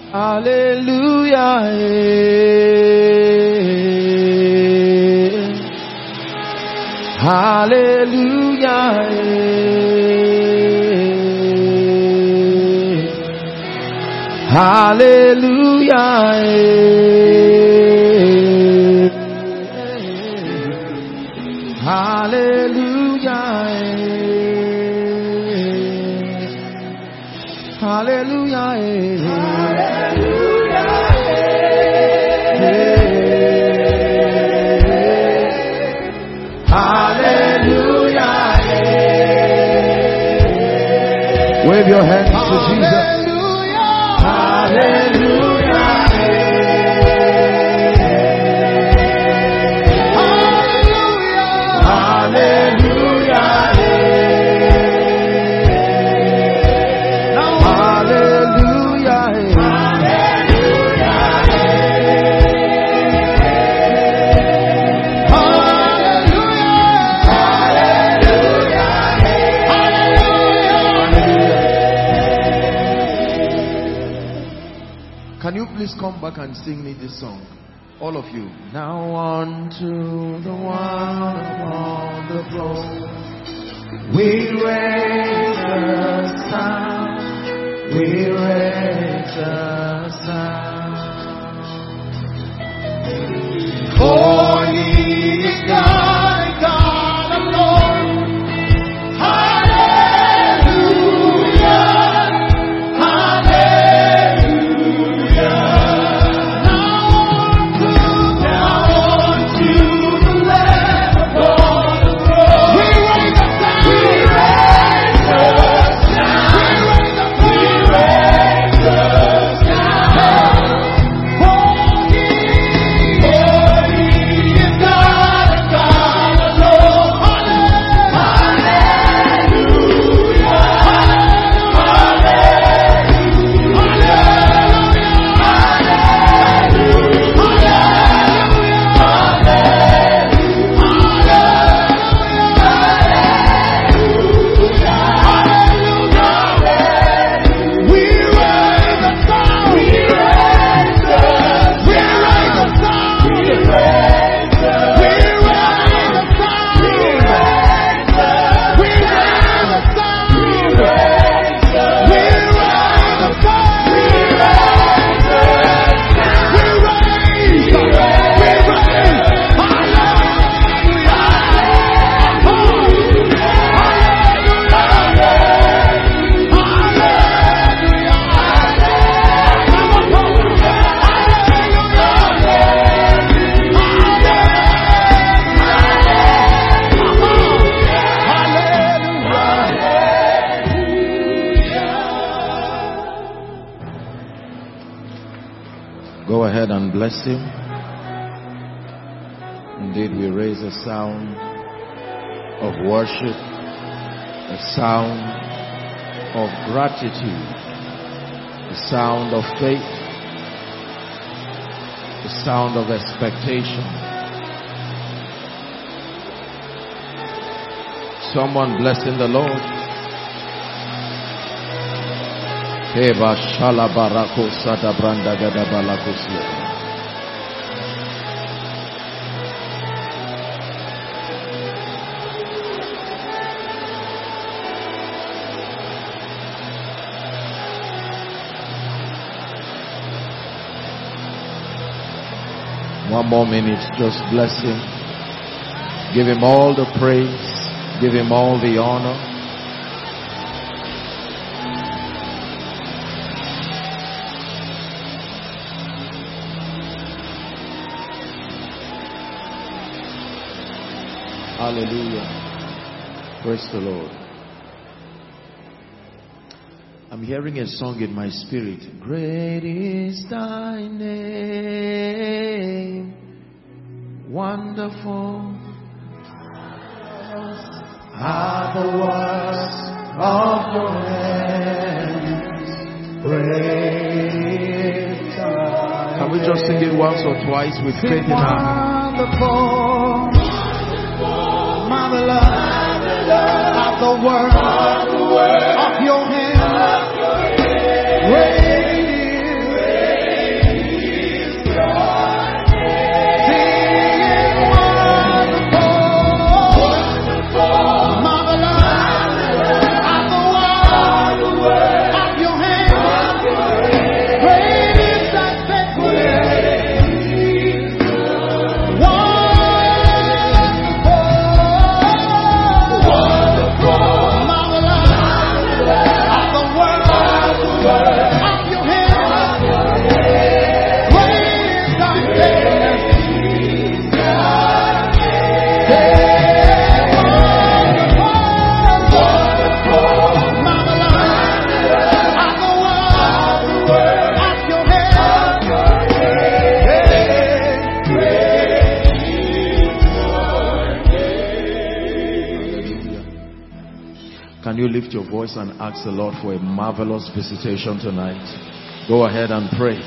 Hallelujah. Hallelujah. Hallelujah. Hallelujah. Hallelujah. Wave your hands to Jesus. Can you please come back and sing me this song? All of you. Now unto the one upon the throne, we raise the sound, we raise the sound. For he is God and God alone. Go ahead and bless him. Indeed, we raise a sound of worship, a sound of gratitude, a sound of faith, a sound of expectation. Someone blessing the Lord. Eba shala barako sada branda gada balakosia. One more minute, just bless him. Give him all the praise. Give him all the honor. Hallelujah. Praise the Lord. I'm hearing a song in my spirit. Great is thy name, wonderful are the works of your hands. Great is thy. Can we just sing it once or twice with faith in our heart? Marvelous are the works of your hands. Great you lift your voice and ask the Lord for a marvelous visitation tonight? Go ahead and pray.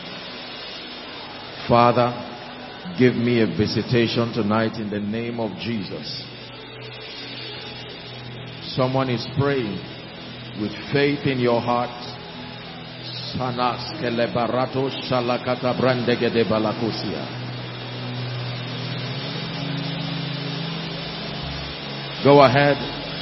Father, give me a visitation tonight in the name of Jesus. Someone is praying with faith in your heart. Go ahead.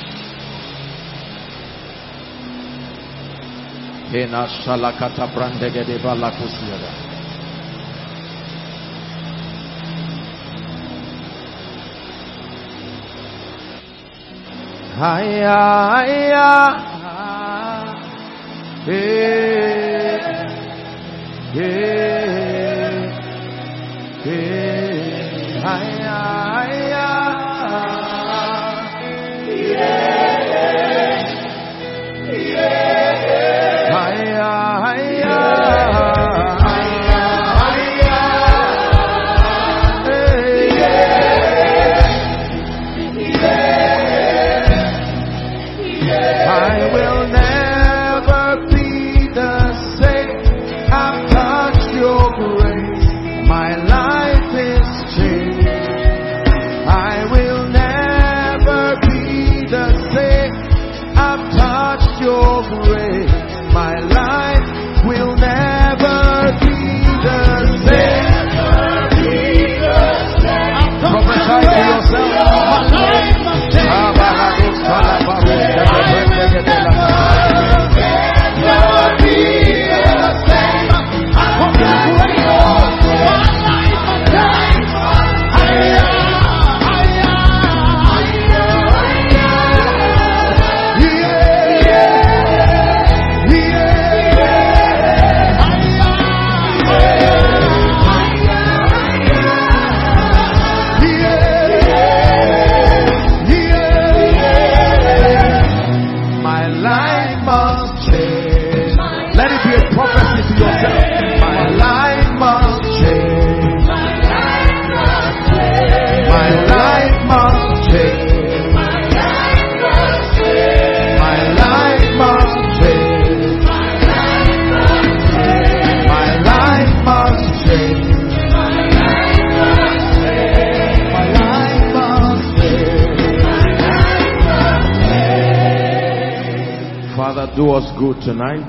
Do us good tonight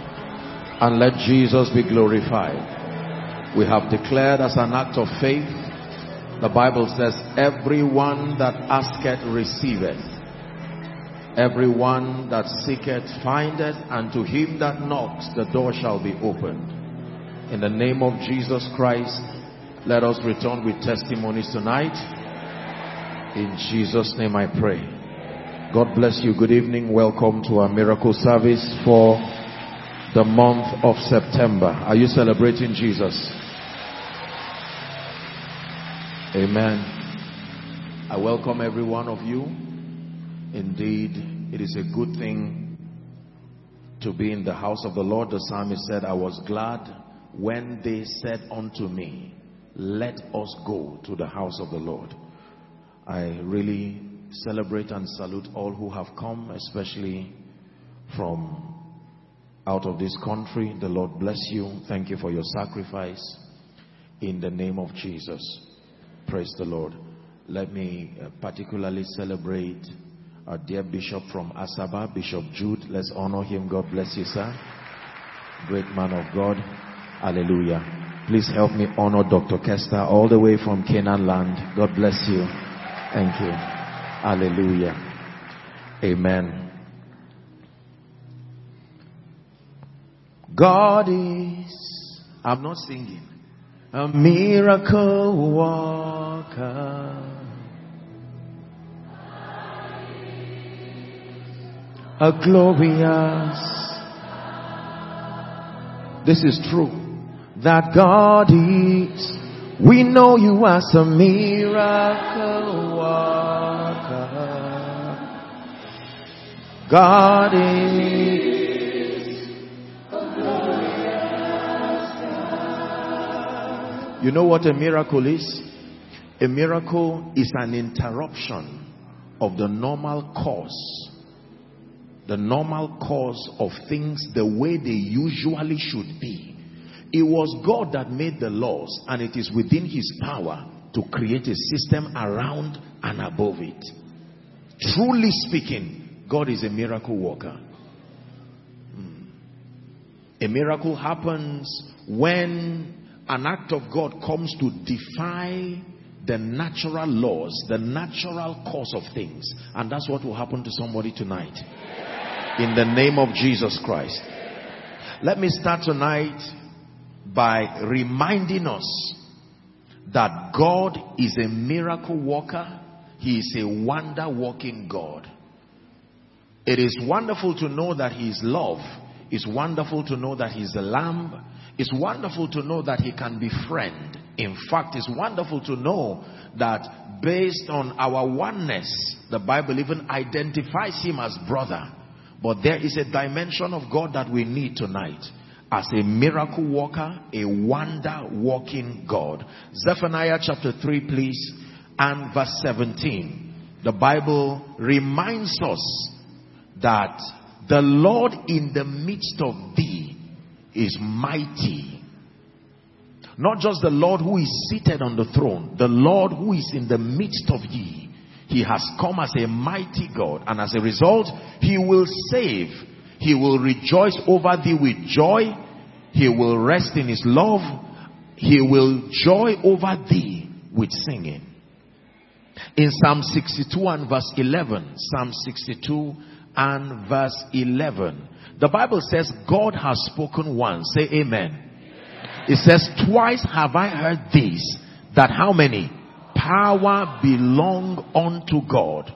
and let Jesus be glorified. We have declared as an act of faith, the Bible says, everyone that asketh receiveth, everyone that seeketh findeth, and to him that knocks the door shall be opened. In the name of Jesus Christ, let us return with testimonies tonight. In Jesus' name I pray. God bless you. Good evening. Welcome to our miracle service for the month of September. Are you celebrating Jesus? Amen. I welcome every one of you. Indeed, it is a good thing to be in the house of the Lord. The psalmist said, I was glad when they said unto me, let us go to the house of the Lord. I really celebrate and salute all who have come, especially from out of this country. The Lord bless you. Thank you for your sacrifice in the name of Jesus. Praise the Lord. Let me particularly celebrate our dear bishop from Asaba, Bishop Jude. Let's honor him. God bless you, sir. Great man of God. Hallelujah. Please help me honor Dr. Kester all the way from Canaan land. God bless you. Thank you. Hallelujah. Amen. God is, I'm not singing, a miracle worker, a glorious. This is true. That God is, we know you as a miracle worker. God is a glorious God. You know what a miracle is? A miracle is an interruption of the normal course the normal course of things the way they usually should be. It was God that made the laws, and it is within his power to create a system around and above it. Truly speaking, God is a miracle worker. A miracle happens when an act of God comes to defy the natural laws, the natural course of things. And that's what will happen to somebody tonight. In the name of Jesus Christ. Let me start tonight by reminding us that God is a miracle worker. He is a wonder working God. It is wonderful to know that he is love. It's wonderful to know that he's the Lamb. It's wonderful to know that he can befriend. In fact, it's wonderful to know that based on our oneness, the Bible even identifies him as brother. But there is a dimension of God that we need tonight. As a miracle worker, a wonder working God. Zephaniah chapter 3 please, and verse 17. The Bible reminds us that the Lord in the midst of thee is mighty. Not just the Lord who is seated on the throne, the Lord who is in the midst of thee. He has come as a mighty God, and as a result, he will save. He will rejoice over thee with joy. He will rest in his love. He will joy over thee with singing. In Psalm 62 and verse 11, Psalm 62 and verse 11, the Bible says God has spoken once. Say amen. It says, twice have I heard this, that how many? Power belongs unto God.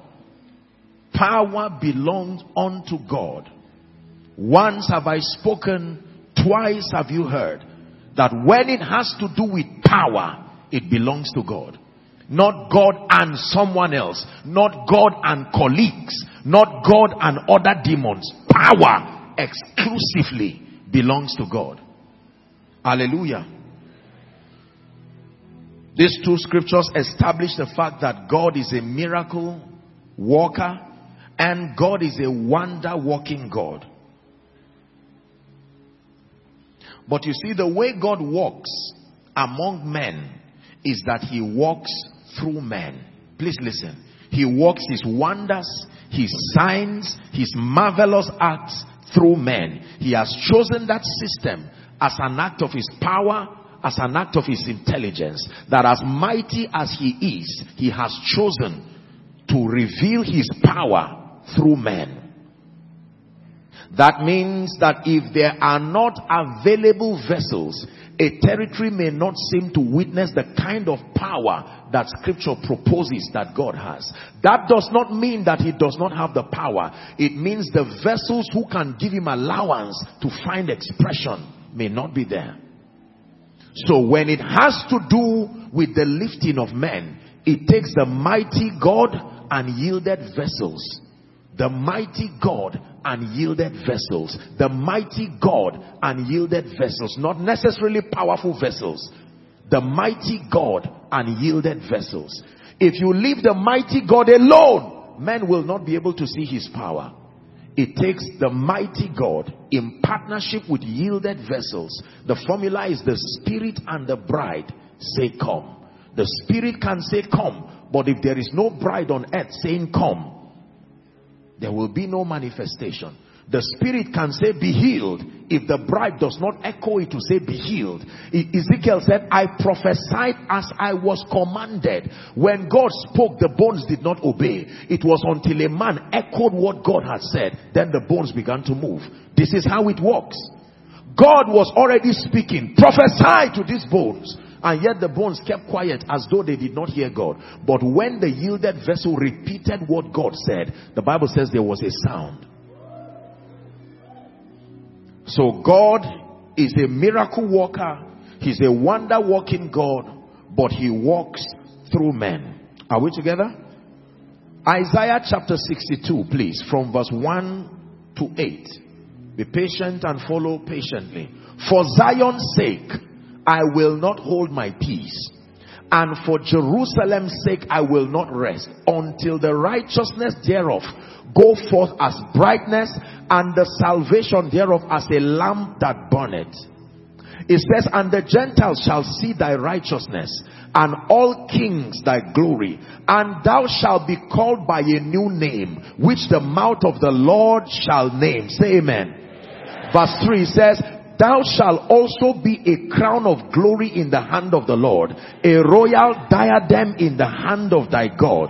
Power belongs unto God. Once have I spoken, twice have you heard, that when it has to do with power, it belongs to God. Not God and someone else. Not God and colleagues. Not God and other demons. Power exclusively belongs to God. Hallelujah. These two scriptures establish the fact that God is a miracle worker and God is a wonder working God. But you see, the way God walks among men is that he walks through men. Please listen. He works his wonders, his signs, his marvelous acts through men. He has chosen that system as an act of his power, as an act of his intelligence, that as mighty as he is, he has chosen to reveal his power through men. That means that if there are not available vessels, a territory may not seem to witness the kind of power that scripture proposes that God has. That does not mean that he does not have the power. It means the vessels who can give him allowance to find expression may not be there. So when it has to do with the lifting of men, it takes the mighty God and yielded vessels. The mighty God and yielded vessels. The mighty God and yielded vessels. Not necessarily powerful vessels. The mighty God and yielded vessels. If you leave the mighty God alone, men will not be able to see his power. It takes the mighty God in partnership with yielded vessels. The formula is the Spirit and the bride say come. The Spirit can say come, but if there is no bride on earth saying come, there will be no manifestation. The Spirit can say be healed if the bride does not echo it to say be healed. Ezekiel said, I prophesied as I was commanded. When God spoke, the bones did not obey. It was until a man echoed what God had said, then the bones began to move. This is how it works. God was already speaking, prophesy to these bones. And yet the bones kept quiet as though they did not hear God. But when the yielded vessel repeated what God said, the Bible says there was a sound. So God is a miracle worker. He's a wonder working God. But he walks through men. Are we together? Isaiah chapter 62, please. From verse 1 to 8. Be patient and follow patiently. For Zion's sake, I will not hold my peace And for Jerusalem's sake I will not rest, until the righteousness thereof go forth as brightness, and the salvation thereof as a lamp that burneth. It says, and the Gentiles shall see thy righteousness, and all kings thy glory, and thou shalt be called by a new name, which the mouth of the Lord shall name. Say amen. Verse 3 says, thou shalt also be a crown of glory in the hand of the Lord, a royal diadem in the hand of thy God.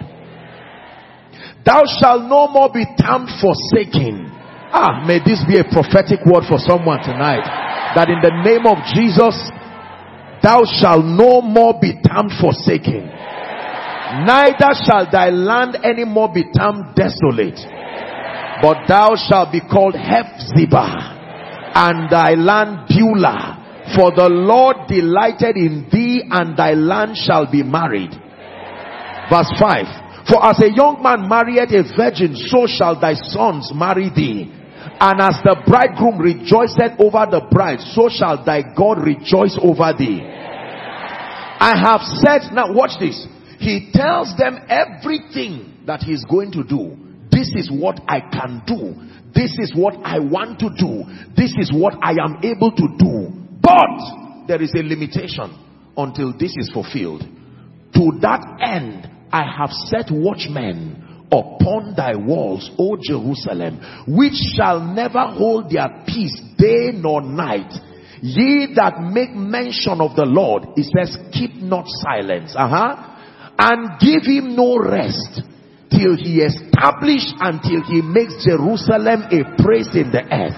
Thou shalt no more be termed forsaken. May this be a prophetic word for someone tonight, that in the name of Jesus, thou shalt no more be termed forsaken. Neither shall thy land any more be termed desolate, but thou shalt be called Hephzibah, and thy land Beulah, for the Lord delighted in thee, and thy land shall be married. Verse 5, for as a young man marrieth a virgin, so shall thy sons marry thee. And as the bridegroom rejoiceth over the bride, so shall thy God rejoice over thee. I have said, now watch this. He tells them everything that he's going to do. This is what I can do. This is what I want to do. This is what I am able to do. But there is a limitation until this is fulfilled. To that end, I have set watchmen upon thy walls, O Jerusalem, which shall never hold their peace day nor night. Ye that make mention of the Lord, it says, keep not silence, and give him no rest, till he establish, until he makes Jerusalem a praise in the earth.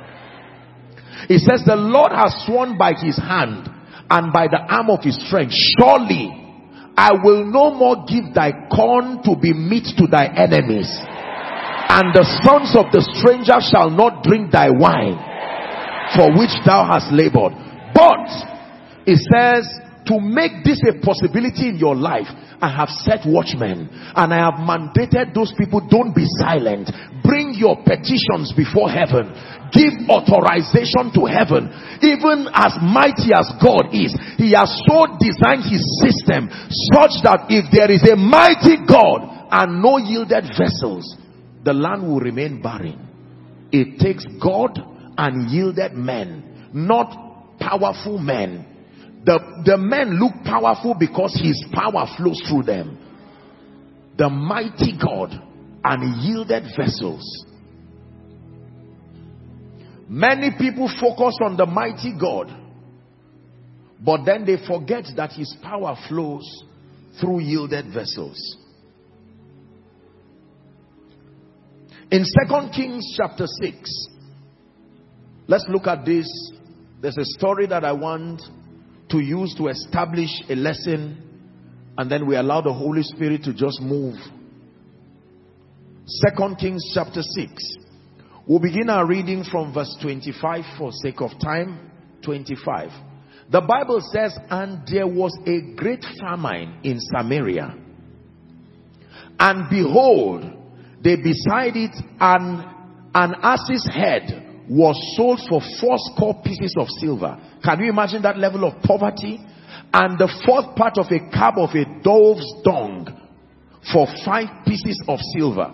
It says, the Lord has sworn by his hand and by the arm of his strength, surely I will no more give thy corn to be meat to thy enemies, and the sons of the stranger shall not drink thy wine, for which thou hast labored. But it says, to make this a possibility in your life, I have set watchmen, and I have mandated those people, don't be silent. Bring your petitions before heaven. Give authorization to heaven. Even as mighty as God is, he has so designed his system such that if there is a mighty God and no yielded vessels, the land will remain barren. It takes God and yielded men, not powerful men. The men look powerful because his power flows through them. The mighty God and yielded vessels. Many people focus on the mighty God, but then they forget that his power flows through yielded vessels. In 2 Kings chapter 6, let's look at this. There's a story that I want to use to establish a lesson, and then we allow the Holy Spirit to just move. 2 Kings chapter 6. We'll begin our reading from verse 25 for sake of time. 25. The Bible says, and there was a great famine in Samaria, and behold, they beside it, and an ass's head was sold for 80 pieces of silver. Can you imagine that level of poverty? And the 4th part of a cab of a dove's dung for 5 pieces of silver.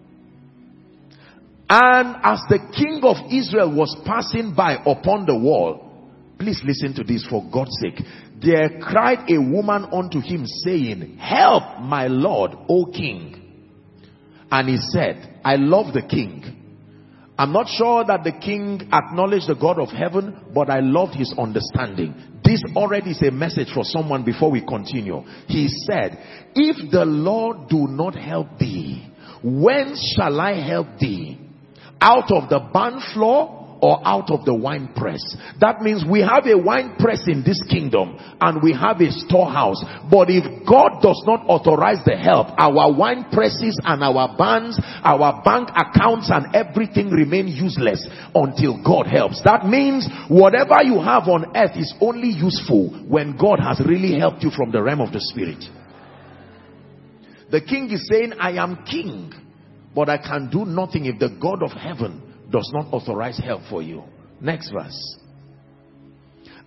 And as the king of Israel was passing by upon the wall, please listen to this for God's sake, there cried a woman unto him, saying, help, my lord, O king. And he said, I love the king. I'm not sure that the king acknowledged the God of heaven, but I loved his understanding. This already is a message for someone before we continue. He said, if the Lord do not help thee, whence shall I help thee? Out of the barn floor or out of the wine press? That means we have a wine press in this kingdom and we have a storehouse. But if God does not authorize the help, our wine presses and our barns, our bank accounts and everything remain useless until God helps. That means whatever you have on earth is only useful when God has really helped you from the realm of the spirit. The king is saying, I am king, but I can do nothing if the God of heaven does not authorize help for you. Next verse.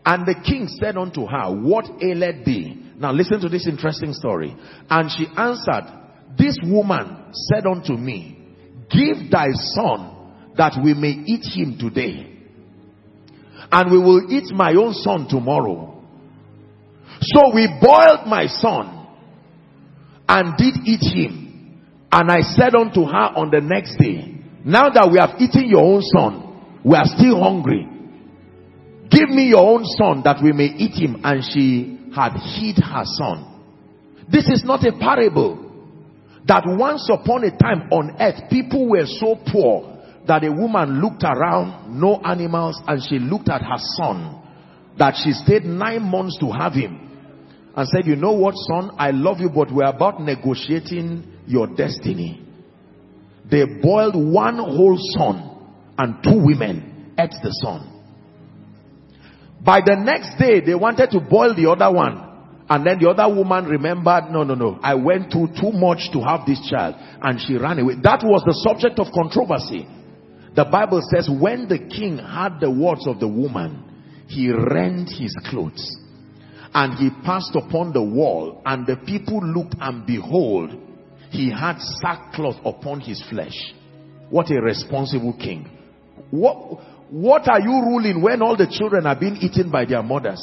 And the king said unto her, what aileth thee? Now listen to this interesting story. And she answered, this woman said unto me, give thy son that we may eat him today, and we will eat my own son tomorrow. So we boiled my son and did eat him. And I said unto her on the next day, now that we have eaten your own son, we are still hungry. Give me your own son that we may eat him. And she had hid her son. This is not a parable. That once upon a time on earth, people were so poor that a woman looked around, no animals, and she looked at her son, that she stayed 9 months to have him, and said, you know what, son, I love you, but we're about negotiating your destiny. They boiled one whole son, and 2 women ate the son. By the next day, they wanted to boil the other one. And then the other woman remembered, no, I went through too much to have this child. And she ran away. That was the subject of controversy. The Bible says, when the king heard the words of the woman, he rent his clothes. And he passed upon the wall. And the people looked, and behold, he had sackcloth upon his flesh. What a responsible king. What are you ruling when all the children are being eaten by their mothers?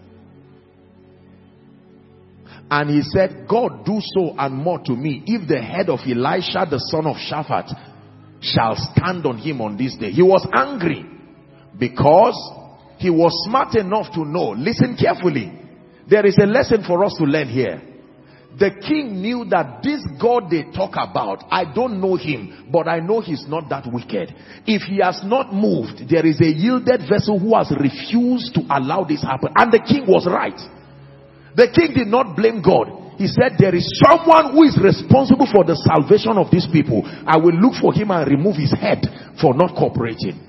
And he said, God, do so and more to me, if the head of Elisha the son of Shaphat shall stand on him on this day. He was angry because he was smart enough to know. Listen carefully. There is a lesson for us to learn here. The king knew that this God they talk about, I don't know him, but I know he's not that wicked. If he has not moved, there is a yielded vessel who has refused to allow this happen. And the king was right. The king did not blame God. He said, there is someone who is responsible for the salvation of these people. I will look for him and remove his head for not cooperating.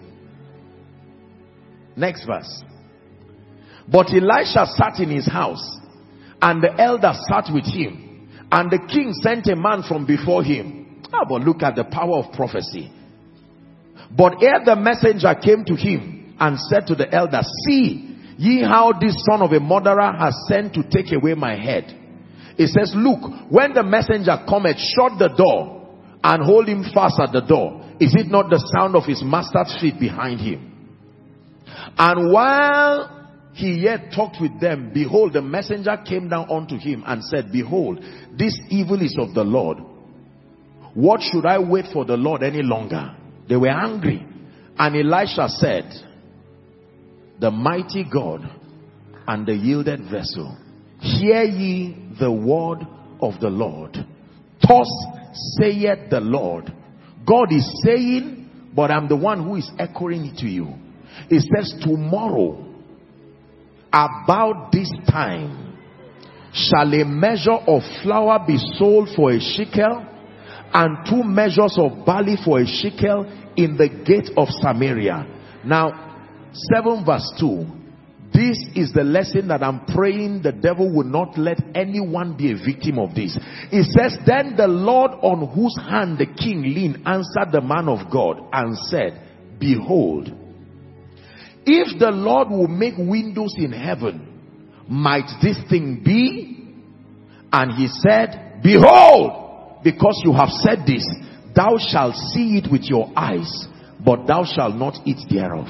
Next verse. But Elisha sat in his house, and the elder sat with him, and the king sent a man from before him. But look at the power of prophecy. But ere the messenger came to him and said to the elder, see ye how this son of a murderer has sent to take away my head. It says, look, when the messenger cometh, shut the door and hold him fast at the door. Is it not the sound of his master's feet behind him? And while he yet talked with them, behold, the messenger came down unto him and said, behold, this evil is of the Lord. What should I wait for the Lord any longer? They were angry. And Elisha said, the mighty God and the yielded vessel, hear ye the word of the Lord. Thus saith the Lord. God is saying, but I'm the one who is echoing it to you. It says, tomorrow about this time shall a measure of flour be sold for a shekel, and 2 measures of barley for a shekel in the gate of Samaria. Now 7 verse 2. This is the lesson that I'm praying the devil will not let anyone be a victim of this. It says, then the Lord on whose hand the king leaned answered the man of God and said, behold, if the Lord will make windows in heaven, might this thing be? And he said, behold, because you have said this, thou shalt see it with your eyes, but thou shalt not eat thereof.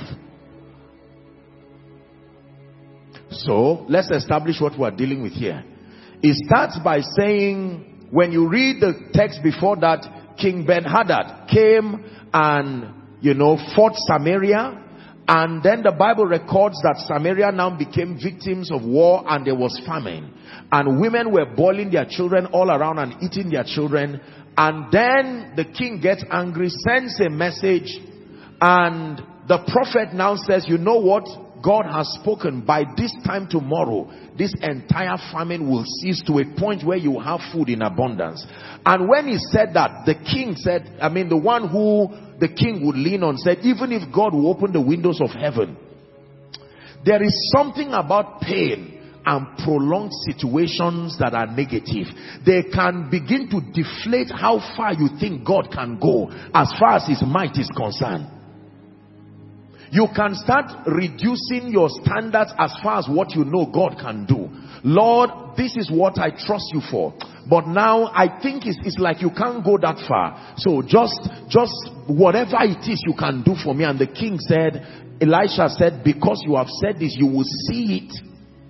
So let's establish what we're dealing with here. It starts by saying, when you read the text before that, King Ben-Hadad came and, fought Samaria. And then the Bible records that Samaria now became victims of war, and there was famine. And women were boiling their children all around and eating their children. And then the king gets angry, sends a message, and the prophet now says, you know what? God has spoken. By this time tomorrow, this entire famine will cease to a point where you have food in abundance. And when he said that, the king said, the one who the king would lean on said, even if God will open the windows of heaven, there is something about pain and prolonged situations that are negative. They can begin to deflate how far you think God can go as far as his might is concerned. You can start reducing your standards as far as what you know God can do. Lord, this is what I trust you for. But now I think it's like you can't go that far. So just whatever it is you can do for me. And the king said, Elisha said, because you have said this, you will see it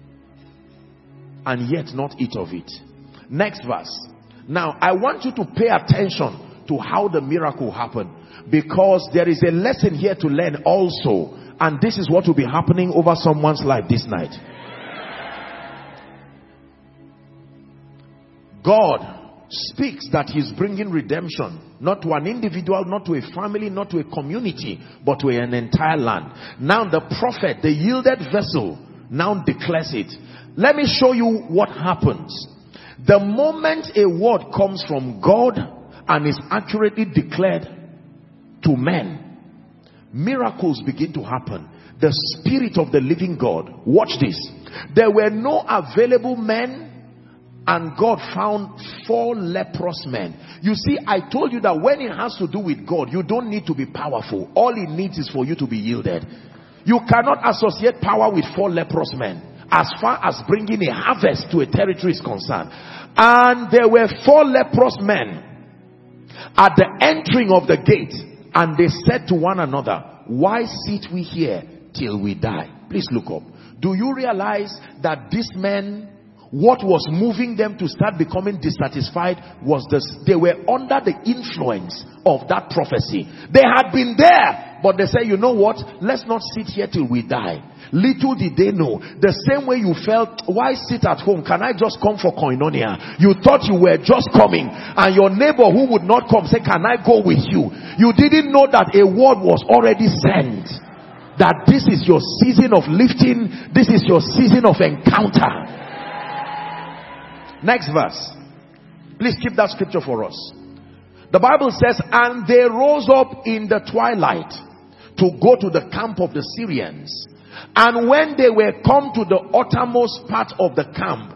and yet not eat of it. Next verse. Now I want you to pay attention to how the miracle happened, because there is a lesson here to learn also, and this is what will be happening over someone's life this night. God speaks that he's bringing redemption, not to an individual, not to a family, not to a community, but to an entire land. Now the prophet, the yielded vessel, now declares it. Let me show you what happens. The moment a word comes from God and is accurately declared to men, miracles begin to happen. The Spirit of the living God. Watch this. There were no available men, and God found 4 leprous men. You see, I told you that when it has to do with God, you don't need to be powerful. All it needs is for you to be yielded. You cannot associate power with 4 leprous men as far as bringing a harvest to a territory is concerned. And there were 4 leprous men at the entering of the gate, and they said to one another, why sit we here till we die? Please look up. Do you realize that these men, what was moving them to start becoming dissatisfied was this? They were under the influence of that prophecy. They had been there, but they said, you know what, let's not sit here till we die. Little did they know, the same way you felt, why sit at home? Can I just come for koinonia? You thought you were just coming, and your neighbor who would not come said, can I go with you? You didn't know that a word was already sent, that this is your season of lifting, this is your season of encounter. Next verse. Please keep that scripture for us. The Bible says, and they rose up in the twilight to go to the camp of the Syrians. And when they were come to the uttermost part of the camp,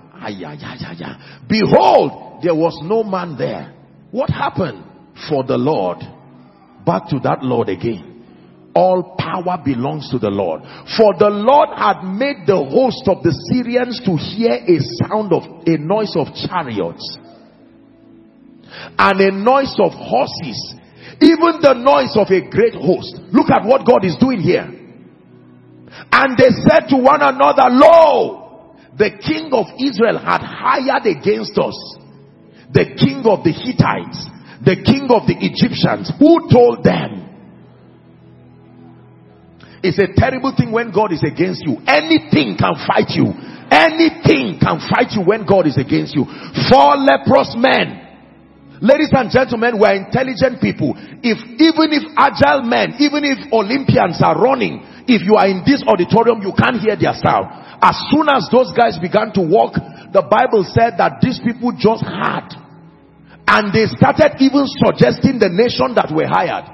behold, there was no man there. What happened? For the Lord. Back to that Lord again. All power belongs to the Lord. For the Lord had made the host of the Syrians to hear a sound of a noise of chariots and a noise of horses, even the noise of a great host. Look at what God is doing here. And they said to one another, lo, the king of Israel had hired against us the king of the Hittites, the king of the Egyptians. Who told them? It's a terrible thing when God is against you. Anything can fight you. Anything can fight you when God is against you. 4 leprous men. Ladies and gentlemen, we are intelligent people. Even if agile men, even if Olympians are running, if you are in this auditorium, you can't hear their sound. As soon as those guys began to walk, the Bible said that these people just had. And they started even suggesting the nation that were hired.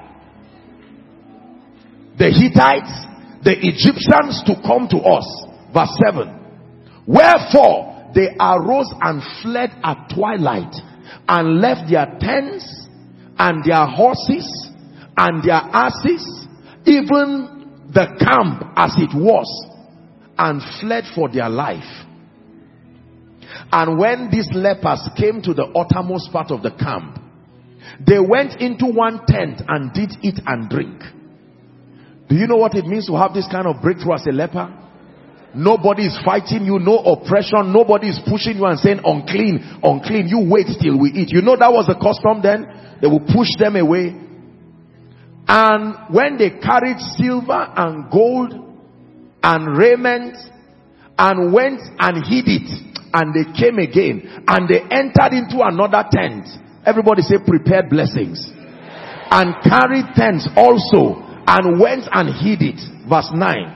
The Hittites, the Egyptians to come to us. Verse 7. Wherefore they arose and fled at twilight, and left their tents and their horses and their asses, even the camp as it was, and fled for their life. And when these lepers came to the uttermost part of the camp, they went into one tent and did eat and drink. Do you know what it means to have this kind of breakthrough as a leper? Nobody is fighting you, no oppression, nobody is pushing you and saying unclean, unclean, you wait till we eat. You know that was the custom then? They would push them away. And when they carried silver and gold and raiment and went and hid it, and they came again and they entered into another tent. Everybody say prepared blessings. And carried tents also and went and hid it. Verse 9.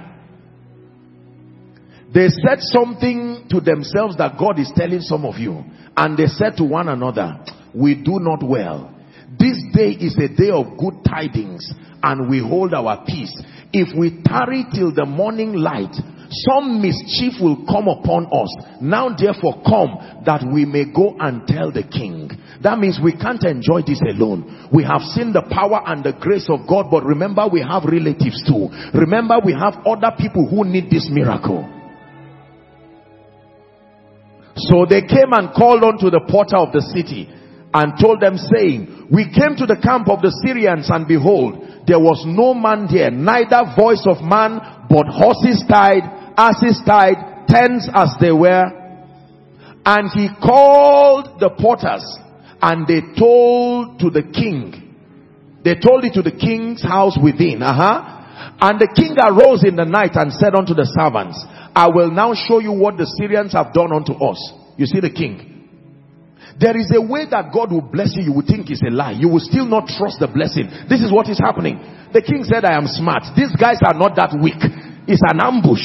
They said something to themselves that God is telling some of you. And they said to one another, we do not well. This day is a day of good tidings, and we hold our peace. If we tarry till the morning light, some mischief will come upon us. Now therefore come, that we may go and tell the king. That means we can't enjoy this alone. We have seen the power and the grace of God, but remember we have relatives too. Remember we have other people who need this miracle. So they came and called unto the porter of the city and told them, saying, we came to the camp of the Syrians, and behold, there was no man there, neither voice of man, but horses tied, asses tied, tents as they were. And he called the porters, and they told to the king. They told it to the king's house within. And the king arose in the night and said unto the servants, I will now show you what the Syrians have done unto us. You see the king. There is a way that God will bless you. You will think it's a lie. You will still not trust the blessing. This is what is happening. The king said, I am smart. These guys are not that weak. It's an ambush.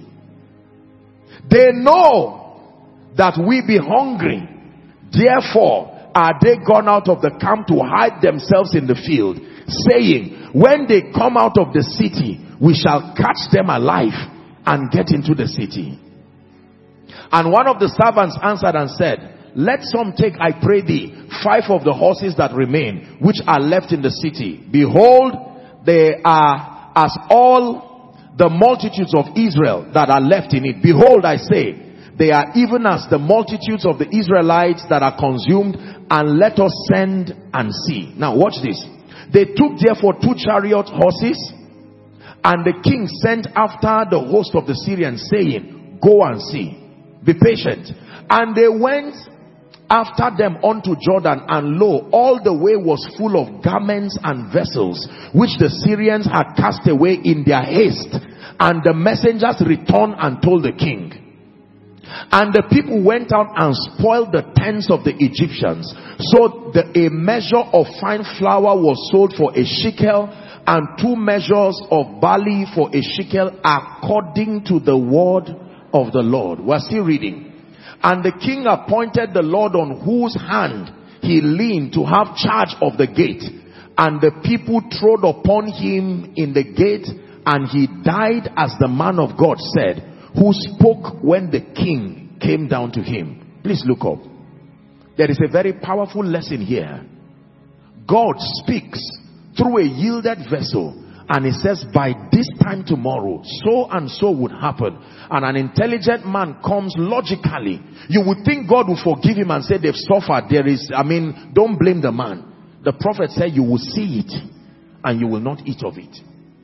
They know that we be hungry. Therefore are they gone out of the camp to hide themselves in the field, saying, when they come out of the city, we shall catch them alive and get into the city. And one of the servants answered and said, let some take, I pray thee, 5 of the horses that remain, which are left in the city. Behold, they are as all the multitudes of Israel that are left in it. Behold, I say, they are even as the multitudes of the Israelites that are consumed, and let us send and see. Now watch this. They took therefore 2 chariot horses, and the king sent after the host of the Syrians, saying, go and see. Be patient. And they went after them unto Jordan, and lo, all the way was full of garments and vessels, which the Syrians had cast away in their haste. And the messengers returned and told the king. And the people went out and spoiled the tents of the Egyptians. So a measure of fine flour was sold for a shekel, and 2 measures of barley for a shekel, according to the word of the Lord. We're still reading. And the king appointed the Lord on whose hand he leaned to have charge of the gate. And the people trod upon him in the gate, and he died as the man of God said, who spoke when the king came down to him. Please look up. There is a very powerful lesson here. God speaks through a yielded vessel, and he says, by this time tomorrow, so and so would happen. And an intelligent man comes logically. You would think God will forgive him and say they've suffered. Don't blame the man. The prophet said, you will see it and you will not eat of it.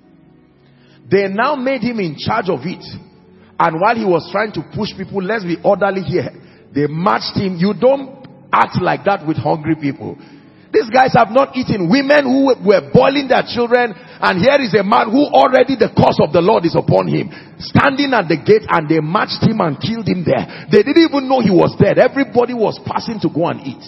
They now made him in charge of it. And while he was trying to push people, let's be orderly here, they marched him. You don't act like that with hungry people. These guys have not eaten. Women who were boiling their children, and here is a man who already the curse of the Lord is upon him, standing at the gate, and they marched him and killed him there. They didn't even know he was dead. Everybody was passing to go and eat.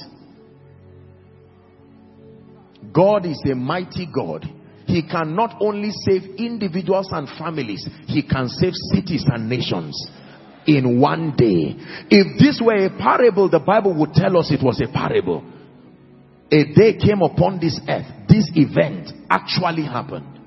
God is a mighty God. He can not only save individuals and families, he can save cities and nations in one day. If this were a parable, the Bible would tell us it was a parable. A day came upon this earth. This event actually happened.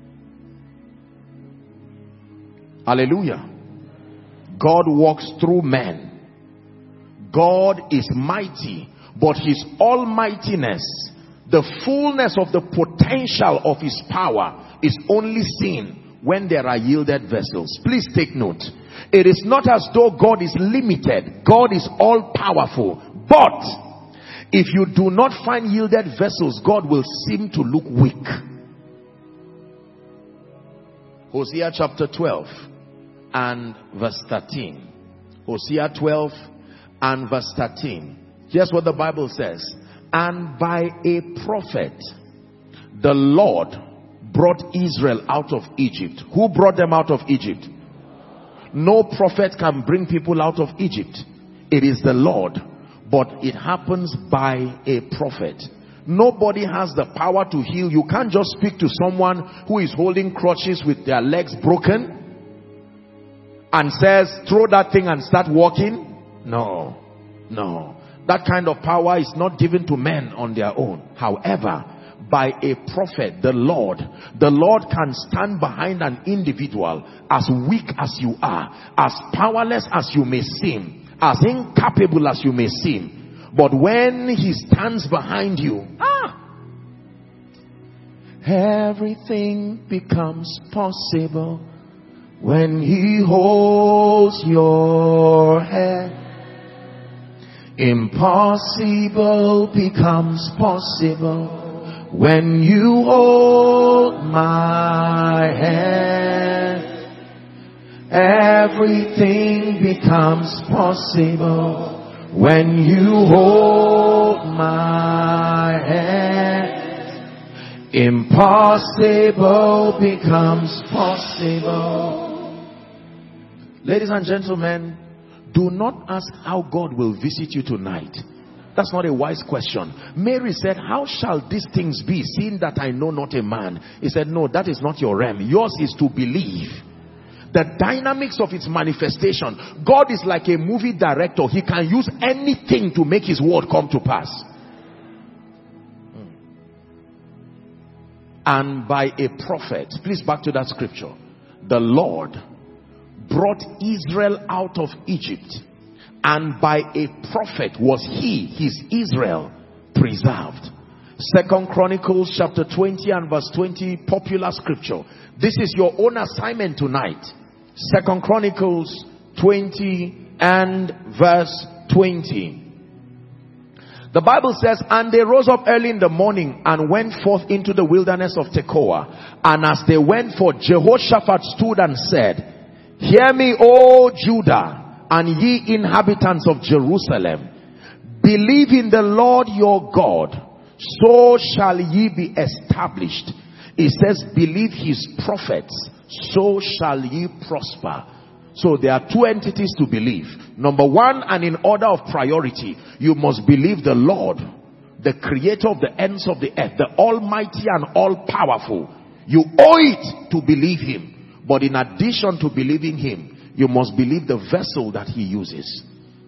Hallelujah. God walks through men. God is mighty, but his almightiness, the fullness of the potential of his power, is only seen when there are yielded vessels. Please take note. It is not as though God is limited. God is all powerful. But if you do not find yielded vessels, God will seem to look weak. Hosea chapter 12 and verse 13. Hosea 12 and verse 13. Here's what the Bible says. And by a prophet, the Lord brought Israel out of Egypt. Who brought them out of Egypt? No prophet can bring people out of Egypt. It is the Lord. But it happens by a prophet. Nobody has the power to heal. You can't just speak to someone who is holding crutches with their legs broken and says, throw that thing and start walking. No, no. That kind of power is not given to men on their own. However, by a prophet, the Lord can stand behind an individual, as weak as you are, as powerless as you may seem, as incapable as you may seem. But when he stands behind you, everything becomes possible when he holds your hand. Impossible becomes possible when you hold my hand. Everything becomes possible when you hold my hand. Impossible becomes possible. Ladies and gentlemen, do not ask how God will visit you tonight. That's not a wise question. Mary said, how shall these things be, seeing that I know not a man? He said, no, that is not your realm. Yours is to believe. The dynamics of its manifestation. God is like a movie director. He can use anything to make his word come to pass. And by a prophet, please back to that scripture, the Lord brought Israel out of Egypt, and by a prophet was his Israel preserved. 2 Chronicles chapter 20 and verse 20, popular scripture. This is your own assignment tonight. 2 Chronicles 20 and verse 20. The Bible says, and they rose up early in the morning and went forth into the wilderness of Tekoa. And as they went forth, Jehoshaphat stood and said, hear me, O Judah, and ye inhabitants of Jerusalem. Believe in the Lord your God, so shall ye be established. It says, believe his prophets, so shall ye prosper. So there are two entities to believe. Number one, and in order of priority, you must believe the Lord, the creator of the ends of the earth, the almighty and all powerful. You owe it to believe him. But in addition to believing him, you must believe the vessel that he uses.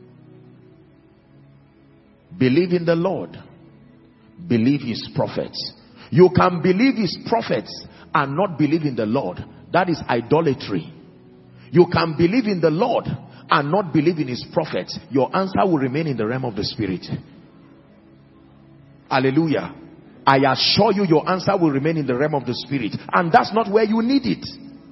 Believe in the Lord. Believe his prophets. You can believe his prophets and not believe in the Lord. That is idolatry. You can believe in the Lord and not believe in his prophets. Your answer will remain in the realm of the spirit. Hallelujah. I assure you, your answer will remain in the realm of the spirit. And that's not where you need it.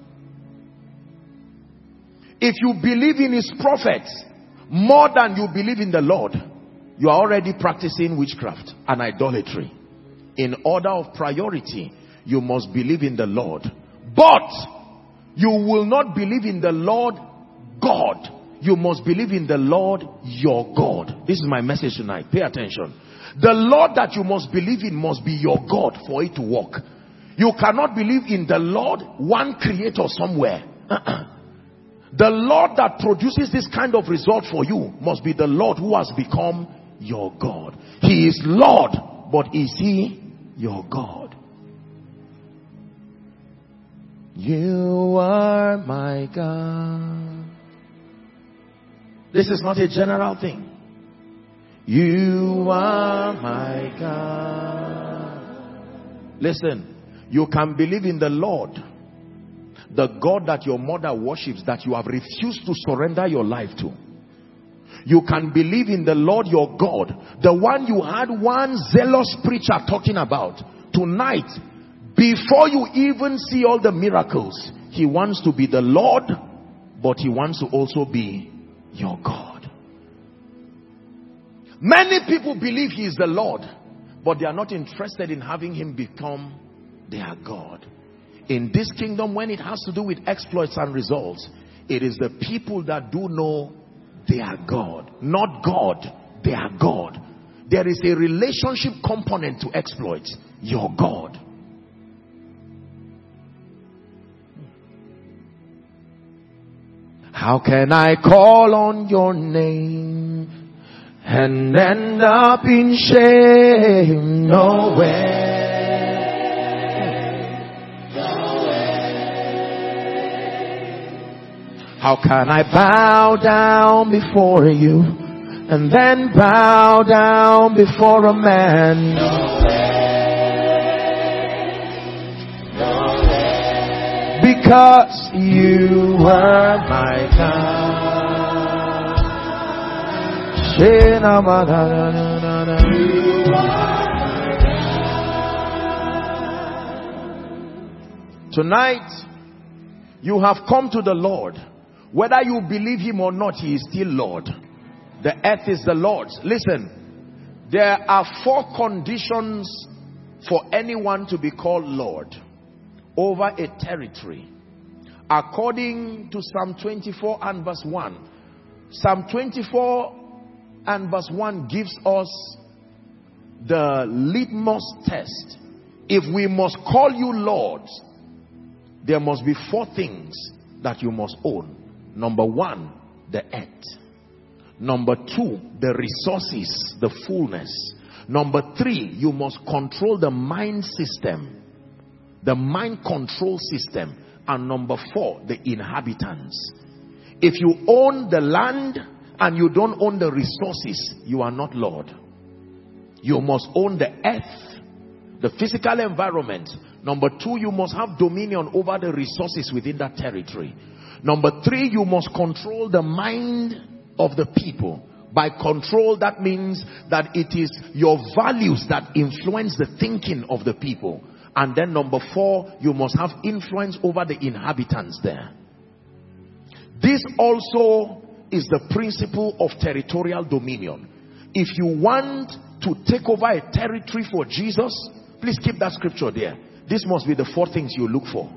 If you believe in his prophets more than you believe in the Lord, you are already practicing witchcraft and idolatry. In order of priority, you must believe in the Lord. But you will not believe in the Lord God. You must believe in the Lord your God. This is my message tonight. Pay attention. The Lord that you must believe in must be your God for it to work. You cannot believe in the Lord, one creator somewhere. The Lord that produces this kind of result for you must be the Lord who has become your God. He is Lord, but is he your God? You are my God. This is not a general thing. You are my God. Listen, you can believe in the Lord, the God that your mother worships, that you have refused to surrender your life to. You can believe in the Lord your God, the one you had one zealous preacher talking about. Tonight, before you even see all the miracles, he wants to be the Lord, but he wants to also be your God. Many people believe he is the Lord, but they are not interested in having him become their God. In this kingdom, when it has to do with exploits and results, it is the people that do know they are God. Not God, they are God. There is a relationship component to exploits. Your God. How can I call on your name and end up in shame? No way. How can I bow down before you and then bow down before a man? No way. because you are my God. Tonight, you have come to the Lord. Whether you believe him or not, he is still Lord. The earth is the Lord's. Listen, there are 4 conditions for anyone to be called Lord over a territory. According to Psalm 24 and verse 1. Psalm 24 and verse 1 gives us the litmus test. If we must call you Lord, there must be 4 things that you must own. Number 1, the earth. Number 2, the resources, the fullness. Number 3, you must control the mind system, the mind control system. And number 4, the inhabitants. If you own the land and you don't own the resources, you are not Lord. You must own the earth, the physical environment. Number 2, you must have dominion over the resources within that territory. Number 3, you must control the mind of the people. By control, that means that it is your values that influence the thinking of the people. And then number 4, you must have influence over the inhabitants there. This also is the principle of territorial dominion. If you want to take over a territory for Jesus, please keep that scripture there. This must be the 4 things you look for.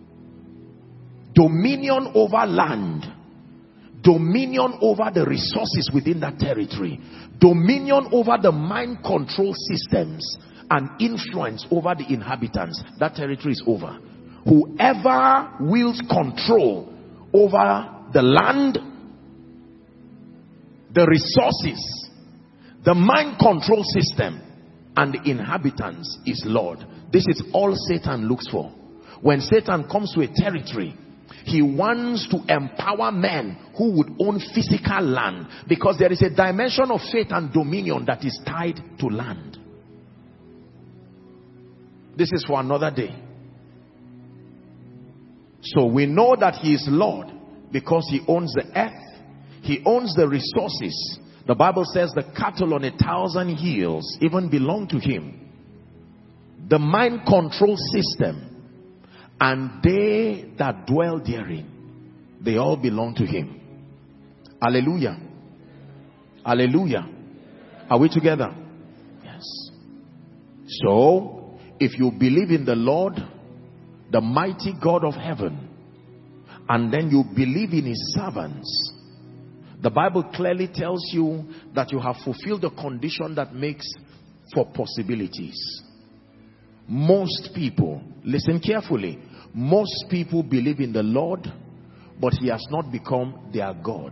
Dominion over land. Dominion over the resources within that territory. Dominion over the mind control systems. And influence over the inhabitants. That territory is over. Whoever wields control over the land, the resources, the mind control system, and the inhabitants is Lord. This is all Satan looks for. When Satan comes to a territory, he wants to empower men who would own physical land, because there is a dimension of faith and dominion that is tied to land. This is for another day. So we know that he is Lord because he owns the earth. He owns the resources. The Bible says the cattle on 1,000 hills even belong to him. The mind control system and they that dwell therein, they all belong to him. Hallelujah. Hallelujah. Are we together? Yes. So, if you believe in the Lord, the mighty God of heaven, and then you believe in his servants, the Bible clearly tells you that you have fulfilled the condition that makes for possibilities. Most people, listen carefully, most people believe in the Lord, but he has not become their God.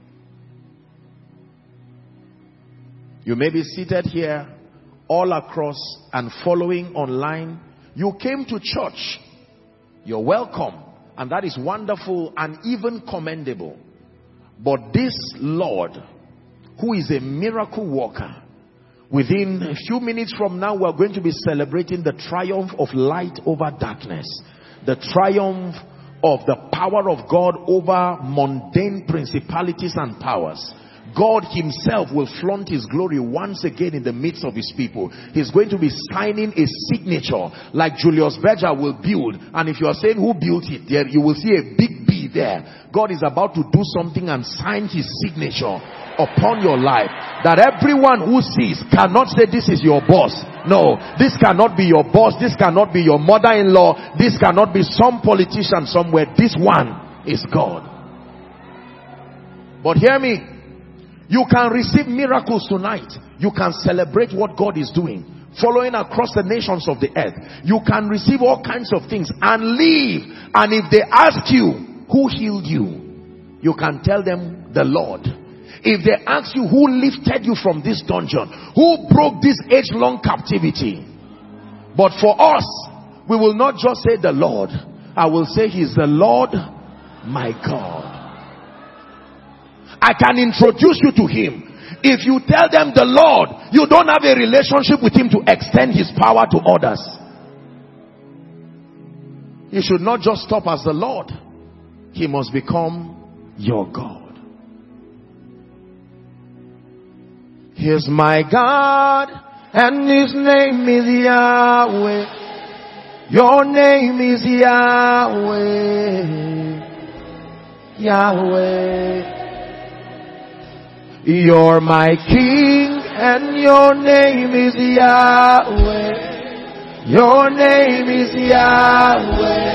You may be seated here all across and following online. You came to church. You're welcome. And that is wonderful and even commendable. But this Lord, who is a miracle worker, within a few minutes from now, we're going to be celebrating the triumph of light over darkness. The triumph of the power of God over mundane principalities and powers. God himself will flaunt his glory once again in the midst of his people. He's going to be signing a signature like Julius Berger will build. And if you are saying who built it, there you will see a big B there. God is about to do something and sign his signature upon your life. That everyone who sees cannot say this is your boss. No, this cannot be your boss. This cannot be your mother-in-law. This cannot be some politician somewhere. This one is God. But hear me. You can receive miracles tonight. You can celebrate what God is doing, following across the nations of the earth. You can receive all kinds of things and leave. And if they ask you, who healed you? You can tell them, the Lord. If they ask you, who lifted you from this dungeon? Who broke this age-long captivity? But for us, we will not just say the Lord. I will say he is the Lord, my God. I can introduce you to him. If you tell them the Lord, you don't have a relationship with him to extend his power to others. He should not just stop as the Lord. He must become your God. Here's my God, and his name is Yahweh. Your name is Yahweh. Yahweh. You're my King, and your name is Yahweh. Your name is Yahweh.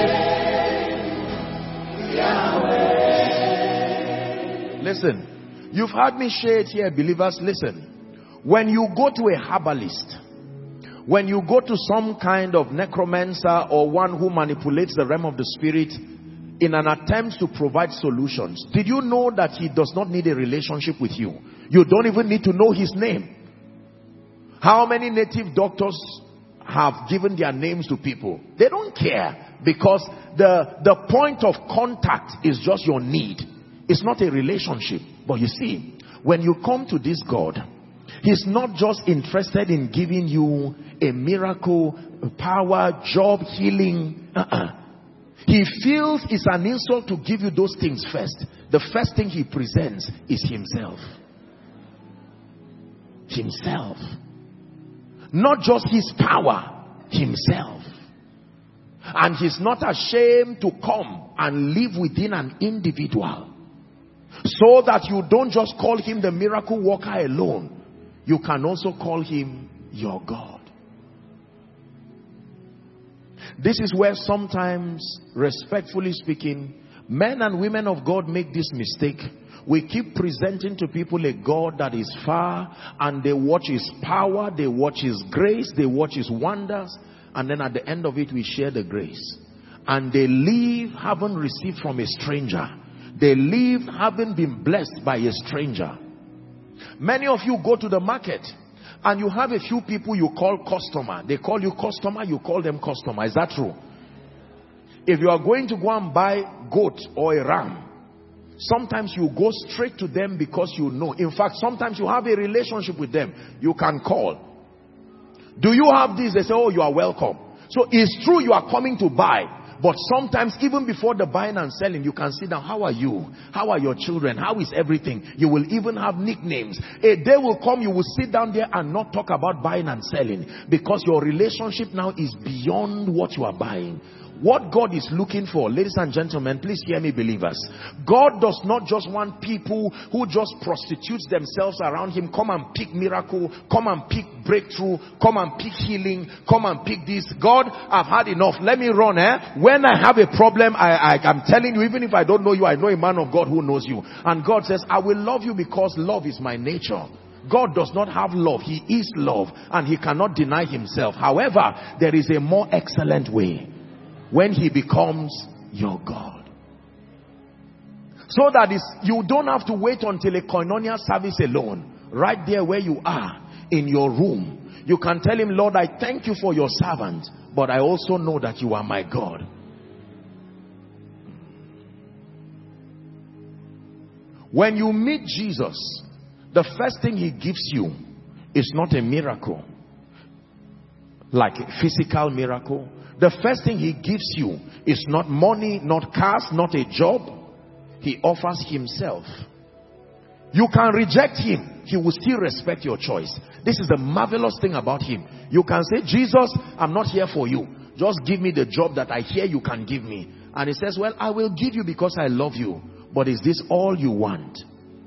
Yahweh. Listen, you've heard me share it here, believers. Listen, when you go to a herbalist, when you go to some kind of necromancer or one who manipulates the realm of the spirit in an attempt to provide solutions, did you know that he does not need a relationship with you? You don't even need to know his name. How many native doctors have given their names to people? They don't care, because the point of contact is just your need. It's not a relationship. But you see, when you come to this God, he's not just interested in giving you a miracle, power, job, healing. He feels it's an insult to give you those things first. The first thing he presents is himself. Himself. Not just his power, himself. And he's not ashamed to come and live within an individual, so that you don't just call him the miracle worker alone. You can also call him your God. This is where sometimes, respectfully speaking, men and women of God make this mistake. We keep presenting to people a God that is far, and they watch his power, they watch his grace, they watch his wonders, and then at the end of it we share the grace. And they leave having received from a stranger. They leave having been blessed by a stranger. Many of you go to the market and you have a few people you call customer. They call you customer, you call them customer. Is that true? If you are going to go and buy goat or a ram, sometimes you go straight to them because you know. In fact, sometimes you have a relationship with them. You can call. Do you have this? They say, oh, you are welcome. So it's true you are coming to buy. But sometimes even before the buying and selling, you can sit down. How are you? How are your children? How is everything? You will even have nicknames. A day will come, you will sit down there and not talk about buying and selling, because your relationship now is beyond what you are buying. What God is looking for, ladies and gentlemen, please hear me, believers. God does not just want people who just prostitute themselves around him. Come and pick miracle, come and pick breakthrough, come and pick healing, come and pick this. God, I've had enough. Let me run. When I have a problem, I'm telling you, even if I don't know you, I know a man of God who knows you. And God says, I will love you because love is my nature. God does not have love. He is love, and he cannot deny himself. However, there is a more excellent way. When he becomes your God. So that you don't have to wait until a koinonia service alone. Right there where you are, in your room, you can tell him, Lord, I thank you for your servant, but I also know that you are my God. When you meet Jesus, the first thing he gives you is not a miracle, like a physical miracle. The first thing he gives you is not money, not cars, not a job. He offers himself. You can reject him. He will still respect your choice. This is the marvelous thing about him. You can say, Jesus, I'm not here for you. Just give me the job that I hear you can give me. And he says, well, I will give you because I love you. But is this all you want?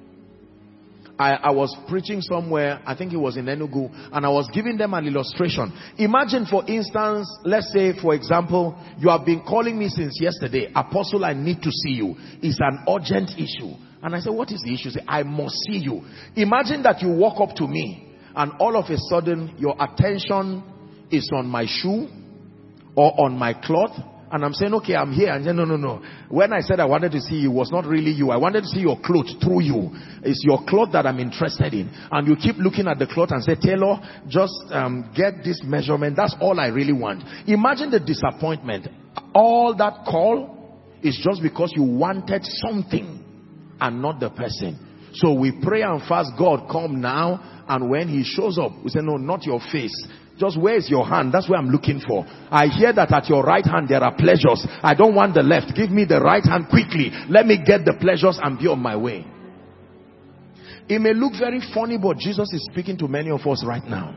I was preaching somewhere, I think it was in Enugu, and I was giving them an illustration. Imagine, for instance, let's say, for example, you have been calling me since yesterday. Apostle, I need to see you. It's an urgent issue. And I said, what is the issue? Say, I must see you. Imagine that you walk up to me, and all of a sudden, your attention is on my shoe or on my cloth. And I'm saying, okay, I'm here. And then, no. When I said I wanted to see you, it was not really you. I wanted to see your clothes through you. It's your cloth that I'm interested in. And you keep looking at the cloth and say, Taylor, just get this measurement. That's all I really want. Imagine the disappointment. All that call is just because you wanted something and not the person. So we pray and fast, God come now, and when he shows up, we say, no, not your face. Just where is your hand? That's where I'm looking for. I hear that at your right hand there are pleasures. I don't want the left. Give me the right hand quickly. Let me get the pleasures and be on my way. It may look very funny, but Jesus is speaking to many of us right now.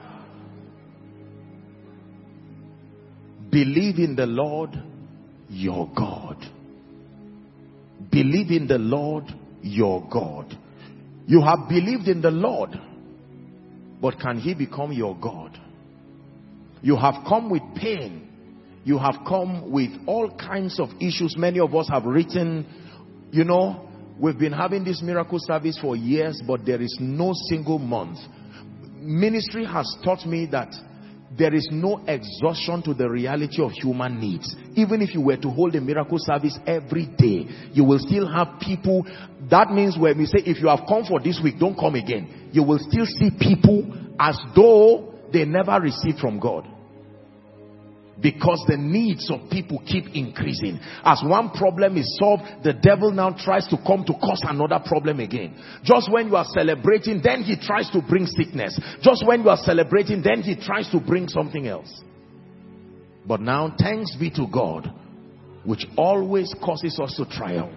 Believe in the Lord your God. Believe in the Lord your God. You have believed in the Lord, but can he become your God? You have come with pain. You have come with all kinds of issues. Many of us have written, you know, we've been having this miracle service for years, but there is no single month. Ministry has taught me that there is no exhaustion to the reality of human needs. Even if you were to hold a miracle service every day, you will still have people. That means when we say, if you have come for this week, don't come again. You will still see people as though they never received from God. Because the needs of people keep increasing. As one problem is solved, the devil now tries to come to cause another problem again. Just when you are celebrating, then he tries to bring sickness. Just when you are celebrating, then he tries to bring something else. But now, thanks be to God, which always causes us to triumph.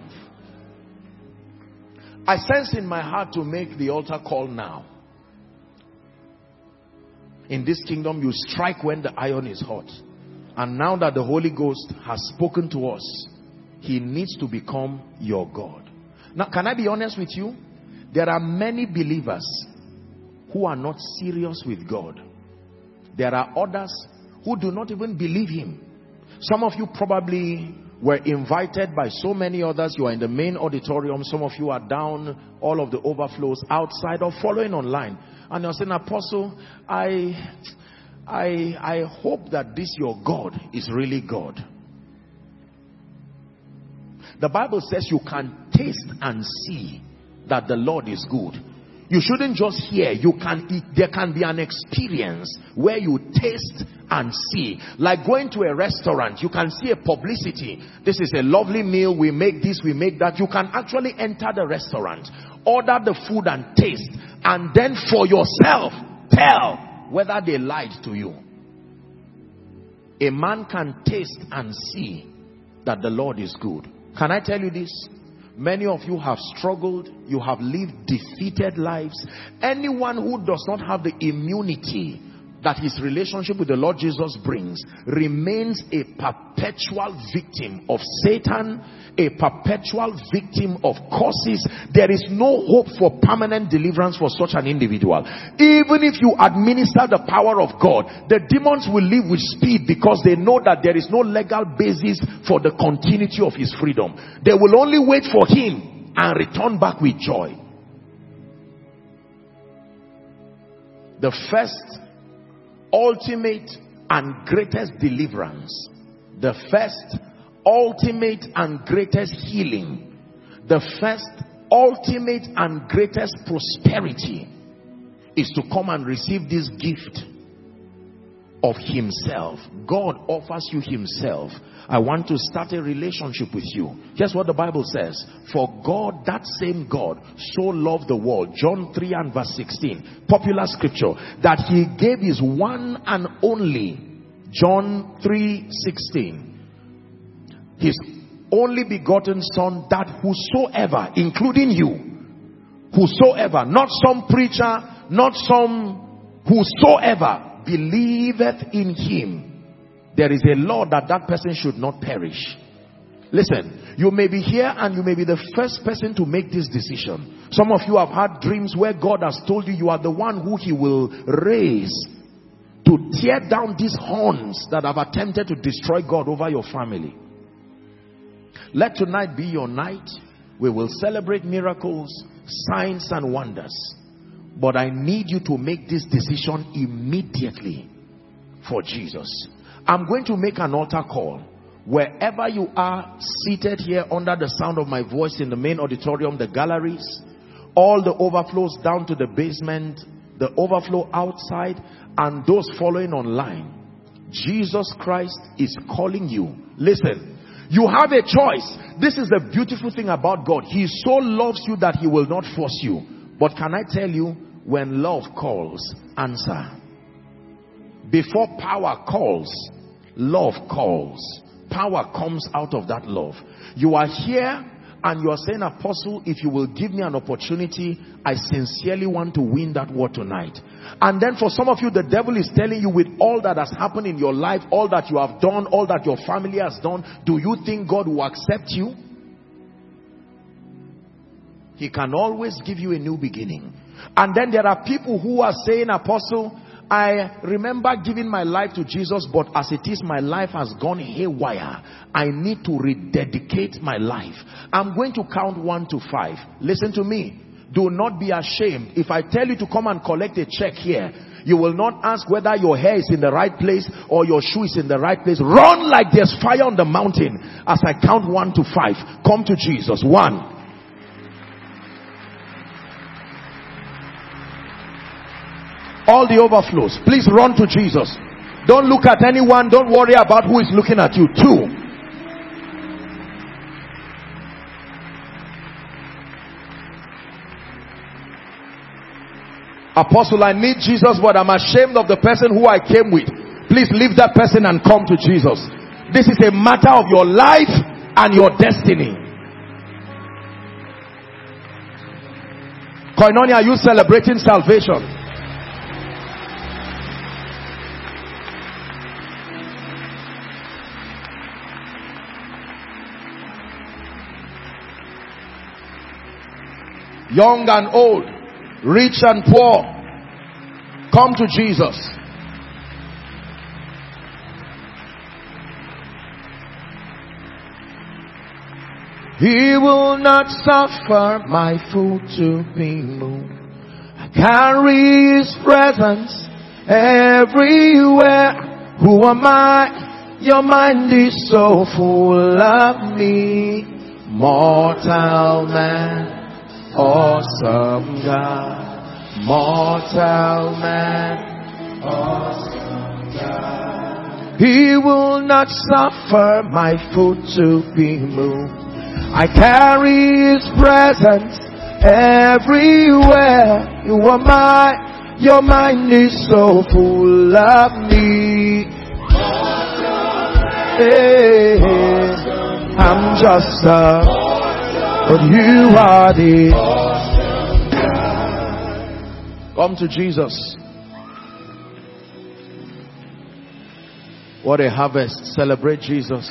I sense in my heart to make the altar call now. In this kingdom, you strike when the iron is hot. And now that the Holy Ghost has spoken to us, he needs to become your God. Now, can I be honest with you? There are many believers who are not serious with God. There are others who do not even believe him. Some of you probably were invited by so many others. You are in the main auditorium. Some of you are down all of the overflows outside or following online. And you're saying, Apostle, I hope that this your God is really God. The Bible says you can taste and see that the Lord is good. You shouldn't just hear. There can be an experience where you taste and see. Like going to a restaurant, you can see a publicity. This is a lovely meal. We make this, we make that. You can actually enter the restaurant, order the food and taste, and then for yourself tell whether they lied to you. A man can taste and see that the Lord is good. Can I tell you this? Many of you have struggled. You have lived defeated lives. Anyone who does not have the immunity that his relationship with the Lord Jesus brings remains a perpetual victim of Satan, a perpetual victim of curses. There is no hope for permanent deliverance for such an individual. Even if you administer the power of God, the demons will live with speed because they know that there is no legal basis for the continuity of his freedom. They will only wait for him and return back with joy. The first, ultimate and greatest deliverance, the first, ultimate and greatest healing, the first, ultimate and greatest prosperity is to come and receive this gift of himself. God offers you himself. I want to start a relationship with you. Here's what the Bible says. For God, that same God, so loved the world. John 3 and verse 16. Popular scripture. That he gave his one and only. John 3:16. His only begotten son, that whosoever, including you, whosoever, not some preacher, not some, whosoever believeth in him, there is a law that that person should not perish. Listen, you may be here and you may be the first person to make this decision. Some of you have had dreams where God has told you are the one who he will raise to tear down these horns that have attempted to destroy God over your family. Let tonight be your night. We will celebrate miracles, signs and wonders. But I need you to make this decision immediately for Jesus. I'm going to make an altar call. Wherever you are seated here under the sound of my voice, in the main auditorium, the galleries, all the overflows down to the basement, the overflow outside, and those following online, Jesus Christ is calling you. Listen, You have a choice. This is the beautiful thing about God. He so loves you that he will not force you. But can I tell you, when love calls, answer. Before power calls, love calls. Power comes out of that love. You are here and you are saying, Apostle, if you will give me an opportunity, I sincerely want to win that war tonight. And then for some of you, the devil is telling you, with all that has happened in your life, all that you have done, all that your family has done, do you think God will accept you? He can always give you a new beginning. And then there are people who are saying, Apostle, I remember giving my life to Jesus, but as it is, my life has gone haywire. I need to rededicate my life. I'm going to count 1 to 5. Listen to me. Do not be ashamed. If I tell you to come and collect a check here, you will not ask whether your hair is in the right place or your shoe is in the right place. Run like there's fire on the mountain as I count 1 to 5. Come to Jesus. 1. All the overflows. Please run to Jesus. Don't look at anyone. Don't worry about who is looking at you. 2. Apostle, I need Jesus, but I'm ashamed of the person who I came with. Please leave that person and come to Jesus. This is a matter of your life and your destiny. Koinonia, are you celebrating salvation? Young and old, rich and poor, come to Jesus. He will not suffer my foot to be moved. I carry his presence everywhere. Who am I? Your mind is so full of me. Mortal man, awesome God, mortal man, awesome God. He will not suffer my foot to be moved. I carry his presence everywhere. You are mine, your mind is so full of me. Hey, I'm just but you are the. Come to Jesus. What a harvest. Celebrate Jesus.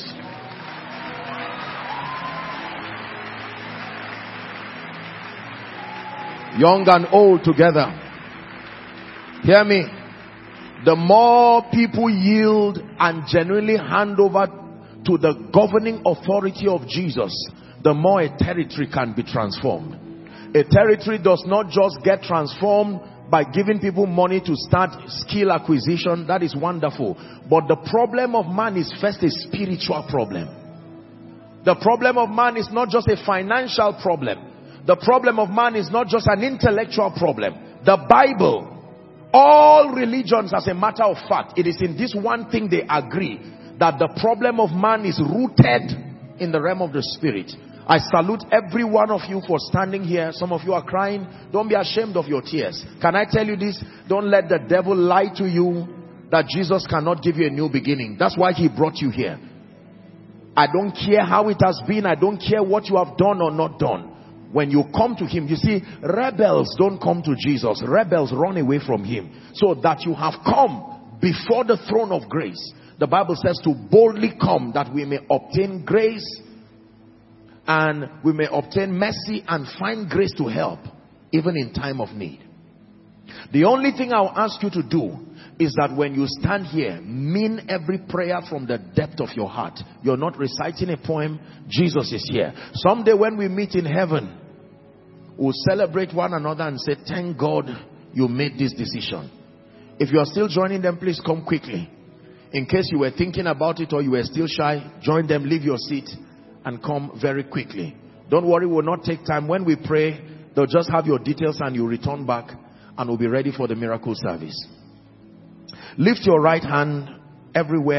Young and old together. Hear me. The more people yield and genuinely hand over to the governing authority of Jesus, the more a territory can be transformed. A territory does not just get transformed by giving people money to start skill acquisition. That is wonderful. But the problem of man is first a spiritual problem. The problem of man is not just a financial problem. The problem of man is not just an intellectual problem. The Bible, all religions, as a matter of fact, it is in this one thing they agree, that the problem of man is rooted in the realm of the spirit. I salute every one of you for standing here. Some of you are crying. Don't be ashamed of your tears. Can I tell you this? Don't let the devil lie to you that Jesus cannot give you a new beginning. That's why he brought you here. I don't care how it has been. I don't care what you have done or not done. When you come to him, you see, rebels don't come to Jesus. Rebels run away from him. So that you have come before the throne of grace. The Bible says to boldly come that we may obtain grace and we may obtain mercy and find grace to help even in time of need. The only thing I'll ask you to do is that when you stand here, mean every prayer from the depth of your heart. You're not reciting a poem. Jesus is here. Someday when we meet in heaven, we'll celebrate one another and say, thank God you made this decision. If you are still joining them, please come quickly. In case you were thinking about it or you were still shy, join them, leave your seat and come very quickly. Don't worry, we'll not take time. When we pray, they'll just have your details and you return back and we'll be ready for the miracle service. Lift your right hand everywhere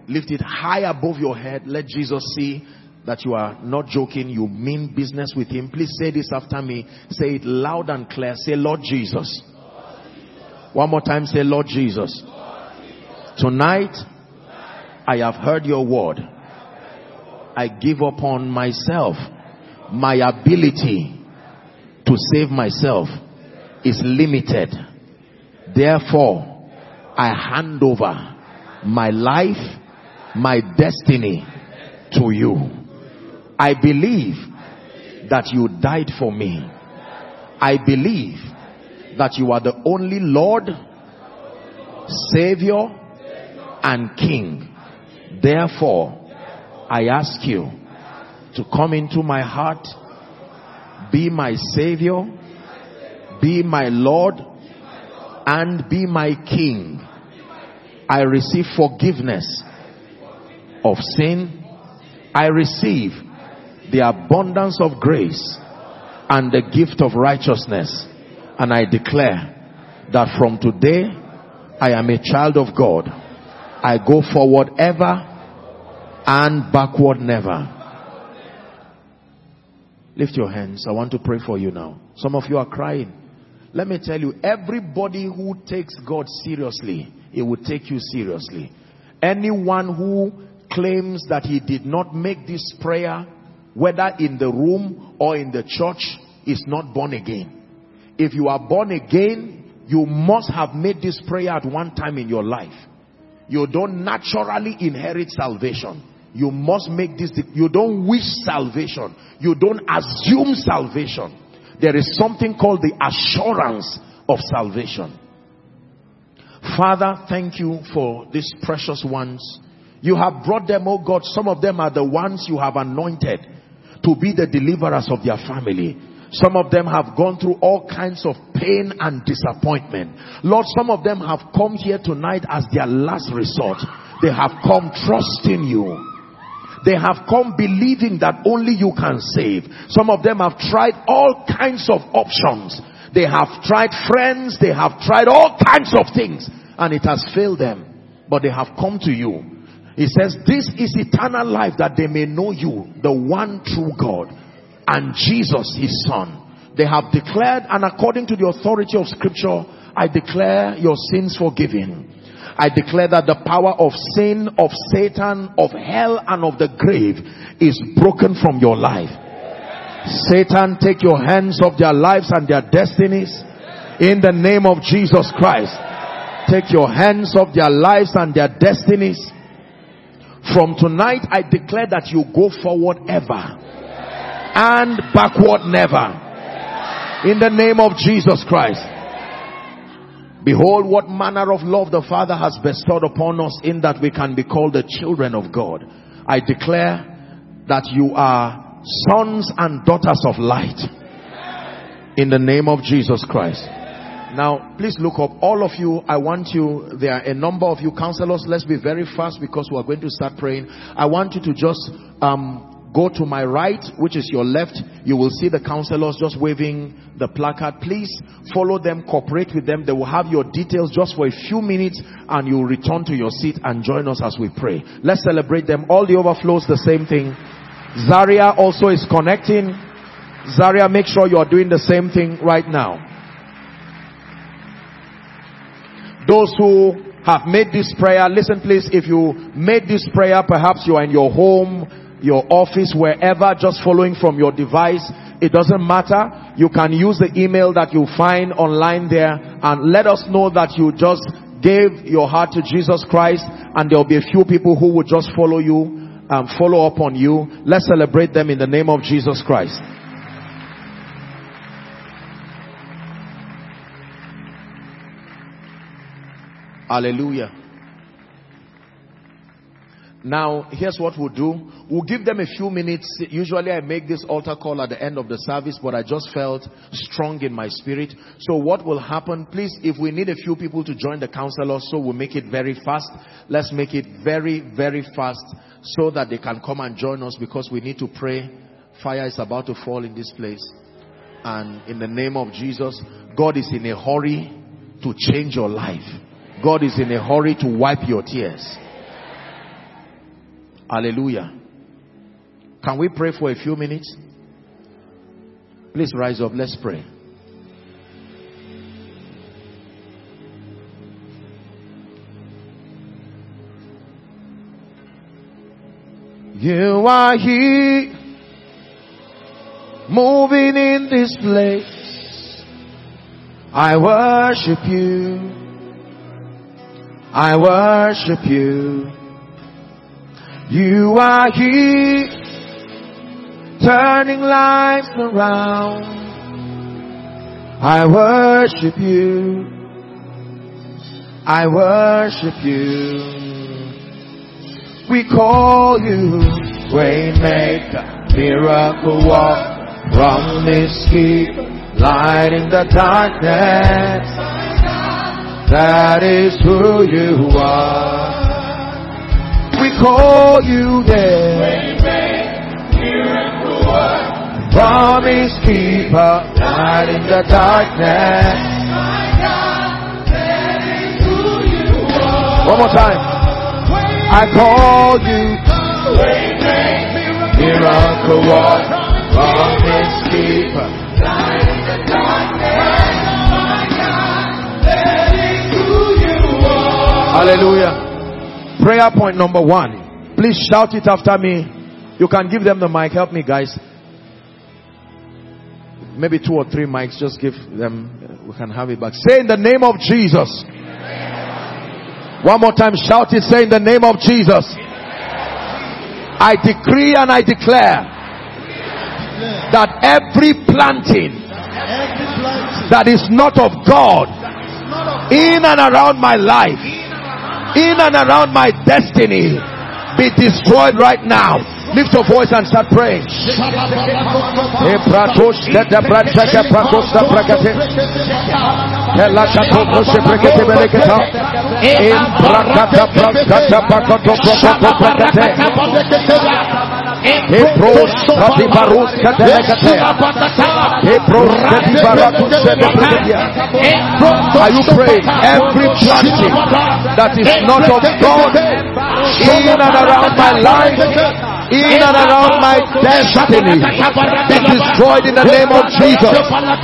Lift it high above your head. Let Jesus see that you are not joking. You mean business with him. Please say this after me. Say it loud and clear. Say, Lord Jesus. One more time. Say, Lord Jesus. Tonight, I have heard your word. I give upon myself. My ability to save myself is limited. Therefore, I hand over my life, my destiny to you. I believe that you died for me. I believe that you are the only Lord, Savior, and King. Therefore, I ask you to come into my heart, be my Savior, be my Lord, and be my King. I receive forgiveness of sin. I receive the abundance of grace and the gift of righteousness. And I declare that from today, I am a child of God. I go forward ever and backward never. Lift your hands. I want to pray for you now. Some of you are crying. Let me tell you, everybody who takes God seriously, he will take you seriously. Anyone who claims that he did not make this prayer, whether in the room or in the church, is not born again. If you are born again, you must have made this prayer at one time in your life. You don't naturally inherit salvation. You must make this. You don't wish salvation. You don't assume salvation. There is something called the assurance of salvation. Father, thank you for these precious ones. You have brought them, oh God. Some of them are the ones you have anointed to be the deliverers of their family. Some of them have gone through all kinds of pain and disappointment. Lord, some of them have come here tonight as their last resort. They have come trusting you. They have come believing that only you can save. Some of them have tried all kinds of options. They have tried friends. They have tried all kinds of things. And it has failed them. But they have come to you. He says, this is eternal life, that they may know you, the one true God, and Jesus, his Son. They have declared, and according to the authority of Scripture, I declare your sins forgiven. I declare that the power of sin, of Satan, of hell, and of the grave is broken from your life. Satan, take your hands off their lives and their destinies. In the name of Jesus Christ. Take your hands off their lives and their destinies. From tonight, I declare that you go forward ever and backward never. In the name of Jesus Christ. Behold, what manner of love the Father has bestowed upon us, in that we can be called the children of God. I declare that you are sons and daughters of light. In the name of Jesus Christ. Now, please look up. All of you, I want you, there are a number of you counselors. Let's be very fast because we are going to start praying. I want you to just go to my right, which is your left. You will see the counselors just waving the placard. Please follow them, cooperate with them. They will have your details just for a few minutes, and you will return to your seat and join us as we pray. Let's celebrate them. All the overflows, the same thing. Zaria also is connecting. Zaria, make sure you are doing the same thing right now. Those who have made this prayer, listen please, if you made this prayer, perhaps you are in your home, your office, wherever, just following from your device, it doesn't matter. You can use the email that you find online there, and let us know that you just gave your heart to Jesus Christ, and there will be a few people who will just follow you, follow up on you. Let's celebrate them in the name of Jesus Christ. Hallelujah. Now, here's what we'll do. We'll give them a few minutes. Usually I make this altar call at the end of the service, but I just felt strong in my spirit. So what will happen, please, if we need a few people to join the counselors, so we'll make it very fast. Let's make it very, very fast so that they can come and join us, because we need to pray. Fire is about to fall in this place. And in the name of Jesus, God is in a hurry to change your life. God is in a hurry to wipe your tears. Hallelujah. Can we pray for a few minutes? Please rise up. Let's pray. You are here, moving in this place. I worship you. I worship you. You are here, turning lives around. I worship you. I worship you. We call you Waymaker, miracle worker, promise keeper, light in the darkness. That is who you are. We call you there, Waymaker, miracle worker, promise keeper, light in the darkness. That is who you are. One more time. I call you miracle worker, promise keeper, light in the darkness. My God, that is who you are. Hallelujah. Prayer point number 1. Please shout it after me. You can give them the mic. Help me, guys. Maybe 2 or 3 mics. Just give them. We can have it back. Say, in the name of Jesus. One more time, shout it. Say, in the name of Jesus, I decree and I declare that every planting that is not of God in and around my life, in and around my destiny, be destroyed right now. Lift your voice and start praying. Are you praying? Every planting that is not of God in and around my life, in and around my destiny, be destroyed in the name of Jesus.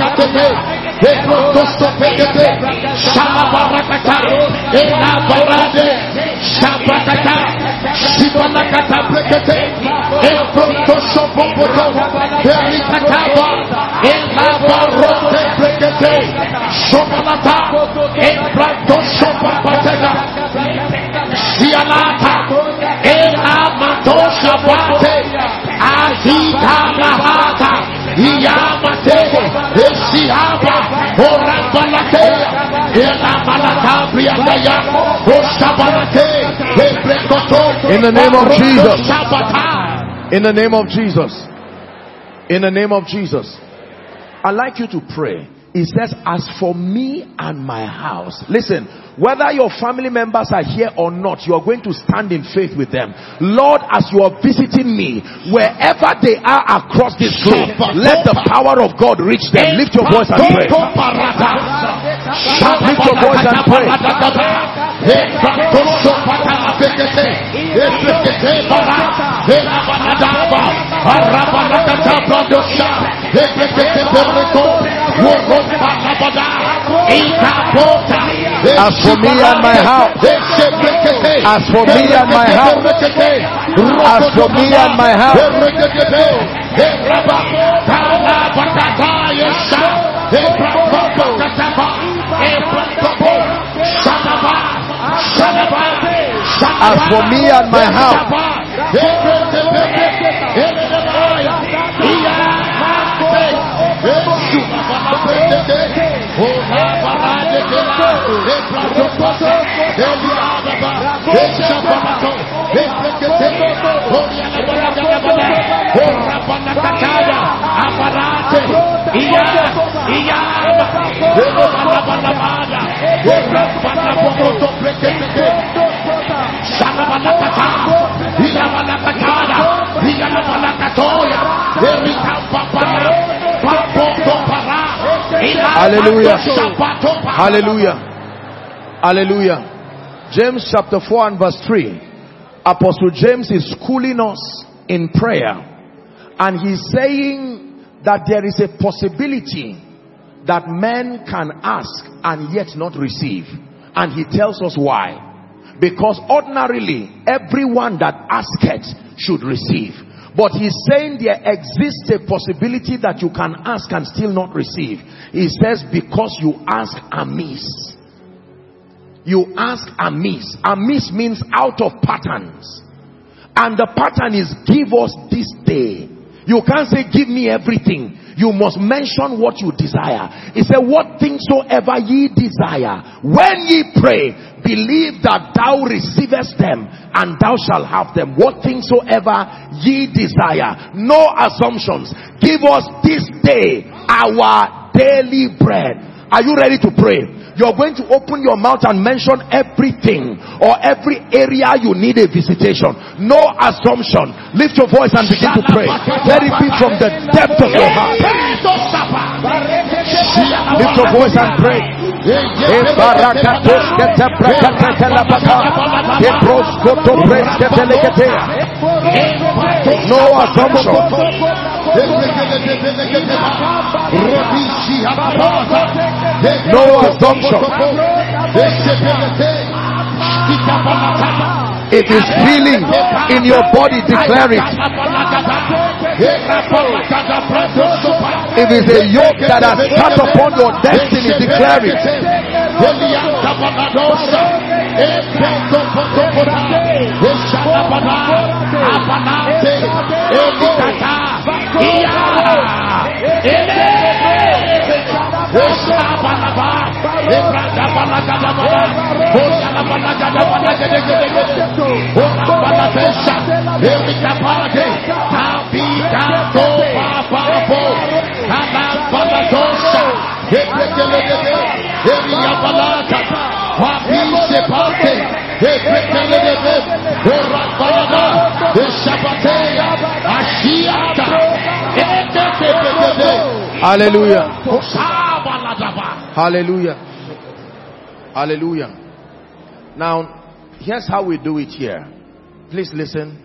In the name of Jesus. In the name of Jesus. In the name of Jesus. I'd like you to pray. It says, as for me and my house. Listen, whether your family members are here or not, you are going to stand in faith with them. Lord, as you are visiting me, wherever they are across this globe, let the power of God reach them. Lift your voice and pray. Lift your voice and pray. As for me and my house, as for me and my house, as for me and my house, as for me and my house, hallelujah. Hallelujah. Hallelujah. James chapter 4 and verse 3. Apostle James is schooling us in prayer, and he's saying that there is a possibility that men can ask and yet not receive. And he tells us why. Because ordinarily everyone that asketh should receive, but he's saying there exists a possibility that you can ask and still not receive. He says because you ask amiss. You ask amiss. Amiss means out of patterns. And the pattern is give us this day. You can't say give me everything. You must mention what you desire. He said, what things soever ye desire, when ye pray, believe that thou receivest them, and thou shalt have them. What things soever ye desire. No assumptions. Give us this day our daily bread. Are you ready to pray? You're going to open your mouth and mention everything or every area you need a visitation. No assumption. Lift your voice and begin to pray. Let it be from the depth of your heart. Lift your voice and pray. No assumption. No assumption. It is healing in your body, declare it. If it is a yoke that has sat upon your destiny, declare it. Hallelujah. Hallelujah. Hallelujah. Now, here's how we do it here. Please listen.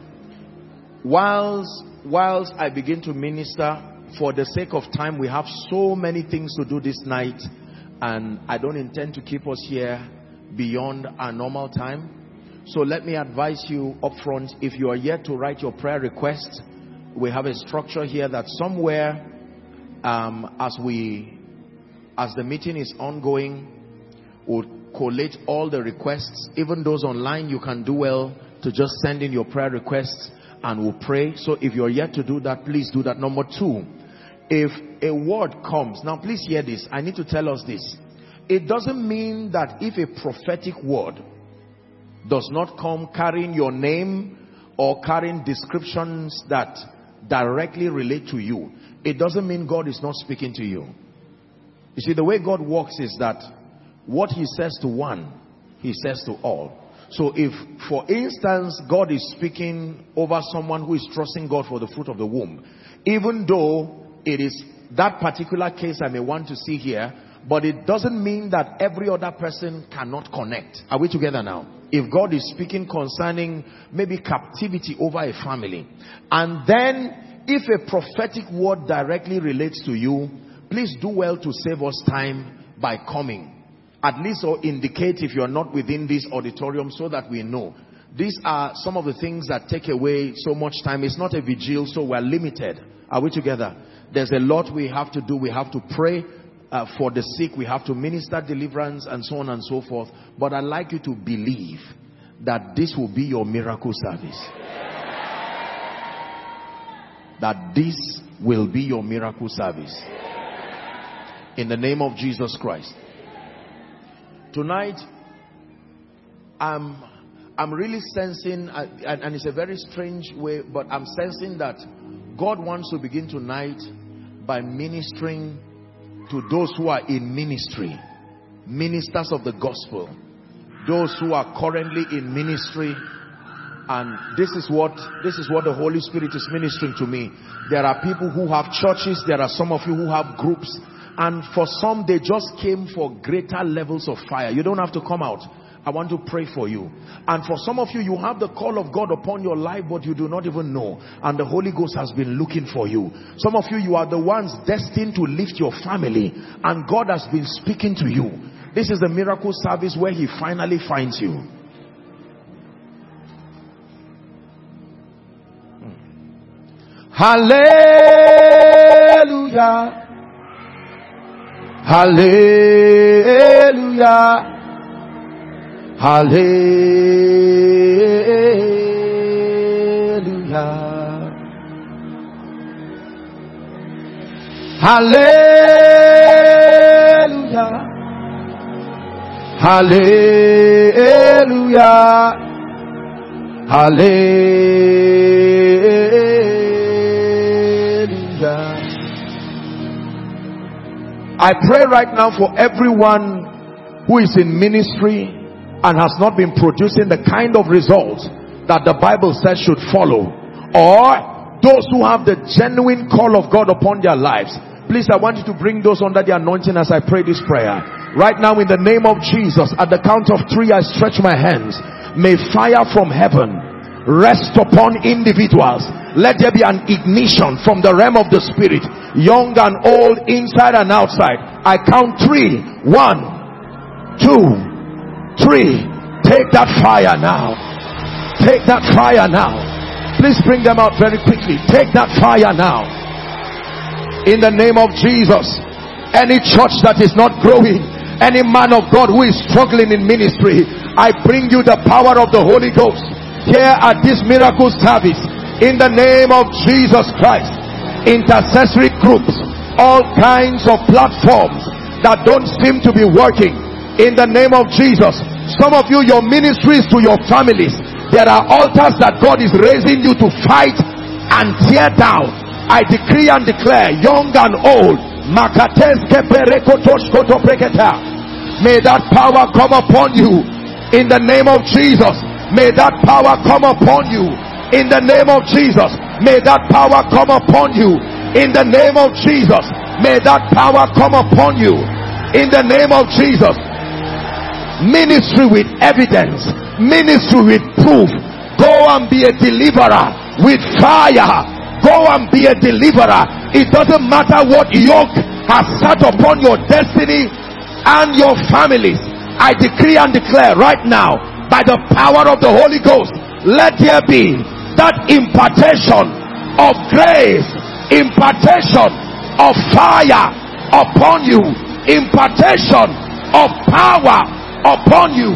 Whilst I begin to minister, for the sake of time, we have so many things to do this night, and I don't intend to keep us here beyond our normal time. So let me advise you up front, if you are yet to write your prayer request, we have a structure here that somewhere as the meeting is ongoing, we'll collate all the requests. Even those online, you can do well to just send in your prayer requests and we'll pray. So if you're yet to do that, please do that. Number two, if a word comes, now please hear this, I need to tell us this. It doesn't mean that if a prophetic word does not come carrying your name or carrying descriptions that directly relate to you, it doesn't mean God is not speaking to you. You see, the way God works is that what he says to one, he says to all. So if, for instance, God is speaking over someone who is trusting God for the fruit of the womb, even though it is that particular case I may want to see here, but it doesn't mean that every other person cannot connect. Are we together now? If God is speaking concerning maybe captivity over a family, and then if a prophetic word directly relates to you, please do well to save us time by coming. At least or indicate if you are not within this auditorium so that we know. These are some of the things that take away so much time. It's not a vigil, so we're limited. Are we together? There's a lot we have to do. We have to pray for the sick. We have to minister deliverance and so on and so forth. But I'd like you to believe that this will be your miracle service. That this will be your miracle service. In the name of Jesus Christ. Tonight, I'm really sensing, and it's a very strange way, but I'm sensing that God wants to begin tonight by ministering to those who are in ministry, ministers of the gospel, those who are currently in ministry. And this is what the Holy Spirit is ministering to me. There are people who have churches. There are some of you who have groups. And for some, they just came for greater levels of fire. You don't have to come out. I want to pray for you. And for some of you, you have the call of God upon your life, but you do not even know. And the Holy Ghost has been looking for you. Some of you, you are the ones destined to lift your family. And God has been speaking to you. This is the miracle service where He finally finds you. Hallelujah. Hallelujah. Hallelujah. Hallelujah. Hallelujah. Hallelujah. I pray right now for everyone who is in ministry and has not been producing the kind of results that the Bible says should follow, or those who have the genuine call of God upon their lives. Please, I want you to bring those under the anointing as I pray this prayer. Right now, in the name of Jesus, at the count of 3, I stretch my hands. May fire from heaven rest upon individuals. Let there be an ignition from the realm of the Spirit, young and old, inside and outside. I count 3. 1, 2, 3. Take that fire now. Take that fire now. Please bring them out very quickly. Take that fire now. In the name of Jesus. Any church that is not growing, any man of God who is struggling in ministry, I bring you the power of the Holy Ghost here at this miracle service. In the name of Jesus Christ. Intercessory groups, all kinds of platforms that don't seem to be working. In the name of Jesus. Some of you, your ministries to your families, there are altars that God is raising you to fight and tear down. I decree and declare, young and old, may that power come upon you in the name of Jesus. May that power come upon you in the name of Jesus. May that power come upon you in the name of Jesus. May that power come upon you in the name of Jesus. Ministry with evidence, ministry with proof. Go and be a deliverer with fire. Go and be a deliverer. It doesn't matter what yoke has sat upon your destiny and your families. I decree and declare right now, by the power of the Holy Ghost, let there be that impartation of grace, impartation of fire upon you, impartation of power upon you.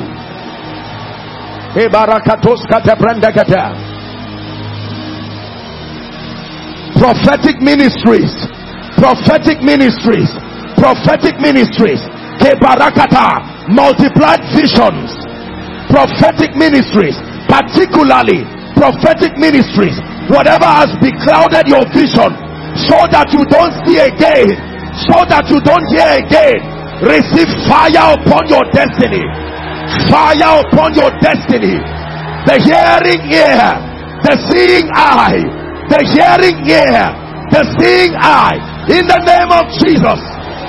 Prophetic ministries, prophetic ministries, prophetic ministries. Multiplied visions, prophetic ministries, particularly prophetic ministries. Whatever has beclouded your vision, so that you don't see again, so that you don't hear again, receive fire upon your destiny. Fire upon your destiny. The hearing ear, the seeing eye, the hearing ear, the seeing eye, in the name of Jesus.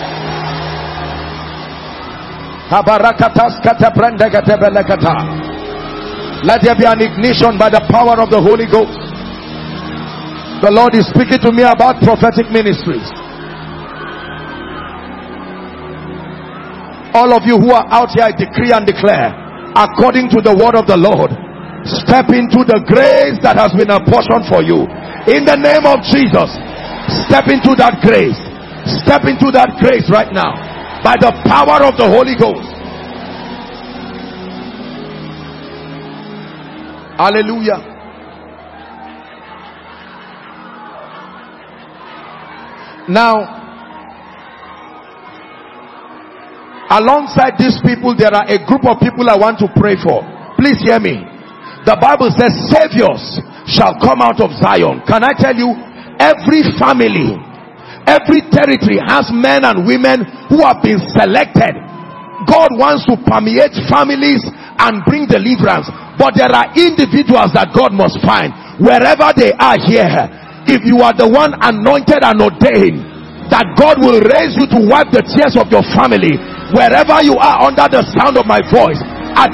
Let there be an ignition by the power of the Holy Ghost. The Lord is speaking to me about prophetic ministries. All of you who are out here, I decree and declare, according to the word of the Lord, step into the grace that has been apportioned for you. In the name of Jesus, step into that grace. Step into that grace right now, by the power of the Holy Ghost. Hallelujah. Now, alongside these people, there are a group of people I want to pray for. Please hear me. The Bible says saviors shall come out of Zion. Can I tell you, every family, every territory has men and women who have been selected. God wants to permeate families and bring deliverance, but there are individuals that God must find wherever they are here. If you are the one anointed and ordained, that God will raise you to wipe the tears of your family. Wherever you are under the sound of my voice, At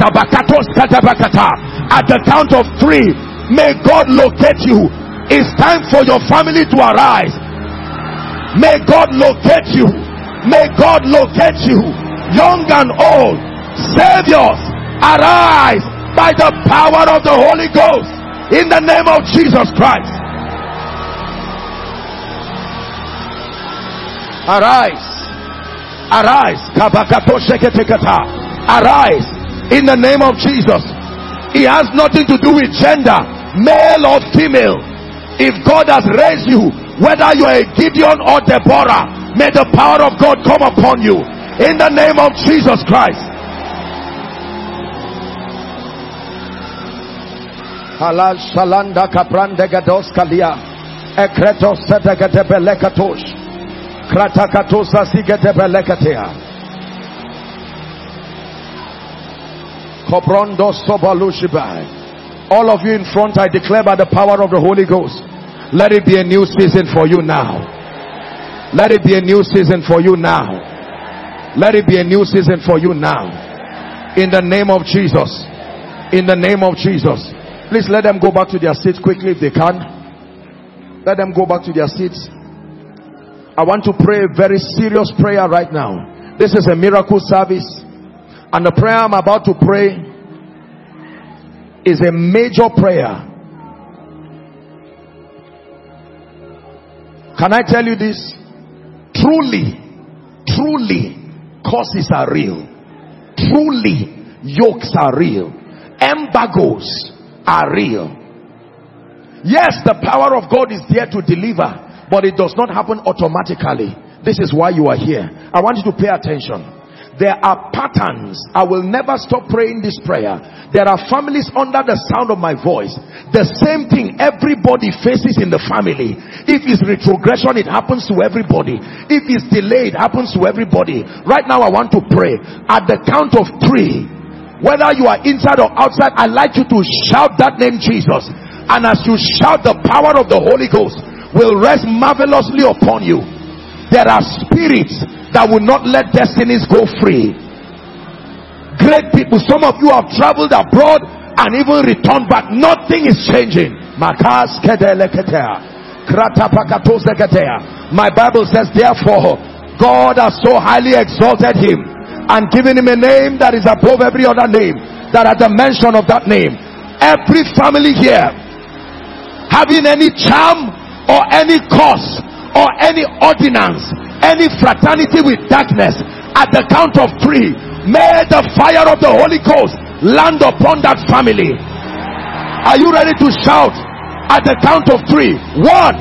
the count of 3, may God locate you. It's time for your family to arise. May God locate you. May God locate you. Young and old, saviors, arise by the power of the Holy Ghost in the name of Jesus Christ. Arise. Arise. Arise in the name of Jesus. It has nothing to do with gender, male or female. If God has raised you, whether you are a Gideon or Deborah, may the power of God come upon you in the name of Jesus Christ. Halal shalanda kaprande gados kalia ekretos sedegete belekatosh kratakatosa sigete belekatea kobrondo sobalushibai. All of you in front, I declare by the power of the Holy Ghost, let it be a new season for you now. Let it be a new season for you now. Let it be a new season for you now. In the name of Jesus. In the name of Jesus. Please let them go back to their seats quickly if they can. Let them go back to their seats. I want to pray a very serious prayer right now. This is a miracle service. And the prayer I'm about to pray is a major prayer. Can I tell you this? Truly, curses are real. Truly, yokes are real. Embargoes are real. Yes, the power of God is there to deliver, but it does not happen automatically. This is why you are here. I want you to pay attention. There are patterns. I will never stop praying this prayer. There are families under the sound of my voice. The same thing everybody faces in the family. If it's retrogression, it happens to everybody. If it's delayed, it happens to everybody. Right now I want to pray. At the count of 3, whether you are inside or outside, I'd like you to shout that name Jesus. And as you shout, the power of the Holy Ghost will rest marvelously upon you. There are spirits that will not let destinies go free. Great people, some of you have traveled abroad and even returned back. Nothing is changing. My Bible says, therefore God has so highly exalted him and given him a name that is above every other name, that at the mention of that name, every family here having any charm or any curse or any ordinance, any fraternity with darkness, at the count of 3, may the fire of the Holy Ghost land upon that family. Are you ready to shout? At the count of 3, 1,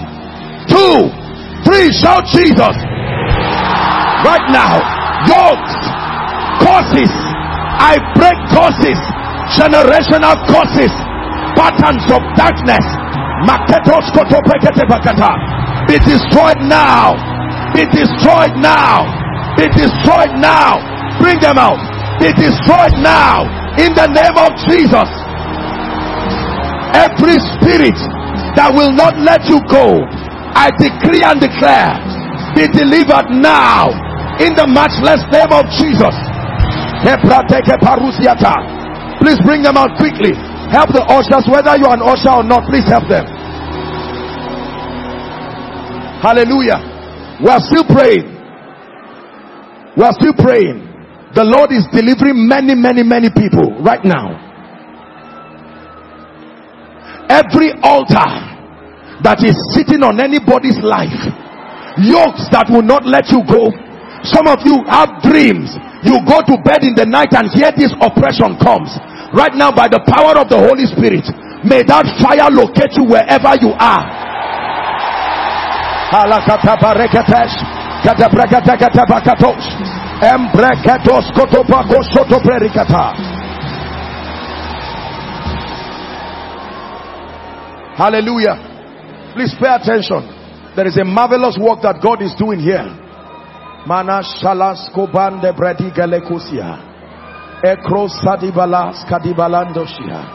2, 3, shout Jesus. Right now, yokes, curses, I break curses, generational curses, patterns of darkness, be destroyed now. Be destroyed now. Be destroyed now. Bring them out. Be destroyed now. In the name of Jesus. Every spirit that will not let you go, I decree and declare, be delivered now. In the matchless name of Jesus. Please bring them out quickly. Help the ushers, whether you are an usher or not, please help them. Hallelujah. We are still praying. We are still praying. The Lord is delivering many people right now. Every altar that is sitting on anybody's life, yokes that will not let you go. Some of you have dreams. You go to bed in the night and hear this oppression comes. Right now, by the power of the Holy Spirit, may that fire locate you wherever you are. Hallelujah. Please pay attention. There is a marvelous work that God is doing here. Mana shalas kobande bredi galekusia. Ekro sadibalas kadibalandoshia.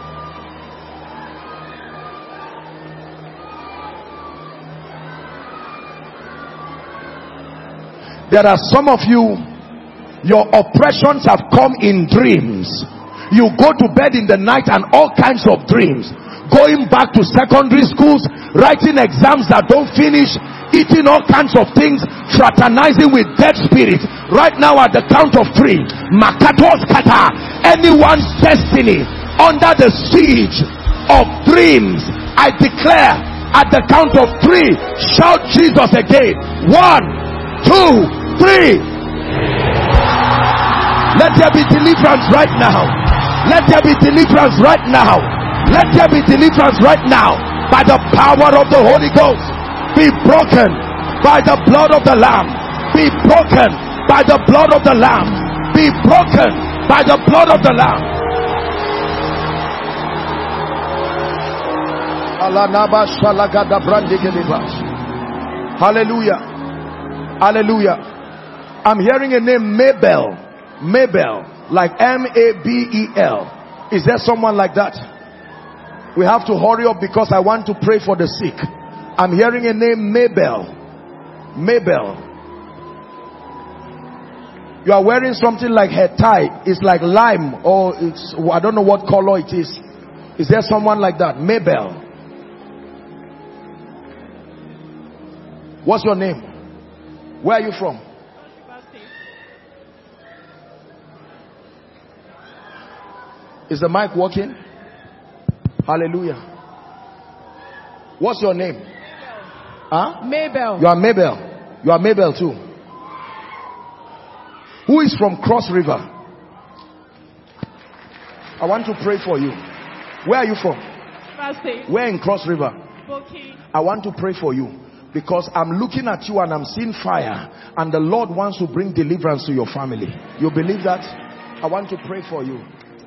There are some of you, your oppressions have come in dreams. You go to bed in the night and all kinds of dreams. Going back to secondary schools, writing exams that don't finish, eating all kinds of things, fraternizing with dead spirits. Right now at the count of 3, Makatos Kata, anyone's destiny under the siege of dreams, I declare at the count of 3, shout Jesus again. 1, 2, 3. Let there be deliverance right now. Let there be deliverance right now. Let there be deliverance right now by the power of the Holy Ghost. Be broken by the blood of the Lamb. Be broken by the blood of the Lamb. Be broken by the blood of the Lamb. Hallelujah. Hallelujah. I'm hearing a name, Mabel. Mabel, like Mabel. Is there someone like that? We have to hurry up because I want to pray for the sick. I'm hearing a name, Mabel. Mabel. You are wearing something like hair tie. It's like lime, or it's, I don't know what color it is. Is there someone like that? Mabel. What's your name? Where are you from? Is the mic working? Hallelujah. What's your name? Huh? Mabel. You are Mabel. You are Mabel too. Who is from Cross River? I want to pray for you. Where are you from? Where in Cross River? Boki. I want to pray for you because I'm looking at you and I'm seeing fire, and the Lord wants to bring deliverance to your family. You believe that? I want to pray for you.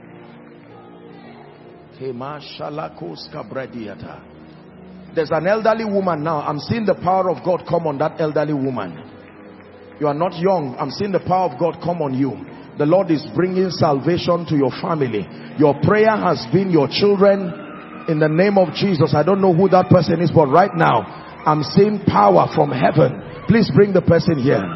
There's an elderly woman now. I'm seeing the power of God come on that elderly woman. You are not young. I'm seeing the power of God come on you. The Lord is bringing salvation to your family. Your prayer has been your children in the name of Jesus. I don't know who that person is, but right now I'm seeing power from heaven. Please bring the person here.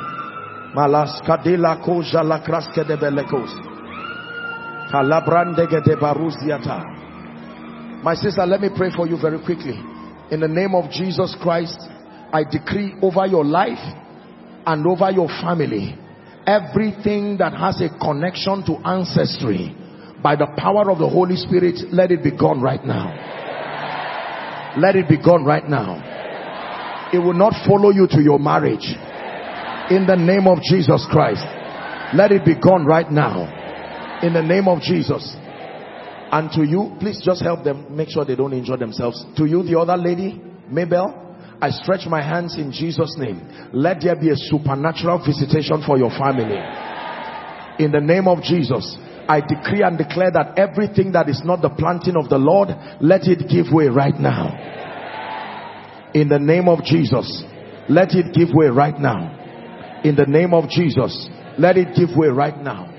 My sister, let me pray for you very quickly. In the name of Jesus Christ, I decree over your life and over your family, everything that has a connection to ancestry, by the power of the Holy Spirit, let it be gone right now. Let it be gone right now. It will not follow you to your marriage. In the name of Jesus Christ, let it be gone right now. In the name of Jesus. And to you, please just help them, make sure they don't injure themselves. To you, the other lady, Mabel, I stretch my hands in Jesus' name. Let there be a supernatural visitation for your family. In the name of Jesus, I decree and declare that everything that is not the planting of the Lord, let it give way right now. In the name of Jesus, let it give way right now. In the name of Jesus, let it give way right now.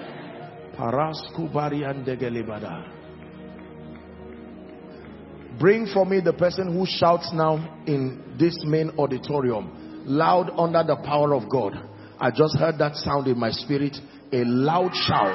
Bring for me the person who shouts now in this main auditorium, loud under the power of God. I just heard that sound in my spirit, a loud shout.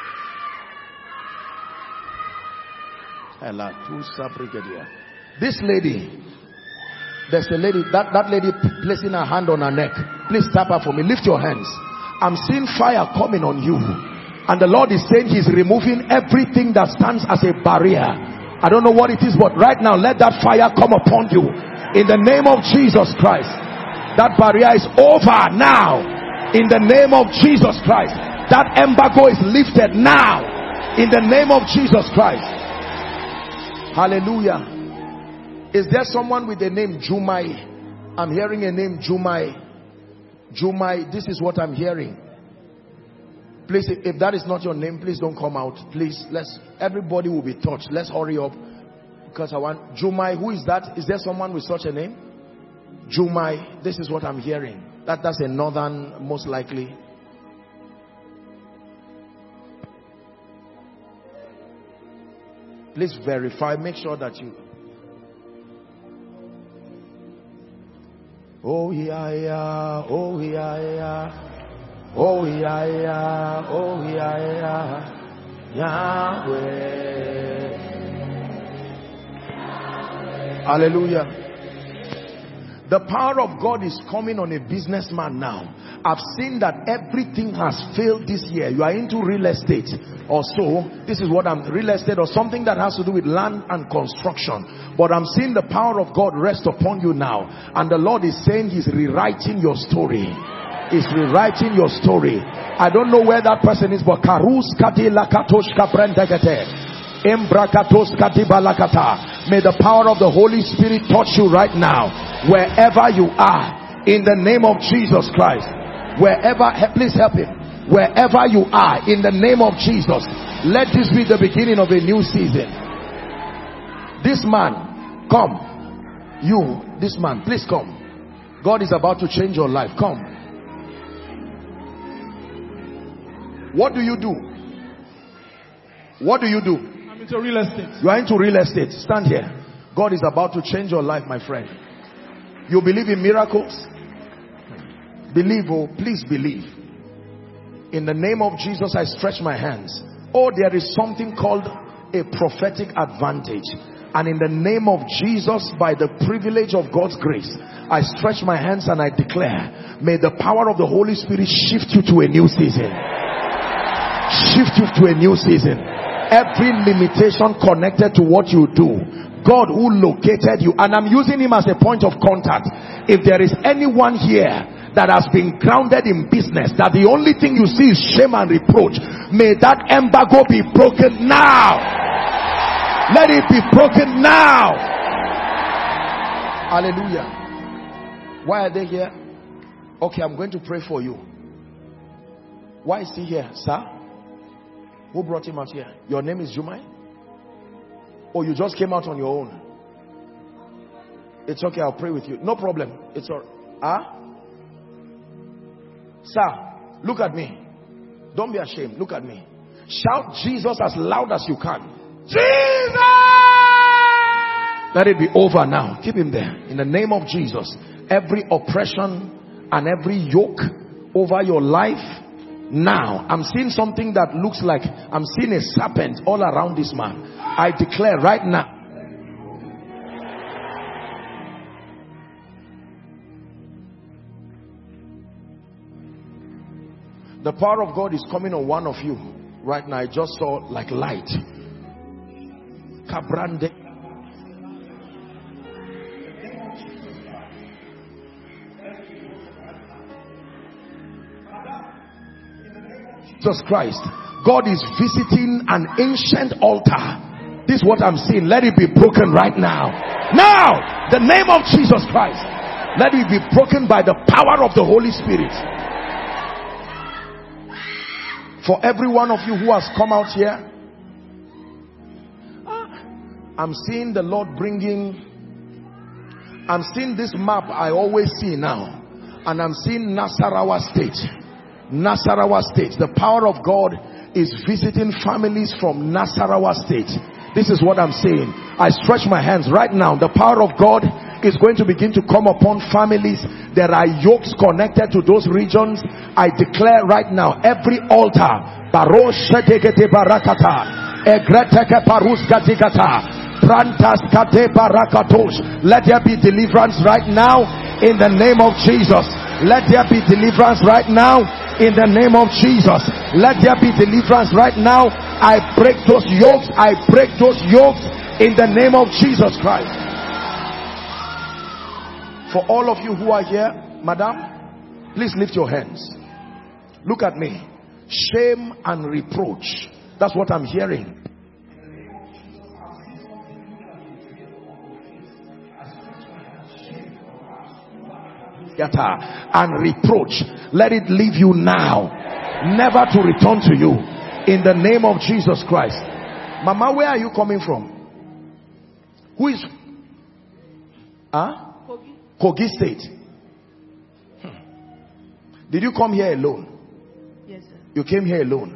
This lady, there's a lady, that lady placing her hand on her neck. Please tap her for me. Lift your hands. I'm seeing fire coming on you. And the Lord is saying He's removing everything that stands as a barrier. I don't know what it is, but right now let that fire come upon you. In the name of Jesus Christ. That barrier is over now. In the name of Jesus Christ. That embargo is lifted now. In the name of Jesus Christ. Hallelujah. Is there someone with the name Jumai? I'm hearing a name Jumai. Jumai, this is what I'm hearing. Please, if that is not your name, please don't come out. Please, everybody will be touched. Let's hurry up. Because I want Jumai. Who is that? Is there someone with such a name? Jumai. This is what I'm hearing. That's a northern, most likely. Please verify. Make sure that you. Oh yeah, yeah. Oh yeah, yeah. Oh yeah, yeah. Oh yeah, yeah. Yahweh. Hallelujah. The power of God is coming on a businessman now. I've seen that everything has failed this year. You are into real estate or so. This is what I'm real estate or something that has to do with land and construction. But I'm seeing the power of God rest upon you now. And the Lord is saying He's rewriting your story. He's rewriting your story. I don't know where that person is, but Karus Kati Lakatosh Kaprentegete. May the power of the Holy Spirit touch you right now, wherever you are, in the name of Jesus Christ. Wherever, please help him. Wherever you are, in the name of Jesus, let this be the beginning of a new season. This man, come. You, this man, please come. God is about to change your life. Come. What do you do? What do you do? Into real estate. You are into real estate. Stand here. God is about to change your life, my friend. You believe in miracles? Believe, oh, please believe. In the name of Jesus, I stretch my hands. Oh, there is something called a prophetic advantage. And in the name of Jesus, by the privilege of God's grace, I stretch my hands and I declare, may the power of the Holy Spirit shift you to a new season. Shift you to a new season. Every limitation connected to what you do, God who located you, and I'm using him as a point of contact. If there is anyone here that has been grounded in business, that the only thing you see is shame and reproach, may that embargo be broken now. Let it be broken now. Hallelujah. Why are they here? Okay, I'm going to pray for you. Why is he here, sir? Who brought him out here? Your name is Jumai? Or you just came out on your own? It's okay, I'll pray with you. No problem. It's all right. Sir, look at me. Don't be ashamed. Look at me. Shout Jesus as loud as you can. Jesus! Let it be over now. Keep him there. In the name of Jesus. Every oppression and every yoke over your life, now, I'm seeing something that looks like, I'm seeing a serpent all around this man. I declare right now. The power of God is coming on one of you. Right now, I just saw like light. Cabrande. Jesus Christ, God is visiting an ancient altar. This is what I'm seeing. Let it be broken right now. Now, the name of Jesus Christ, let it be broken by the power of the Holy Spirit. For every one of you who has come out here, I'm seeing the Lord bringing, I'm seeing this map I always see now, and I'm seeing Nasarawa State. Nasarawa State. The power of God is visiting families from Nasarawa State. This is what I'm saying. I stretch my hands right now. The power of God is going to begin to come upon families. There are yokes connected to those regions. I declare right now, every altar, let there be deliverance right now in the name of Jesus. Let there be deliverance right now in the name of Jesus. Let there be deliverance right now. I break those yokes. I break those yokes in the name of Jesus Christ. For all of you who are here, madam, please lift your hands. Look at me. Shame and reproach. That's what I'm hearing. And reproach, let it leave you now, never to return to you, in the name of Jesus Christ. Mama, where are you coming from? Who is Kogi State? Did you come here alone? Yes, sir. You came here alone.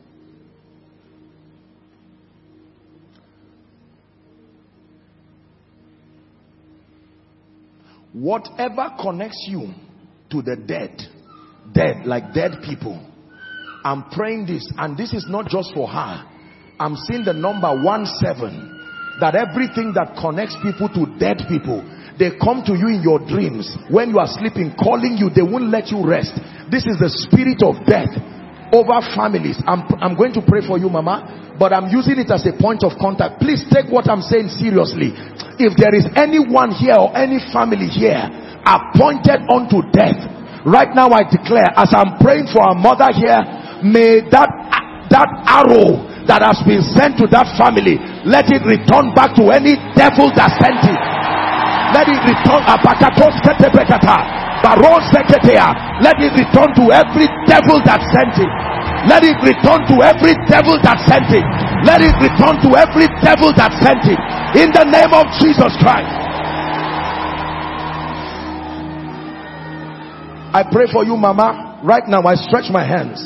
Whatever connects you to the dead like dead people, I'm praying this, and this is not just for her. I'm seeing the number 17, that everything that connects people to dead people, they come to you in your dreams when you are sleeping, calling you. They won't let you rest. This is the spirit of death over families. I'm going to pray for you, Mama, but I'm using it as a point of contact. Please take what I'm saying seriously. If there is anyone here or any family here appointed unto death, right now I declare, as I'm praying for our mother here, may that arrow that has been sent to that family, let it return back to any devil that sent it. Let it return. Let it return to every devil that sent it. Let it return to every devil that sent it. Let it return to every devil that sent it. In the name of Jesus Christ. I pray for you, Mama. Right now I stretch my hands.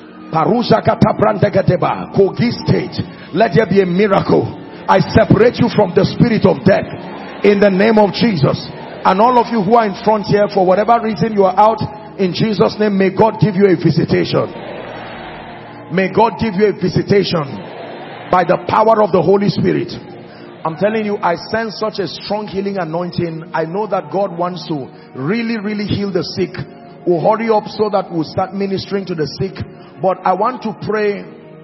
Kogi stage. Let there be a miracle. I separate you from the spirit of death in the name of Jesus. And all of you who are in front here, for whatever reason you are out, in Jesus' name, may God give you a visitation. May God give you a visitation by the power of the Holy Spirit. I'm telling you, I sense such a strong healing anointing. I know that God wants to really, really heal the sick. We'll hurry up so that we'll start ministering to the sick. But I want to pray.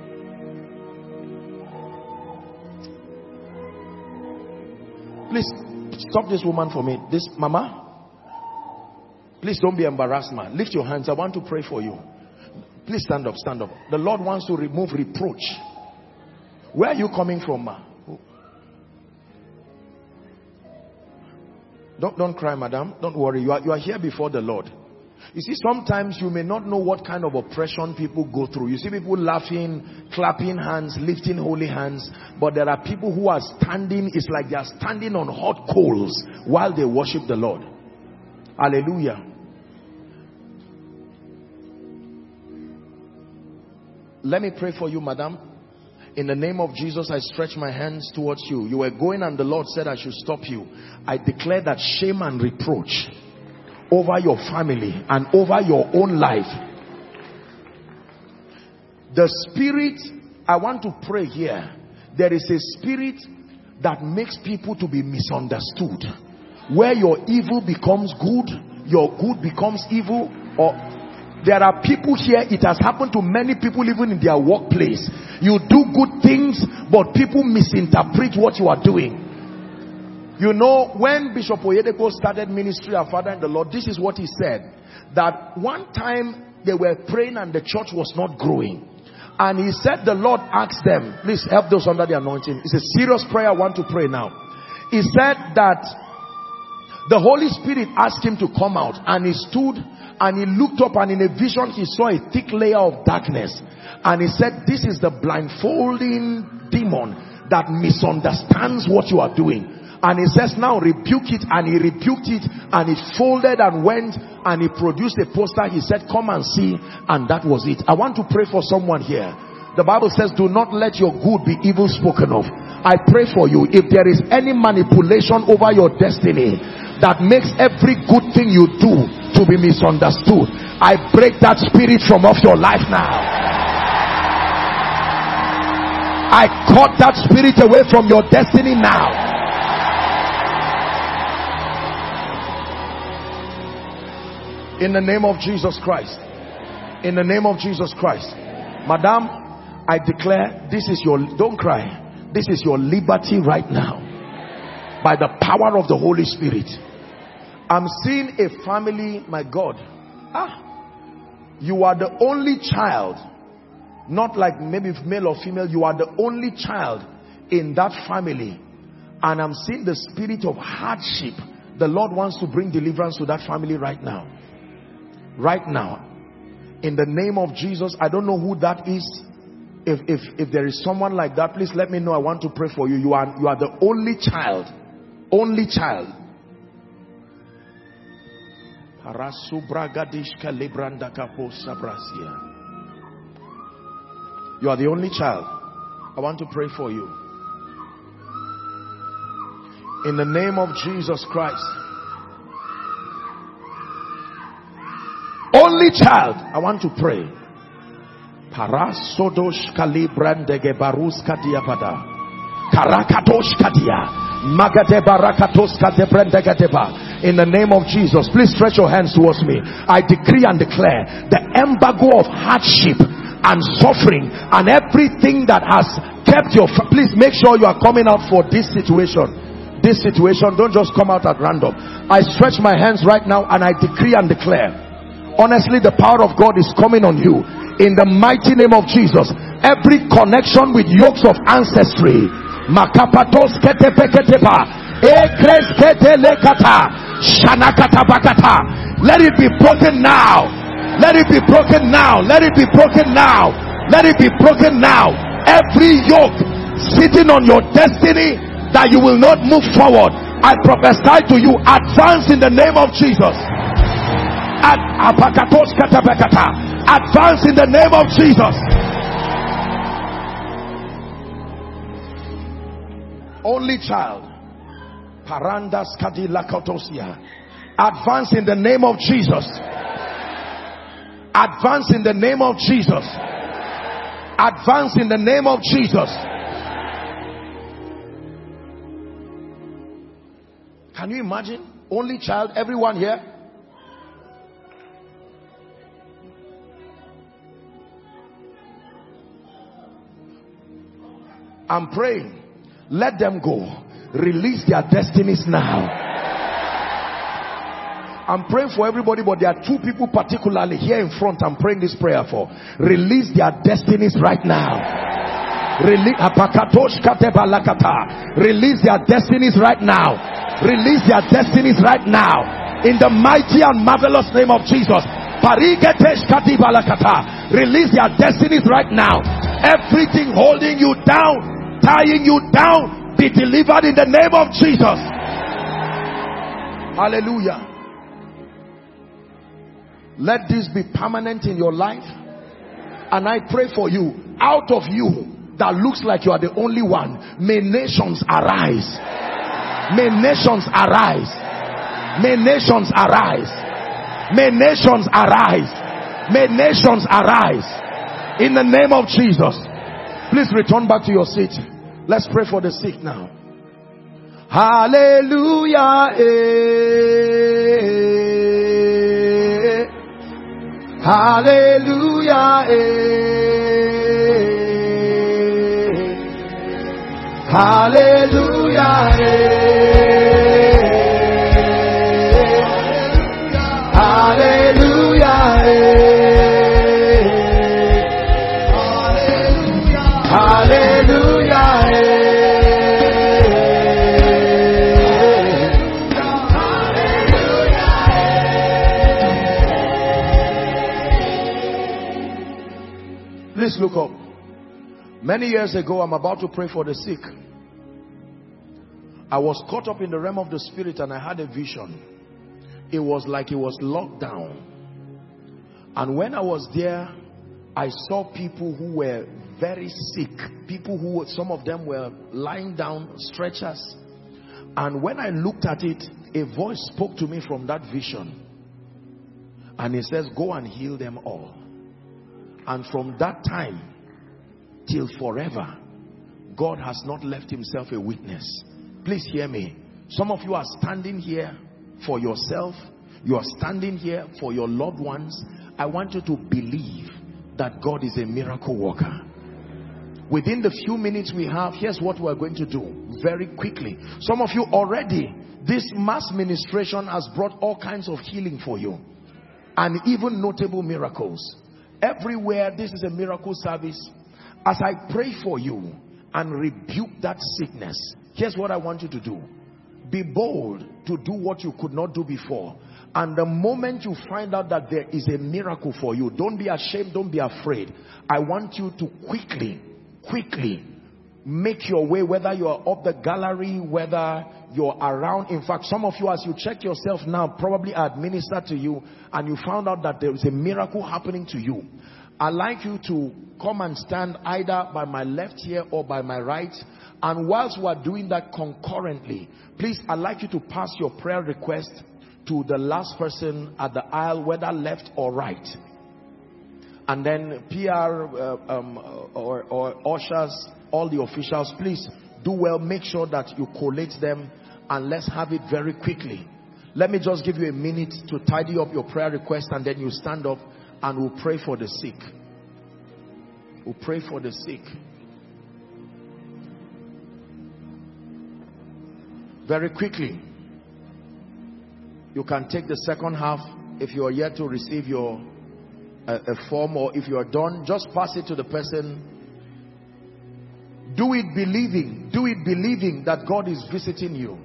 Please stop this woman for me. This Mama, please don't be embarrassed, man. Lift your hands. I want to pray for you. Please stand up, stand up. The Lord wants to remove reproach. Where are you coming from, ma? Don't cry, madam. Don't worry. You are here before the Lord. You see, sometimes you may not know what kind of oppression people go through. You see people laughing, clapping hands, lifting holy hands. But there are people who are standing, it's like they are standing on hot coals while they worship the Lord. Hallelujah. Let me pray for you, madam. In the name of Jesus, I stretch my hands towards you. You were going and the Lord said I should stop you. I declare that shame and reproach over your family and over your own life. The spirit, I want to pray here. There is a spirit that makes people to be misunderstood. Where your evil becomes good, your good becomes evil. Or there are people here, it has happened to many people even in their workplace. You do good things, but people misinterpret what you are doing. You know, when Bishop Oyedepo started ministry, our Father in the Lord, this is what he said. That one time they were praying and the church was not growing. And he said the Lord asked them, please help those under the anointing. It's a serious prayer I want to pray now. He said that the Holy Spirit asked him to come out, and he stood and he looked up, and in a vision he saw a thick layer of darkness. And he said, this is the blindfolding demon that misunderstands what you are doing. And he says, now rebuke it. And he rebuked it, and it folded and went, and he produced a poster. He said, come and see. And that was it. I want to pray for someone here. The Bible says, do not let your good be evil spoken of. I pray for you, if there is any manipulation over your destiny that makes every good thing you do to be misunderstood, I break that spirit from off your life now. I cut that spirit away from your destiny now. In the name of Jesus Christ. In the name of Jesus Christ. Madam, I declare this is your, don't cry, this is your liberty right now. By the power of the Holy Spirit. I'm seeing a family, my God. You are the only child. Not like maybe male or female. You are the only child in that family. And I'm seeing the spirit of hardship. The Lord wants to bring deliverance to that family right now. Right now, in the name of Jesus. I don't know who that is. If there is someone like that, please let me know. I want to pray for you. You are the only child. Only child. You are the only child. I want to pray for you. In the name of Jesus Christ. Only child. I want to pray. Parasodosh kalibrandege baruska diavada. Karakatosh kadia. Magade barakatos kadebrandega. In the name of Jesus, please stretch your hands towards me. I decree and declare the embargo of hardship and suffering and everything that has kept your... Please make sure you are coming out for this situation. This situation, don't just come out at random. I stretch my hands right now and I decree and declare, honestly, the power of God is coming on you. In the mighty name of Jesus, every connection with yokes of ancestry, makapatos ketepeketepa, ekreskete shanakata bakata, let it be broken now. Let it be broken now. Let it be broken now. Let it be broken now. Every yoke sitting on your destiny that you will not move forward, I prophesy to you, advance in the name of Jesus. Advance in the name of Jesus. Only child. Parandas kadilakotosia. Advance in the name of Jesus. Advance in the name of Jesus. Advance in the name of Jesus. Can you imagine? Only child, everyone here. I'm praying. Let them go. Release their destinies now. I'm praying for everybody, but there are two people particularly here in front I'm praying this prayer for. Release their destinies right now. Release their destinies right now. Release their destinies right now. In the mighty and marvelous name of Jesus. Release their destinies right now. Everything holding you down, tying you down, be delivered in the name of Jesus. Hallelujah. Let this be permanent in your life. And I pray for you, out of you that looks like you are the only one, may nations arise. May nations arise. May nations arise. May nations arise. May nations arise. In the name of Jesus. Please return back to your seat. Let's pray for the sick now. Hallelujah. Hallelujah. Hallelujah. Hallelujah. Please look up. Many years ago, I'm about to pray for the sick. I was caught up in the realm of the spirit and I had a vision. It was like it was locked down. And when I was there, I saw people who were very sick. People who, some of them were lying down, stretchers. And when I looked at it, a voice spoke to me from that vision. And it says, go and heal them all. And from that time till forever, God has not left himself a witness. Please hear me. Some of you are standing here for yourself. You are standing here for your loved ones. I want you to believe that God is a miracle worker. Within the few minutes we have, here's what we're going to do very quickly. Some of you already, this mass ministration has brought all kinds of healing for you. And even notable miracles. Everywhere, this is a miracle service. As I pray for you and rebuke that sickness, here's what I want you to do. Be bold to do what you could not do before. And the moment you find out that there is a miracle for you, don't be ashamed, don't be afraid. I want you to quickly make your way, whether you are up the gallery, whether you're around. In fact, some of you, as you check yourself now, probably I administered to you and you found out that there is a miracle happening to you. I'd like you to come and stand either by my left here or by my right. And whilst we are doing that concurrently, please, I'd like you to pass your prayer request to the last person at the aisle, whether left or right. And then PR or ushers, all the officials, please do well. Make sure that you collate them and let's have it very quickly. Let me just give you a minute to tidy up your prayer request, and then you stand up and we'll pray for the sick. We'll pray for the sick. Very quickly. You can take the second half if you are yet to receive your a form, or if you are done, just pass it to the person. Do it believing. Do it believing that God is visiting you.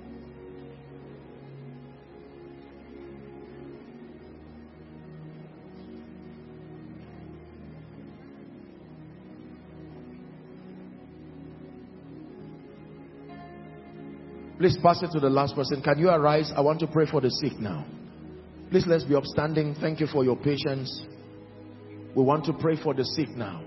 Please pass it to the last person. Can you arise? I want to pray for the sick now. Please, let's be upstanding. Thank you for your patience. We want to pray for the sick now.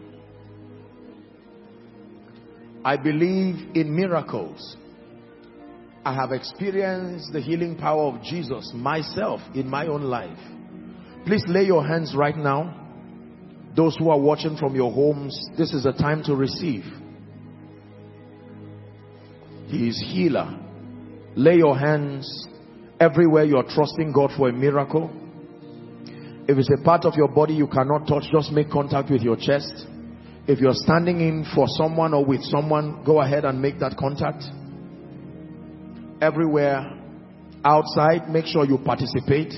I believe in miracles. I have experienced the healing power of Jesus myself in my own life. Please lay your hands right now. Those who are watching from your homes, this is a time to receive. He is healer. Lay your hands everywhere you are trusting God for a miracle. If it's a part of your body you cannot touch, just make contact with your chest. If you're standing in for someone or with someone, go ahead and make that contact. Everywhere outside, make sure you participate.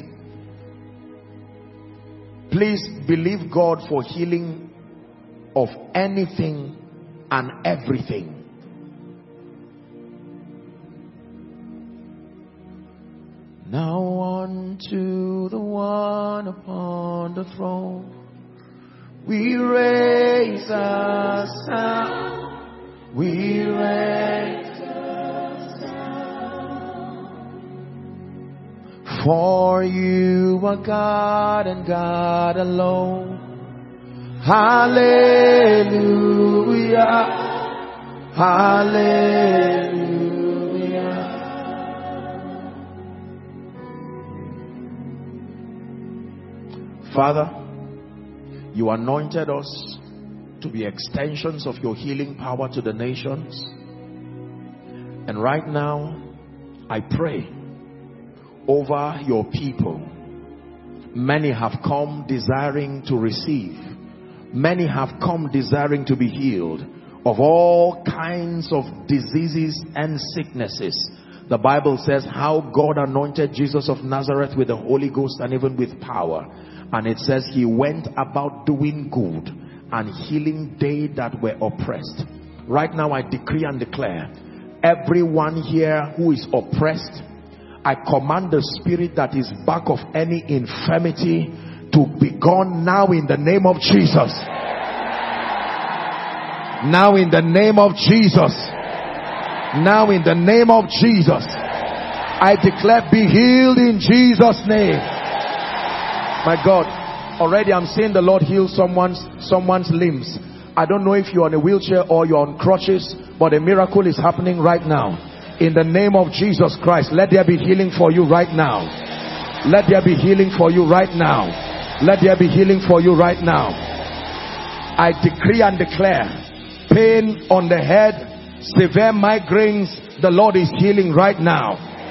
Please believe God for healing of anything and everything. Now unto the one upon the throne we raise a sound, we raise a sound. For you are God and God alone. Hallelujah, hallelujah. Father, you anointed us to be extensions of your healing power to the nations. And right now, I pray over your people. Many have come desiring to receive. Many have come desiring to be healed of all kinds of diseases and sicknesses. The Bible says how God anointed Jesus of Nazareth with the Holy Ghost and even with power. And it says he went about doing good and healing they that were oppressed. Right now I decree and declare, everyone here who is oppressed, I command the spirit that is back of any infirmity to be gone now in the name of Jesus. Now in the name of Jesus. Now in the name of Jesus. I declare, be healed in Jesus' name. My God, already I'm seeing the Lord heal someone's limbs. I don't know if you're on a wheelchair or you're on crutches, but a miracle is happening right now. In the name of Jesus Christ, let there be healing for you right now. Let there be healing for you right now. Let there be healing for you right now. I decree and declare, pain on the head, severe migraines, the Lord is healing right now.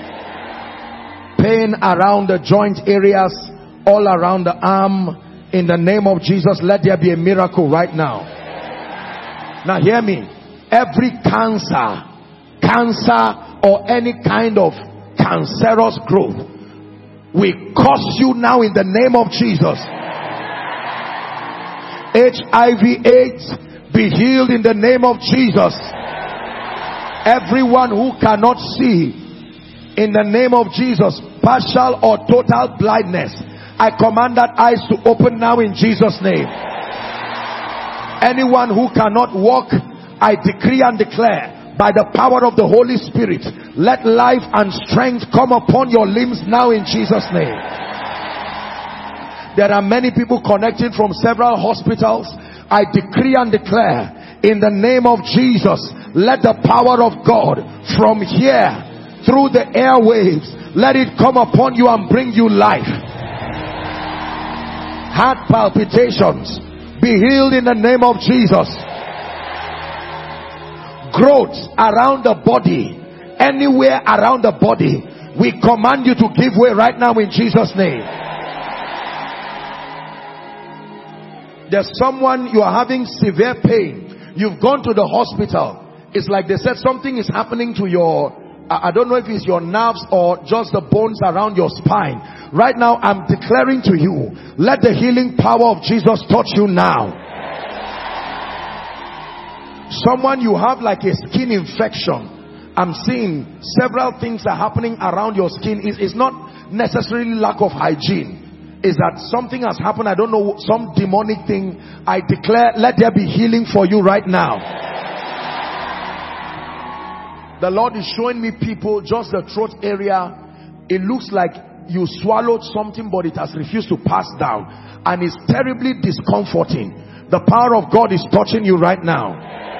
Pain around the joint areas, all around the arm, in the name of Jesus, let there be a miracle right now. Now hear me. Every cancer or any kind of cancerous growth, we curse you now in the name of Jesus. HIV/AIDS, be healed in the name of Jesus. Everyone who cannot see, in the name of Jesus, partial or total blindness, I command that eyes to open now in Jesus' name. Anyone who cannot walk, I decree and declare, by the power of the Holy Spirit, let life and strength come upon your limbs now in Jesus' name. There are many people connected from several hospitals. I decree and declare, in the name of Jesus, let the power of God from here through the airwaves, let it come upon you and bring you life. Heart palpitations, be healed in the name of Jesus. Growths around the body, anywhere around the body, we command you to give way right now in Jesus' name. There's someone, you are having severe pain. You've gone to the hospital. It's like they said something is happening to your, I don't know if it's your nerves or just the bones around your spine. Right now, I'm declaring to you, let the healing power of Jesus touch you now. Someone, you have like a skin infection. I'm seeing several things are happening around your skin. It's not necessarily lack of hygiene. Is that something has happened? I don't know, some demonic thing. I declare, let there be healing for you right now. The Lord is showing me people, just the throat area. It looks like you swallowed something, but it has refused to pass down. And it's terribly discomforting. The power of God is touching you right now.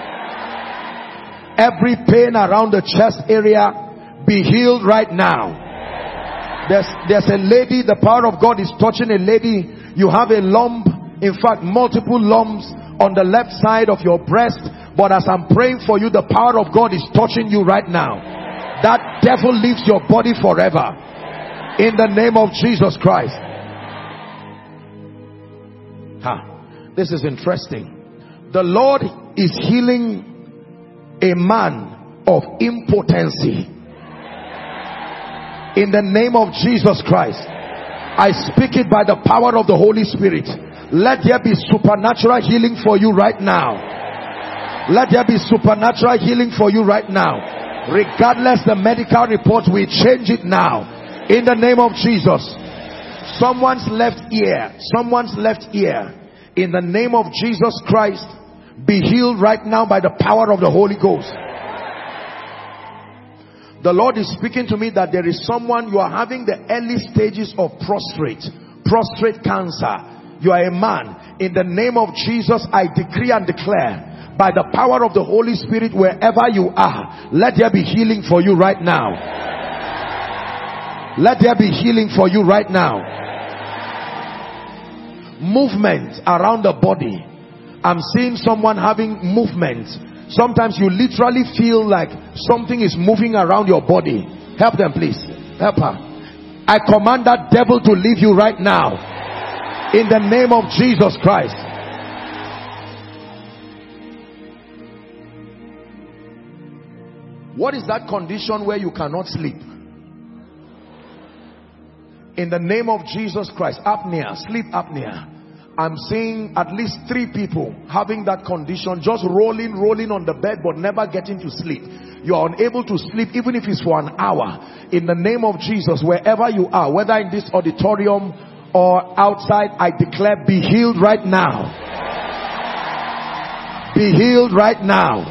Every pain around the chest area, be healed right now. There's a lady, the power of God is touching a lady. You have a lump, in fact multiple lumps on the left side of your breast. But as I'm praying for you, the power of God is touching you right now. That devil leaves your body forever. In the name of Jesus Christ. This is interesting. The Lord is healing a man of impotency. In the name of Jesus Christ. I speak it by the power of the Holy Spirit. Let there be supernatural healing for you right now. Let there be supernatural healing for you right now. Regardless the medical report, we change it now. In the name of Jesus. Someone's left ear. In the name of Jesus Christ, be healed right now by the power of the Holy Ghost. The Lord is speaking to me that there is someone, you are having the early stages of prostate cancer. You are a man. In the name of Jesus, I decree and declare, by the power of the Holy Spirit, wherever you are, let there be healing for you right now. Let there be healing for you right now. Movement around the body. I'm seeing someone having movement. Sometimes you literally feel like something is moving around your body. Help them, please. Help her. I command that devil to leave you right now. In the name of Jesus Christ. What is that condition where you cannot sleep? In the name of Jesus Christ. Apnea, sleep apnea. I'm seeing at least 3 people having that condition, just rolling on the bed but never getting to sleep. You are unable to sleep even if it's for an hour. In the name of Jesus, wherever you are, whether in this auditorium or outside, I declare, be healed right now. Be healed right now.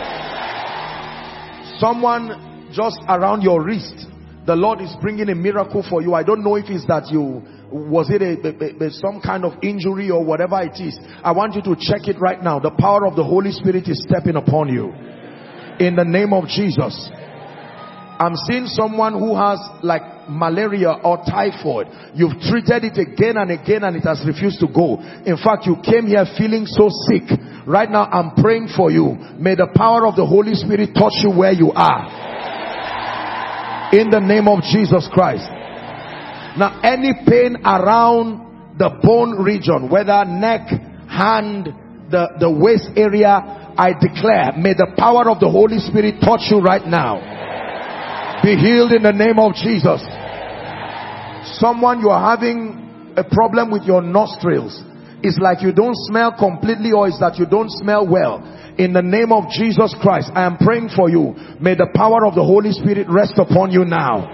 Someone just around your wrist, the Lord is bringing a miracle for you. I don't know if it's that you, was it some kind of injury or whatever it is. I want you to check it right now. The power of the Holy Spirit is stepping upon you. In the name of Jesus. I'm seeing someone who has like malaria or typhoid. You've treated it again and again and it has refused to go. In fact, you came here feeling so sick. Right now I'm praying for you. May the power of the Holy Spirit touch you where you are. In the name of Jesus Christ. Now any pain around the bone region, whether neck, hand, the waist area, I declare, may the power of the Holy Spirit touch you right now. Be healed in the name of Jesus. Someone, you are having a problem with your nostrils. It's like you don't smell completely, or it's that you don't smell well. In the name of Jesus Christ, I am praying for you. May the power of the Holy Spirit rest upon you now.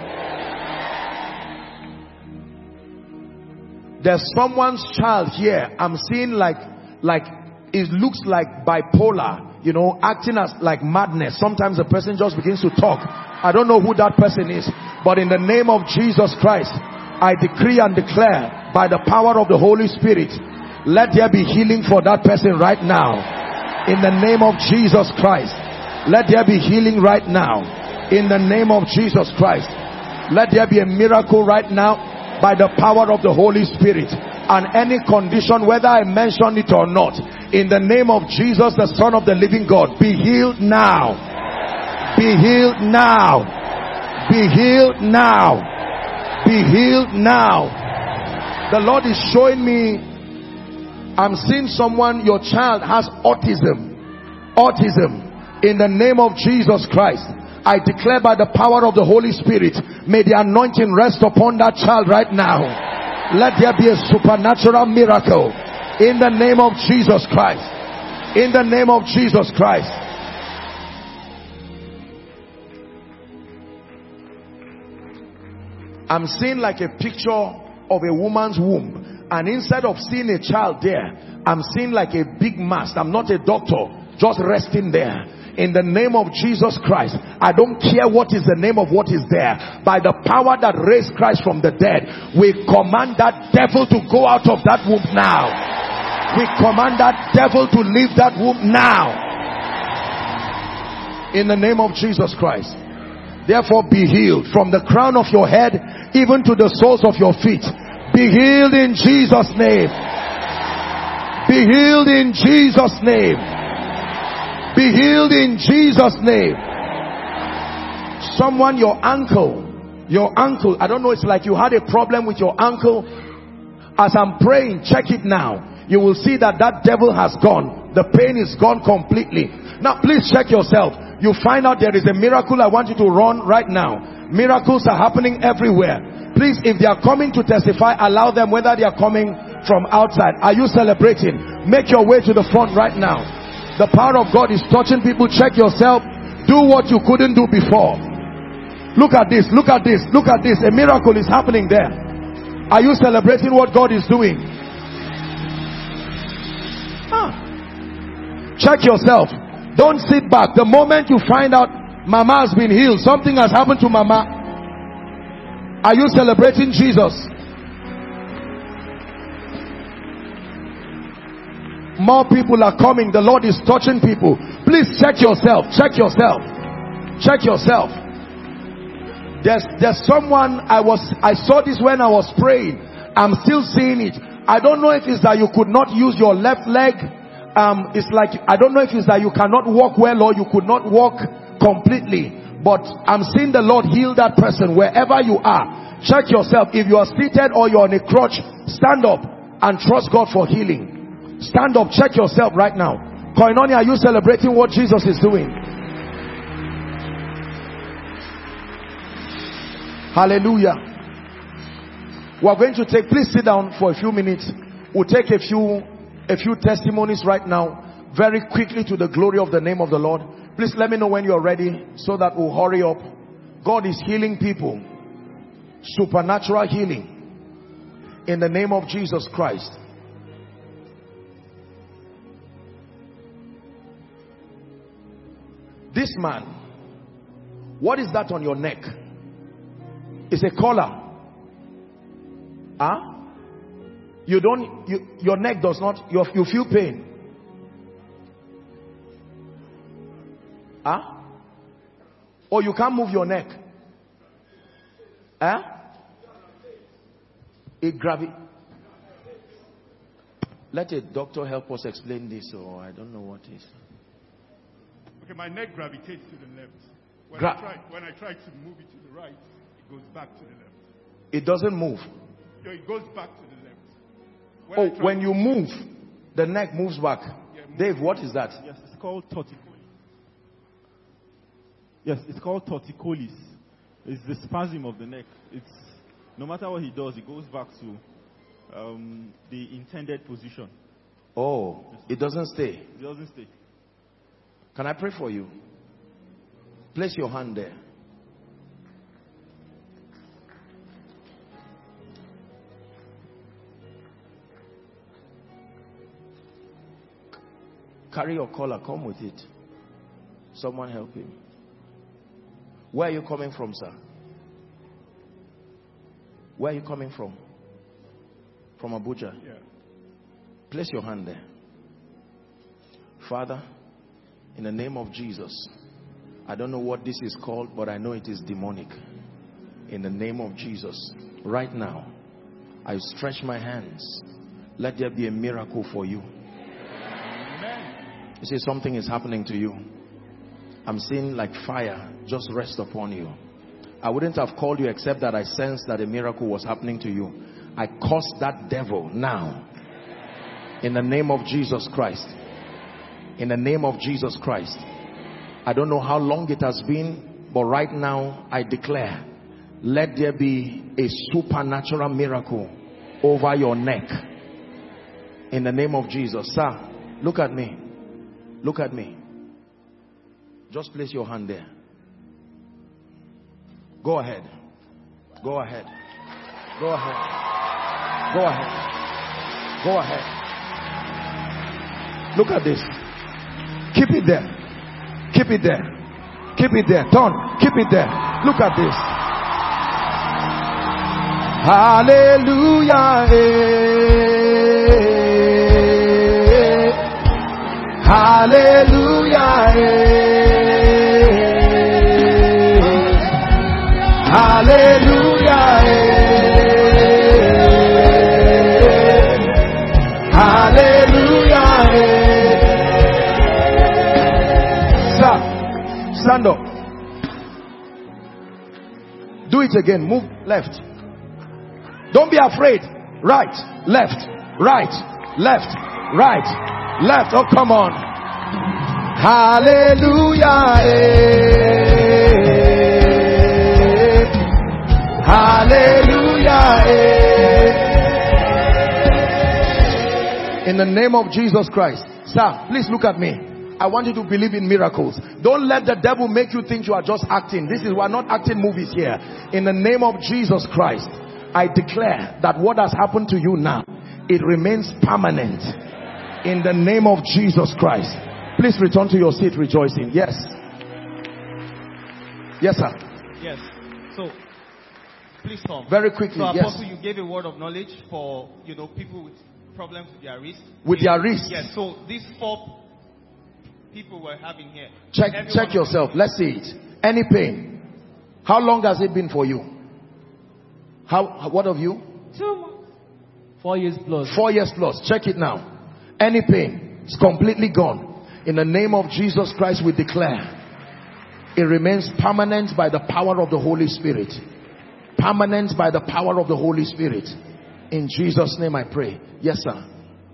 There's someone's child here. I'm seeing like it looks like bipolar, you know, acting as like madness. Sometimes the person just begins to talk. I don't know who that person is, but in the name of Jesus Christ, I decree and declare by the power of the Holy Spirit, let there be healing for that person right now. In the name of Jesus Christ, let there be healing right now. In the name of Jesus Christ, let there be a miracle right now by the power of the Holy Spirit. and any condition, whether I mention it or not, in the name of Jesus, the Son of the living God, be healed now. Be healed now. Be healed now. Be healed now. The Lord is showing me, I'm seeing someone, your child has autism. Autism. In the name of Jesus Christ, I declare by the power of the Holy Spirit, may the anointing rest upon that child right now. Let there be a supernatural miracle in the name of Jesus Christ. In the name of Jesus Christ. I'm seeing like a picture of a woman's womb, and instead of seeing a child there, I'm seeing like a big mass. I'm not a doctor, just resting there. In the name of Jesus Christ, I don't care what is the name of what is there. By the power that raised Christ from the dead, we command that devil to go out of that womb now. We command that devil to leave that womb now. In the name of Jesus Christ. Therefore be healed from the crown of your head even to the soles of your feet. Be healed in Jesus' name. Be healed in Jesus' name. Be healed in Jesus' name. Someone, your ankle, I don't know, it's like you had a problem with your ankle. As I'm praying, check it now. You will see that that devil has gone. The pain is gone completely. Now please check yourself. You find out there is a miracle. I want you to run right now. Miracles are happening everywhere. Please, if they are coming to testify, allow them, whether they are coming from outside. Are you celebrating? Make your way to the front right now. The power of God is touching people. Check yourself. Do what you couldn't do before. Look at this. Look at this. Look at this. A miracle is happening there. Are you celebrating what God is doing? Check yourself. Don't sit back. The moment you find out Mama has been healed, something has happened to Mama, are you celebrating Jesus? More people are coming. The Lord is touching people. Please check yourself. Check yourself. Check yourself. There's someone, I saw this when I was praying. I'm still seeing it. I don't know if it's that you could not use your left leg. It's like, I don't know if it's that you cannot walk well or you could not walk completely. But I'm seeing the Lord heal that person wherever you are. Check yourself. If you are seated or you're on a crutch, stand up and trust God for healing. Stand up, check yourself right now. Koinonia, are you celebrating what Jesus is doing? Hallelujah. We're going to take, please sit down for a few minutes. We'll take a few testimonies right now, very quickly, to the glory of the name of the Lord. Please let me know when you're ready so that we'll hurry up. God is healing people. Supernatural healing in the name of Jesus Christ. This man, what is that on your neck? It's a collar. Huh? Your neck does not, you feel pain. Huh? Or you can't move your neck. Huh? Let a doctor help us explain this, or I don't know what is. Okay, my neck gravitates to the left. When I try to move it to the right, it goes back to the left. It doesn't move. No, it goes back to the left. When you move, the neck moves back. Yeah, Dave, what is that? Yes, it's called torticollis. Yes, it's called torticollis. It's the spasm of the neck. It's no matter what he does, it goes back to the intended position. Oh, it doesn't stay. It doesn't stay. Can I pray for you? Place your hand there. Carry your collar, come with it. Someone help him. Where are you coming from, sir? Where are you coming from? From Abuja? Yeah. Place your hand there. Father, in the name of Jesus, I don't know what this is called, but I know it is demonic. In the name of Jesus, right now, I stretch my hands let there be a miracle for you. You see, something is happening to you. I'm seeing like fire just rest upon you. I wouldn't have called you except that I sensed that a miracle was happening to you. I curse that devil now. In the name of Jesus Christ. In the name of Jesus Christ. I don't know how long it has been, but right now I declare, let there be a supernatural miracle over your neck. In the name of Jesus. Sir, look at me. Look at me. Just place your hand there. Go ahead. Go ahead. Go ahead. Go ahead. Go ahead. Look at this. Keep it there. Keep it there. Keep it there. Turn. Keep it there. Look at this. Hallelujah. Hallelujah. Hallelujah. Hallelujah. Sir, stand up. Do it again. Move left. Don't be afraid. Right, left, right, left, right, left. Oh, come on. Hallelujah. Hallelujah. In the name of Jesus Christ. Sir, please look at me. I want you to believe in miracles. Don't let the devil make you think you are just acting. We're not acting movies here. In the name of Jesus Christ, I declare that what has happened to you now, it remains permanent. In the name of Jesus Christ. Please return to your seat rejoicing. Yes. Yes, sir. Yes. So, please come. Very quickly. So, Yes. Apostle, you gave a word of knowledge for, people with problems with their wrist. With their wrist. Yes. So, these 4 people we're having here. Check yourself. Let's see it. Any pain? How long has it been for you? What of you? 2 months. 4 years plus. 4 years plus. Check it now. Any pain? It's completely gone. In the name of Jesus Christ, we declare it remains permanent by the power of the Holy Spirit. Permanent by the power of the Holy Spirit. In Jesus' name I pray. Yes, sir.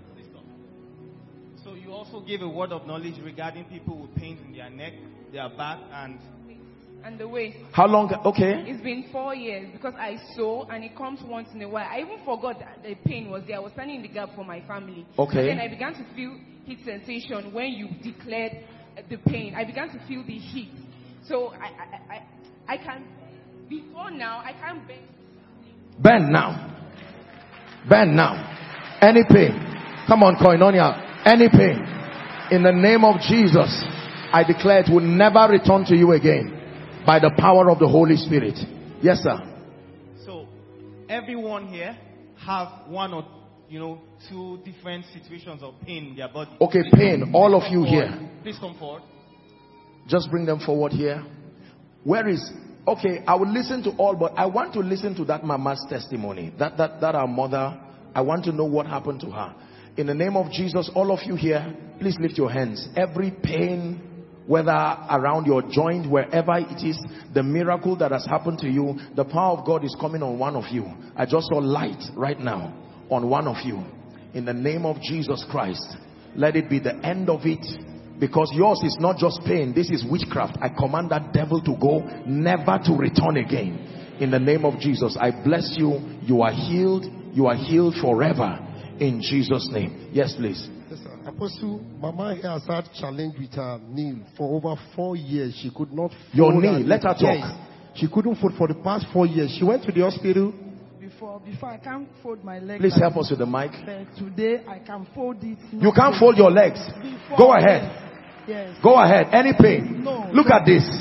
So you also gave a word of knowledge regarding people with pains in their neck, their back, and the waist. How long? Okay. It's been 4 years because I sew and it comes once in a while. I even forgot that the pain was there. I was standing in the gap for my family. Okay. Then I began to feel heat sensation when you declared the pain. I began to feel the heat. So I can, before now, I can't bend. Bend now. Bend now. Any pain. Come on, Koinonia. Any pain. In the name of Jesus, I declare it will never return to you again. By the power of the Holy Spirit. Yes, sir. So, everyone here have one or, 2 different situations of pain in their body. Okay, Please pain. All of you forward. here. Please come forward. Just bring them forward here. Where is... Okay, I will listen to all, but I want to listen to that mama's testimony. That our mother, I want to know what happened to her. In the name of Jesus, all of you here, please lift your hands. Every pain, whether around your joint, wherever it is, the miracle that has happened to you, the power of God is coming on one of you. I just saw light right now on one of you. In the name of Jesus Christ, let it be the end of it. Because yours is not just pain, this is witchcraft. I command that devil to go, never to return again. In the name of Jesus, I bless you. You are healed. You are healed forever. In Jesus' name. Yes, please. Yes, sir. Apostle, Mama has had challenge with her knee for over 4 years. She could not fold your knee. Let her talk. Yes. She couldn't fold for the past 4 years. She went to the hospital. Before I can't fold my legs. Please help us with the mic. Today I can fold it. You can't fold your legs. Before, go ahead. Yes. Go ahead. Any pain? No. Look at this.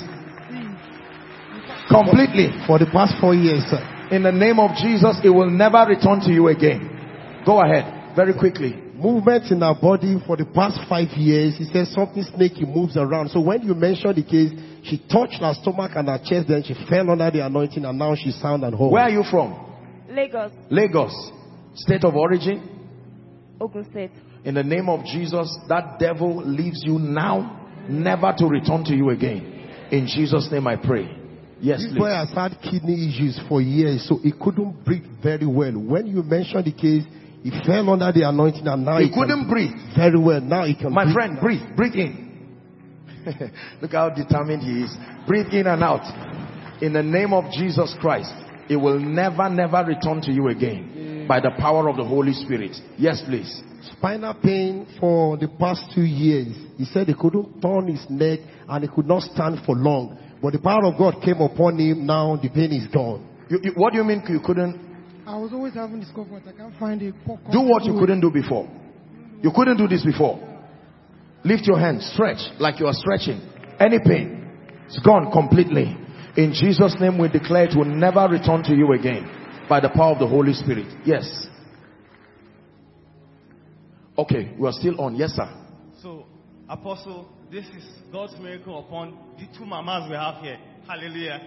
Completely. For the past 4 years, sir. In the name of Jesus, it will never return to you again. Go ahead. Very quickly. Movements in her body for the past 5 years. He says something snaky moves around. So when you mentioned the case, she touched her stomach and her chest, then she fell under the anointing, and now she's sound and whole. Where are you from? Lagos. Lagos. State of origin? Ogun State. In the name of Jesus, that devil leaves you now, never to return to you again. In Jesus' name I pray. Yes, This please. boy has had kidney issues for years, so he couldn't breathe very well. When you mentioned the case, he fell under the anointing and now He couldn't breathe. very well. Now he can My breathe. friend, breathe. Breathe in. Look how determined he is. Breathe in and out. In the name of Jesus Christ, it will never, never return to you again. By the power of the Holy Spirit. Yes, please. Spinal pain for the past 2 years. He said he couldn't turn his neck and he could not stand for long. But the power of God came upon him. Now the pain is gone. What do you mean you couldn't? I was always having discomfort. I can't find a pocket. Do what you couldn't do before. You couldn't do this before. Lift your hand. Stretch like you are stretching. Any pain, it's gone completely. In Jesus' name we declare it will never return to you again. By the power of the Holy Spirit. Yes. Okay, we are still on. Yes, sir. So, Apostle, this is God's miracle upon the two mamas we have here. Hallelujah.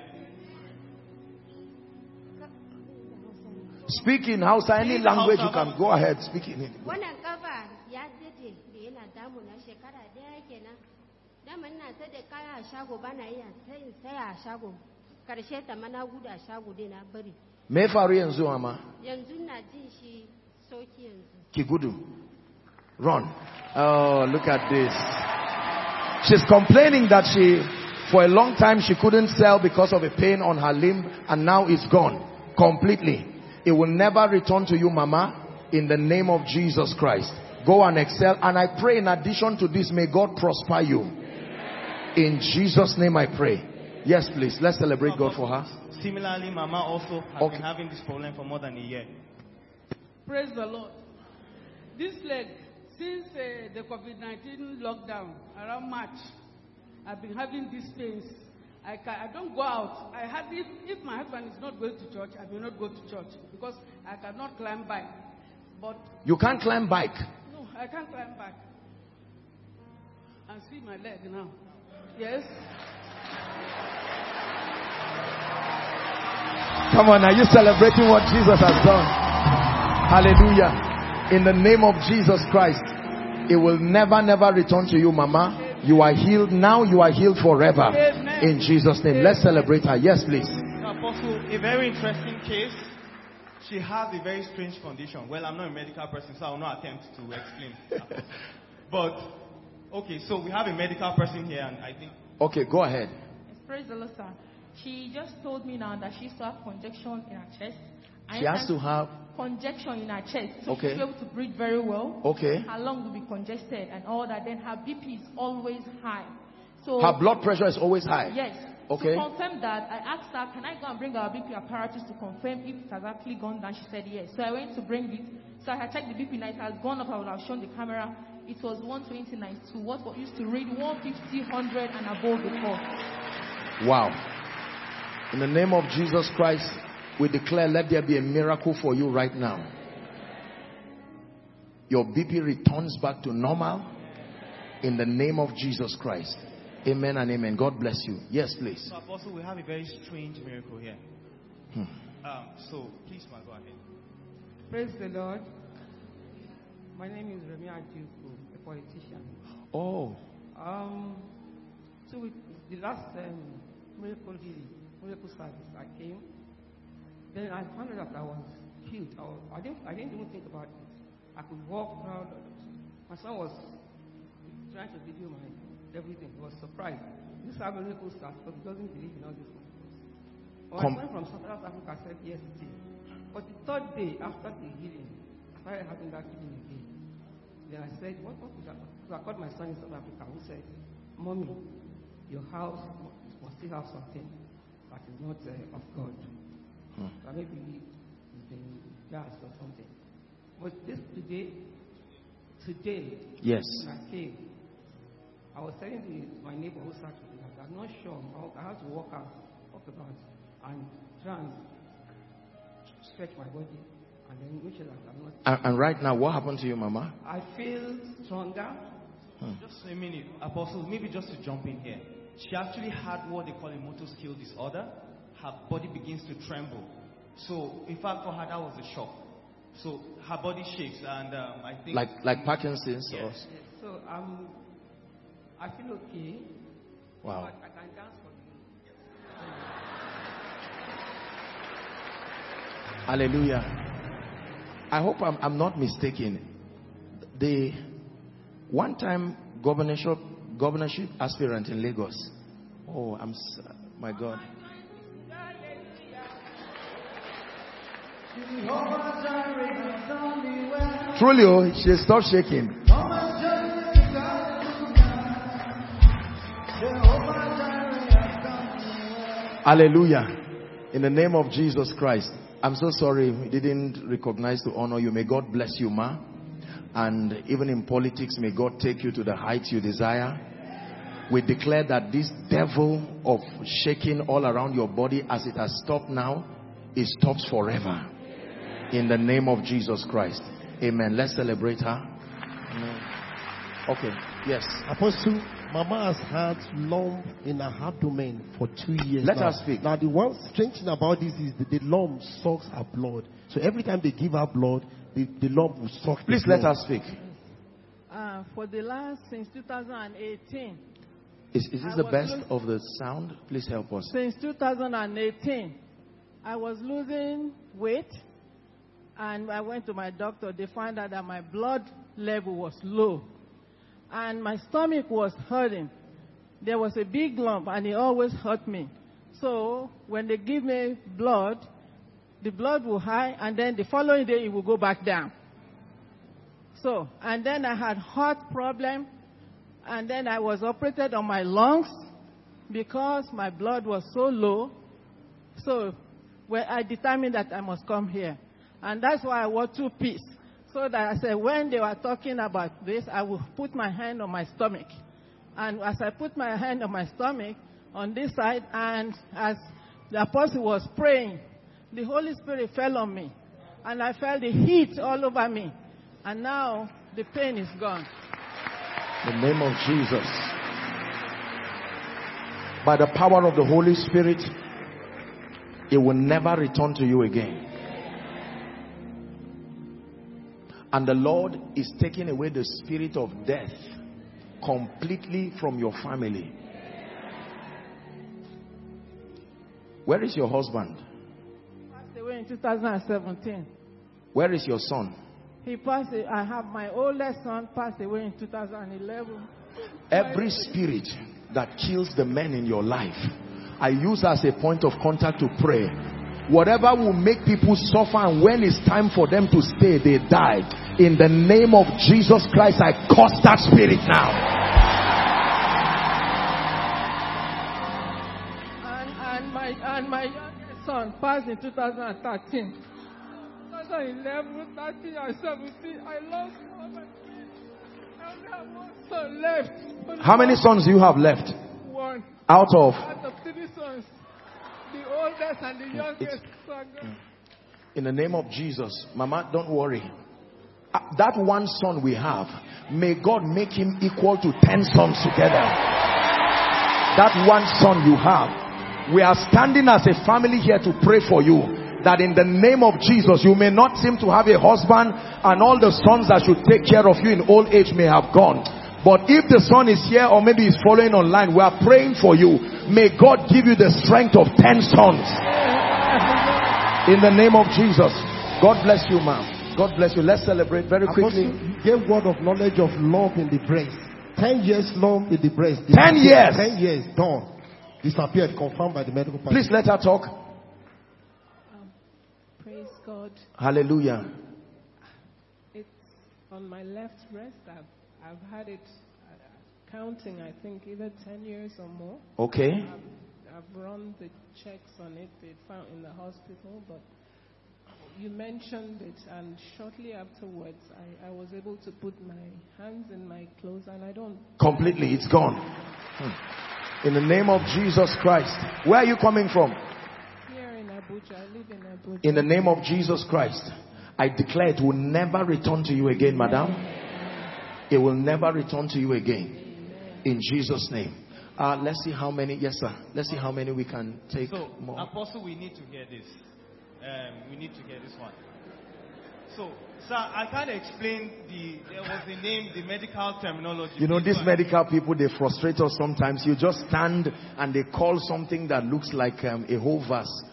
Speak in Hausa, any language you can go ahead. Speak in it. Wannan kafa ya dade da yana damuna shekara daya kenan. Daman na sai da kaya a shago bana iya sai a shago. Karshe ta mana gudu a shago dai na bari. Me faru yanzu ama? Yanzu na jin shi soki yanzu. Ki gudu. Run. Oh, look at this. She's complaining that for a long time she couldn't sell because of a pain on her limb, and now it's gone completely. It will never return to you, Mama, in the name of Jesus Christ. Go and excel. And I pray in addition to this, may God prosper you. In Jesus' name I pray. Yes, please. Let's celebrate God for her. Similarly, Mama also has been having this problem for more than a year. Praise the Lord. This leg, since the COVID-19 lockdown around March, I've been having these pains. I don't go out. If my husband is not going to church, I will not go to church because I cannot climb bike. But you can't climb bike? No, I can't climb bike. And see my leg now. Yes. Come on, are you celebrating what Jesus has done? Hallelujah. In the name of Jesus Christ, it will never, never return to you, Mama. You are healed now. You are healed forever. Amen. In Jesus' name. Amen. Let's celebrate her. Yes, please. Apostle, a very interesting case. She has a very strange condition. Well, I'm not a medical person, so I will not attempt to explain. But, okay, so we have a medical person here, and I think... Okay, go ahead. Yes, praise the Lord, sir. She just told me now that she used to have congestion in her chest. She has to have... Congestion in her chest. So okay. she'll be able to breathe very well. Okay. Her lungs will be congested and all that. Then her BP is always high. So her blood pressure is always high? Yes. Okay. To confirm that, I asked her, can I go and bring our BP apparatus to confirm if it has actually gone down? She said yes. So I went to bring it. So I had checked the BP and it has gone up. I would have shown the camera. It was 120/92. What used to read 150, 100 and above before. Wow. In the name of Jesus Christ, we declare, let there be a miracle for you right now. Your BP returns back to normal in the name of Jesus Christ. Amen and amen. God bless you. Yes, please. So, Apostle, we have a very strange miracle here. So, please, ma, go ahead. Praise the Lord. My name is Remi Ajuku, a politician. Oh. So, the last miracle service, I came. Then I found out that I was healed. I didn't even think about it. I could walk around. My son was trying to video everything. He was surprised. This is how miracle starts because he doesn't believe in all this. My friend from South Africa said yesterday. But the third day after the healing, I started having that feeling again. Then I said, what is that? So I called my son in South Africa who said, Mommy, your house must still have something that is not of God. Or maybe it's been gas or something. But this today, yes. When I came, I was telling my neighbor who sat with me that I'm not sure. I have to walk about and try and stretch my body and then make sure that I'm not. And right now, what happened to you, Mama? I feel stronger. Just a minute, Apostle, maybe just to jump in here. She actually had what they call a motor skill disorder. Her body begins to tremble. So, in fact, for her, that was a shock. So her body shakes, and I think Like Parkinson's. Yes. Or... So I feel okay. Wow. But I can dance for you. Hallelujah. I hope I'm not mistaken. The one-time governorship aspirant in Lagos. Oh, my God. Truly, oh, she stopped shaking. Hallelujah. In the name of Jesus Christ. I'm so sorry we didn't recognize to honor you. May God bless you, ma. And even in politics, may God take you to the heights you desire. We declare that this devil of shaking all around your body, as it has stopped now, it stops forever. In the name of Jesus Christ. Amen. Let's celebrate her. Okay. Yes. Apostle, Mama has had lump in her abdomen for 2 years. Let now. her speak. Now, the one strange thing about this is that the lump sucks her blood. So every time they give her blood, the lump will suck. Please let her speak. For the last, since 2018. Is this the best of the sound? Please help us. Since 2018, I was losing weight, and I went to my doctor. They found out that my blood level was low, and my stomach was hurting. There was a big lump, and it always hurt me. So when they give me blood, the blood will high, and then the following day it will go back down. So, and then I had heart problem, and then I was operated on my lungs because my blood was so low. So I determined that I must come here. And that's why I wore 2 pieces. So that I said, when they were talking about this, I will put my hand on my stomach. And as I put my hand on my stomach, on this side, and as the apostle was praying, the Holy Spirit fell on me. And I felt the heat all over me. And now the pain is gone. In the name of Jesus. By the power of the Holy Spirit, it will never return to you again. And the Lord is taking away the spirit of death completely from your family. Where is your husband? He passed away in 2017. Where is your son? He passed. I have my oldest son passed away in 2011. Every spirit that kills the men in your life, I use as a point of contact to pray. Whatever will make people suffer, and when it's time for them to stay, they die. In the name of Jesus Christ, I curse that spirit now. And my youngest son passed in 2013. 2011, 13, and 17. I lost all my kids. I only have one son left. How many sons do you have left? One. Out of 3 sons. The oldest and the youngest. In the name of Jesus, Mama, don't worry. That one son we have, may God make him equal to 10 sons together. That one son you have, we are standing as a family here to pray for you, that in the name of Jesus, you may not seem to have a husband, and all the sons that should take care of you in old age may have gone. But if the son is here, or maybe he's following online, we are praying for you. May God give you the strength of 10 sons. In the name of Jesus. God bless you, ma'am. God bless you. Let's celebrate very quickly. You gave word of knowledge of lump in the breast. 10 years lump in the breast. 10 years. 10 years. Done. Disappeared. Confirmed by the medical person. Please let her talk. Praise God. Hallelujah. It's on my left breast. I've had it counting, I think, either 10 years or more. Okay. I've run the checks on it. They found in the hospital, but you mentioned it, and shortly afterwards, I was able to put my hands in my clothes, and I don't... Completely, it's gone. In the name of Jesus Christ. Where are you coming from? Here in Abuja. I live in Abuja. In the name of Jesus Christ, I declare it will never return to you again, madam. It will never return to you again. In Jesus' name. Let's see how many. Yes, sir. Let's see how many we can take so, more. Apostle, we need to hear this. We need to hear this one. So, sir, I can't explain there was the name, the medical terminology. You know, these medical people, they frustrate us sometimes. You just stand and they call something that looks like a whole verse.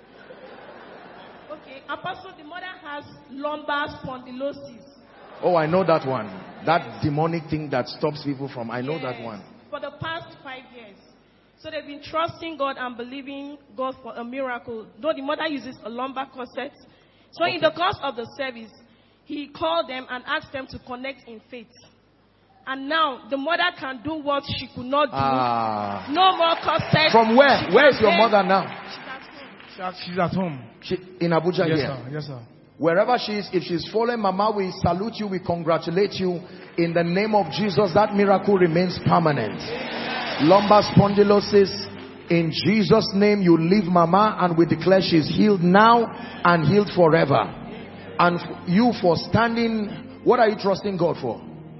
Okay, Apostle, the mother has lumbar spondylosis. Oh, I know that one. That demonic thing that stops people from, I know that one. For the past 5 years. So they've been trusting God and believing God for a miracle. Though the mother uses a lumbar corset. So in the course of the service, he called them and asked them to connect in faith. And now the mother can do what she could not do. No more corset. From where? Where is your mother now? She's at home. In Abuja, yes, here? Sir. Yes, sir. Wherever she is, if she's fallen, Mama, we salute you, we congratulate you. In the name of Jesus, that miracle remains permanent. Lumbar spondylosis, in Jesus' name, you leave Mama, and we declare she's healed now and healed forever. And you for standing, what are you trusting God for?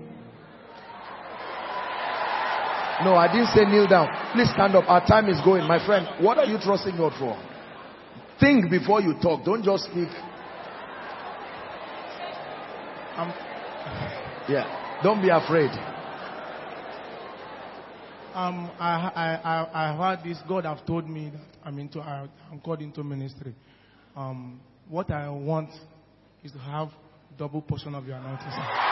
No, I didn't say kneel down. Please stand up. Our time is going. My friend, what are you trusting God for? Think before you talk. Don't just speak. Yeah, don't be afraid. I heard this. God have told me that I'm called into ministry. What I want is to have double portion of your anointing.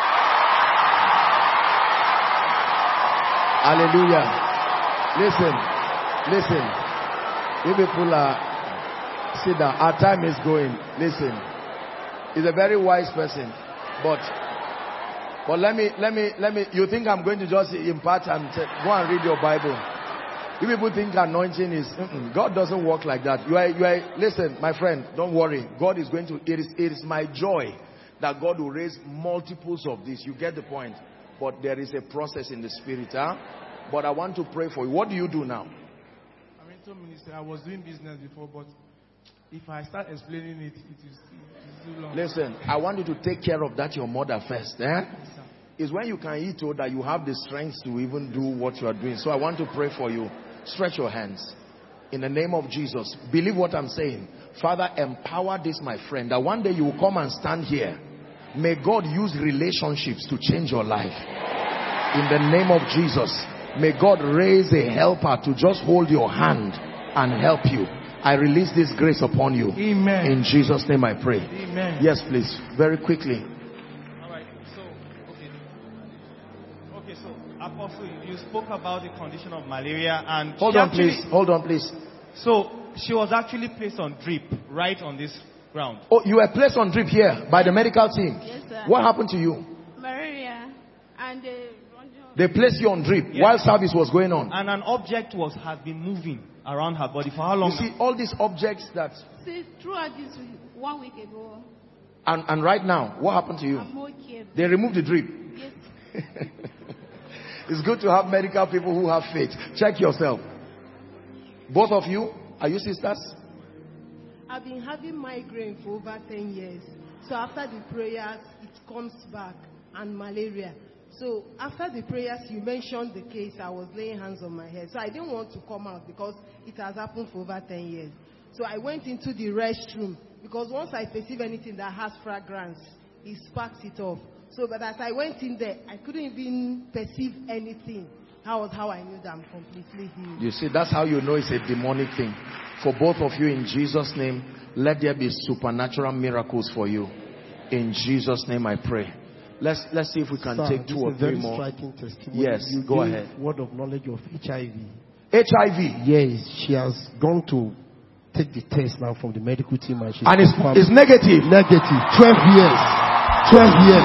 Hallelujah. Listen. You people sit down. Our time is going. Listen. He's a very wise person. But let me, you think I'm going to just impart and go and read your Bible? You people think anointing is, God doesn't work like that. You are, listen, my friend, don't worry. God is going to, it is my joy that God will raise multiples of this. You get the point. But there is a process in the spirit. But I want to pray for you. What do you do now? I'm into ministry. I was doing business before, but if I start explaining it, it is too long. Listen, I want you to take care of that your mother first. It's when you can eat so that you have the strength to even do what you are doing. So I want to pray for you. Stretch your hands. In the name of Jesus. Believe what I'm saying. Father, empower this, my friend, that one day you will come and stand here. May God use relationships to change your life. In the name of Jesus. May God raise a helper to just hold your hand and help you. I release this grace upon you. Amen. In Jesus' name I pray. Amen. Yes, please. Very quickly. Alright, so, okay, so, Apostle, you spoke about the condition of malaria and... Hold on, please. So, she was actually placed on drip, right on this ground. Oh, you were placed on drip here by the medical team? Yes, sir. What happened to you? Malaria. And they placed you on drip while service was going on. And an object had been moving around her body for how long? You see, all these objects that... See, throughout this 1 week ago. And right now, what happened to you? I'm okay. They removed the drip. Yes. It's good to have medical people who have faith. Check yourself. Both of you, are you sisters? I've been having migraine for over 10 years. So after the prayers, it comes back, and malaria. So after the prayers, you mentioned the case, I was laying hands on my head. So I didn't want to come out because it has happened for over 10 years. So I went into the restroom because once I perceive anything that has fragrance, it sparks it off. So but as I went in there, I couldn't even perceive anything. That was how I knew that I'm completely healed. You see, that's how you know it's a demonic thing. For both of you, in Jesus' name, let there be supernatural miracles for you. In Jesus' name I pray. Let's see if we can take 2 or 3 more. Striking testimony. Yes, you go ahead. Word of knowledge of HIV. HIV? Yes, she has gone to take the test now from the medical team, and it's negative. Negative. 12 years. 12 years.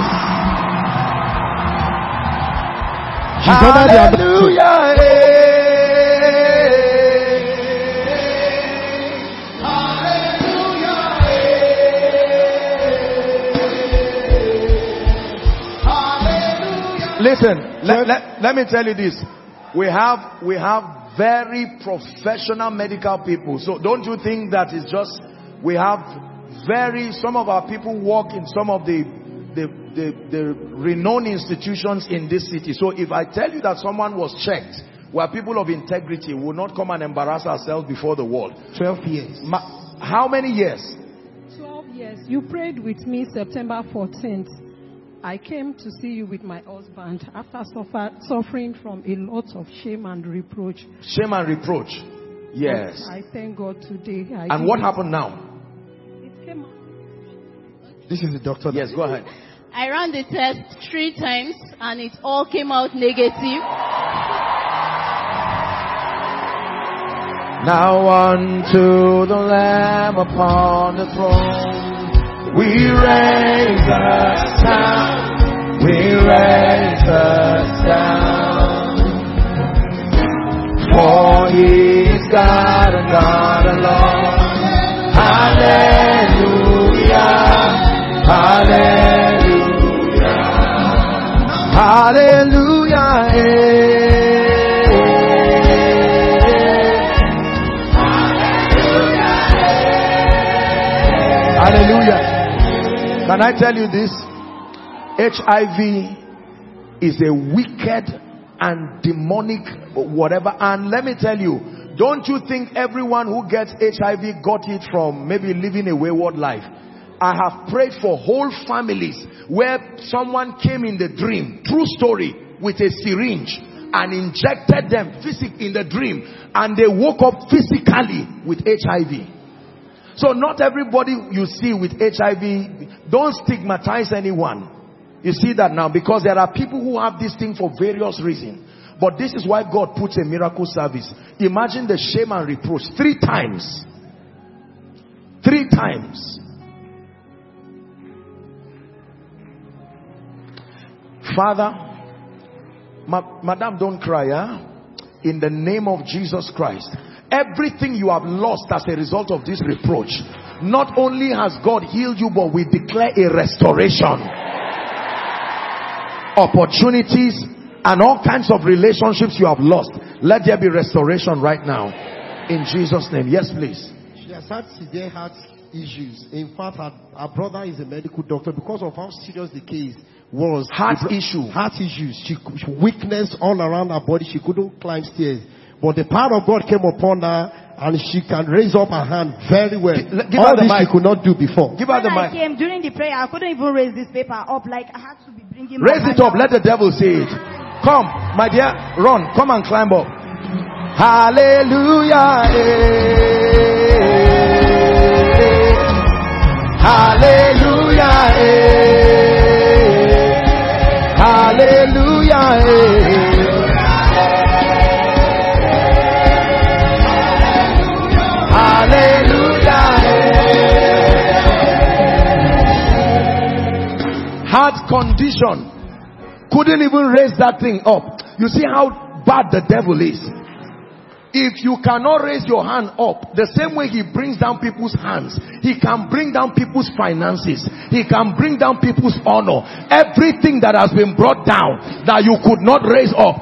She's under the Hallelujah. Listen, let me tell you this. We have very professional medical people. So don't you think that it's just, we have some of our people work in some of the renowned institutions in this city. So if I tell you that someone was checked, we are people of integrity, we will not come and embarrass ourselves before the world. 12 years. How many years? 12 Yes, you prayed with me September 14th. I came to see you with my husband after suffering from a lot of shame and reproach. Shame and reproach. Yes. But I thank God today. And what happened now? It came out. This is the doctor. Yes, go ahead. I ran the test 3 times and it all came out negative. Now unto the Lamb upon the throne, we raise the sound, we raise the sound. For He is God and God alone. Hallelujah, hallelujah, hallelujah. Hallelujah. Can I tell you this? HIV is a wicked and demonic whatever. And let me tell you, don't you think everyone who gets HIV got it from maybe living a wayward life? I have prayed for whole families where someone came in the dream, true story, with a syringe and injected them physically in the dream, and they woke up physically with HIV. So not everybody you see with HIV, don't stigmatize anyone. You see that now, because there are people who have this thing for various reasons. But this is why God puts a miracle service. Imagine the shame and reproach 3 times. 3 times. Father, Madam, don't cry, huh? In the name of Jesus Christ, everything you have lost as a result of this reproach, not only has God healed you, but we declare a restoration. Opportunities and all kinds of relationships you have lost, let there be restoration right now. In Jesus' name. Yes, please. She has had severe heart issues. In fact, her brother is a medical doctor. Because of how serious the case was, heart issues. She weakness all around her body. She couldn't climb stairs. But the power of God came upon her, and she can raise up her hand very well. Give all her the this mic. she could not do before. Give her the mic. When I came during the prayer, I couldn't even raise this paper up. Like I had to be bringing. Raise it up. Let the devil see it. Come, my dear, run. Come and climb up. Hallelujah. Hallelujah. Hallelujah. Heart condition, couldn't even raise that thing up. You see how bad the devil is. If you cannot raise your hand up, the same way he brings down people's hands, he can bring down people's finances, he can bring down people's honor. Everything that has been brought down that you could not raise up,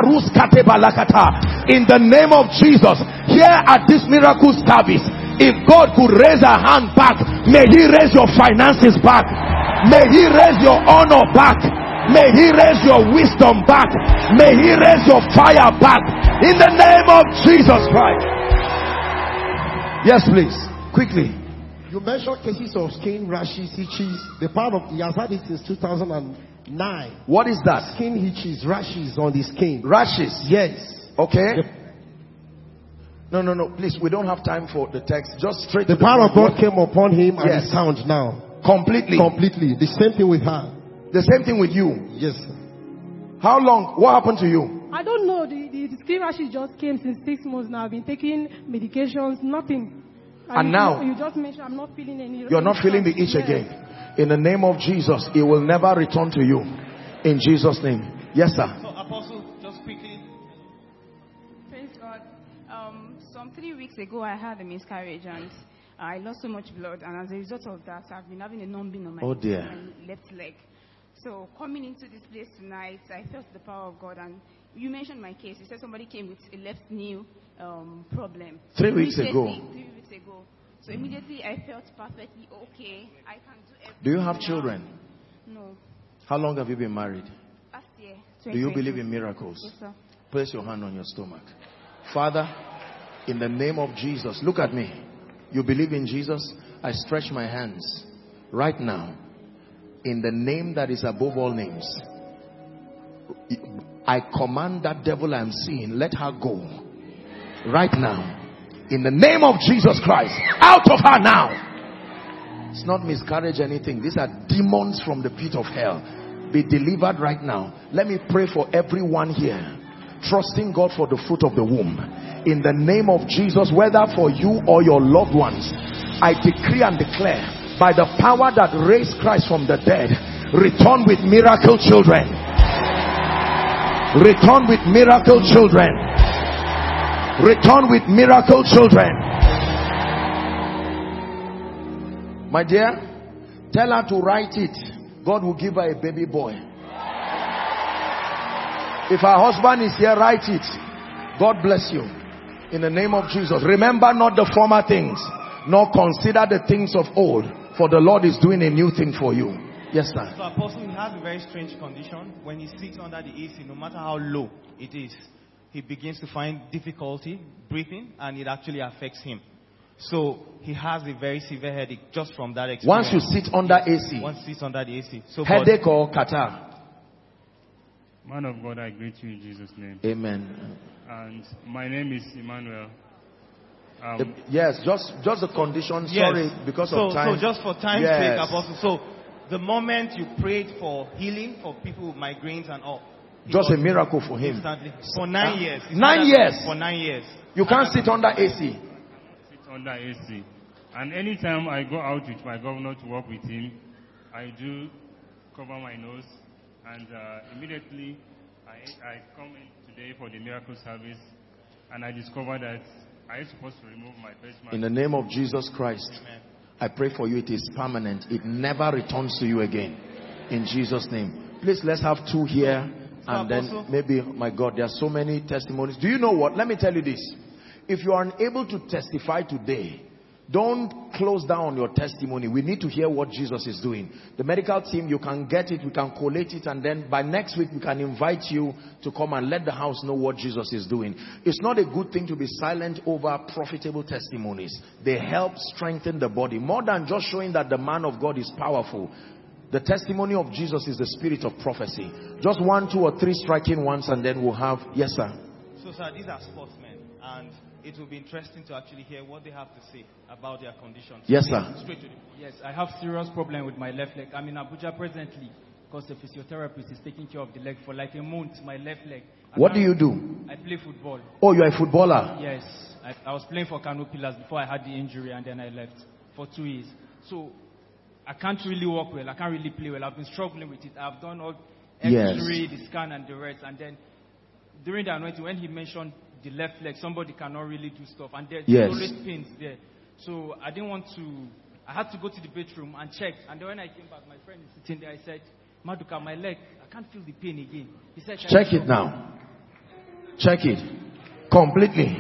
in the name of Jesus, here at this miracle service, if God could raise a hand back, may He raise your finances back. May He raise your honor back. May He raise your wisdom back. May He raise your fire back. In the name of Jesus Christ. Yes, please. Quickly. You mentioned cases of skin rashes, itches. The part of he has had it since 2009. What is that? Skin itches, rashes on the skin. Rashes? Yes. Okay. No. Please, we don't have time for the text. Just straight. The power of God came upon him and he's sound now. Completely. The same thing with her. The same thing with you. Yes, sir. How long? What happened to you? I don't know. The skin rashes just came since 6 months now. I've been taking medications, nothing. And now? You just mentioned I'm not feeling any. You're not feeling the itch again. In the name of Jesus, it will never return to you. In Jesus' name. Yes, sir. So, Apostle, just quickly. Praise God. Some 3 weeks ago, I had a miscarriage and I lost so much blood. And as a result of that, I've been having a numbing on my left leg. So coming into this place tonight, I felt the power of God. And you mentioned my case. You said somebody came with a left knee problem. 3 weeks ago. 3 weeks ago. So immediately I felt perfectly okay. I can do everything. Do you have children? No. How long have you been married? Last year. Do you believe in miracles? Yes, sir. Place your hand on your stomach. Father, in the name of Jesus, look at me. You believe in Jesus? I stretch my hands right now in the name that is above all names. I command that devil I'm seeing, let her go right now in the name of Jesus Christ. Out of her now. It's not miscarriage anything. These are demons from the pit of hell. Be delivered right now. Let me pray for everyone here, trusting God for the fruit of the womb. In the name of Jesus, whether for you or your loved ones, I decree and declare, by the power that raised Christ from the dead, return with miracle children. Return with miracle children. Return with miracle children. My dear, tell her to write it. God will give her a baby boy. If her husband is here, write it. God bless you. In the name of Jesus. Remember not the former things, nor consider the things of old. For the Lord is doing a new thing for you. Yes, sir. So Apostle, he has a very strange condition. When he sits under the AC, no matter how low it is, he begins to find difficulty breathing, and it actually affects him. So he has a very severe headache just from that experience. Once you sit under AC. Once he sits under the AC. So headache or catarrh? Man of God, I greet you in Jesus' name. Amen. And my name is Emmanuel. Yes, just the condition. Sorry, because of time. So just for time's sake, Apostle. So the moment you prayed for healing for people with migraines and all. Just a miracle for him. Instantly. For 9 years. 9 years. For 9 years. You can't sit under AC. Under AC. And anytime I go out with my governor to work with him, I do cover my nose, and immediately I come in today for the miracle service, and I discover that I am supposed to remove my face mask. In the name of Jesus Christ, amen. I pray for you. It is permanent. It never returns to you again. In Jesus' name. Please, let's have two here, and then maybe, my God, there are so many testimonies. Do you know what? Let me tell you this. If you are unable to testify today, don't close down your testimony. We need to hear what Jesus is doing. The medical team, you can get it, we can collate it, and then by next week we can invite you to come and let the house know what Jesus is doing. It's not a good thing to be silent over profitable testimonies. They help strengthen the body. More than just showing that the man of God is powerful. The testimony of Jesus is the spirit of prophecy. Just 1, 2, or 3 striking ones, and then we'll have... Yes, sir. So, sir, these are sportsmen, and it will be interesting to actually hear what they have to say about their condition. Yes, sir. Straight to the point. Yes, I have serious problem with my left leg. I'm in Abuja presently because the physiotherapist is taking care of the leg for like a month, my left leg. What do you do? I play football. Oh, you're a footballer? Yes. I was playing for Kano Pillars before I had the injury, and then I left for 2 years. So I can't really walk well. I can't really play well. I've been struggling with it. I've done all X-ray, the scan, and the rest. And then during the anointing, when he mentioned the left leg, somebody cannot really do stuff, and there's always pains there. So I didn't want to. I had to go to the bedroom and check. And then when I came back, my friend is sitting there. I said, "Maduka, my leg, I can't feel the pain again." He said, "Check it now. Check it completely."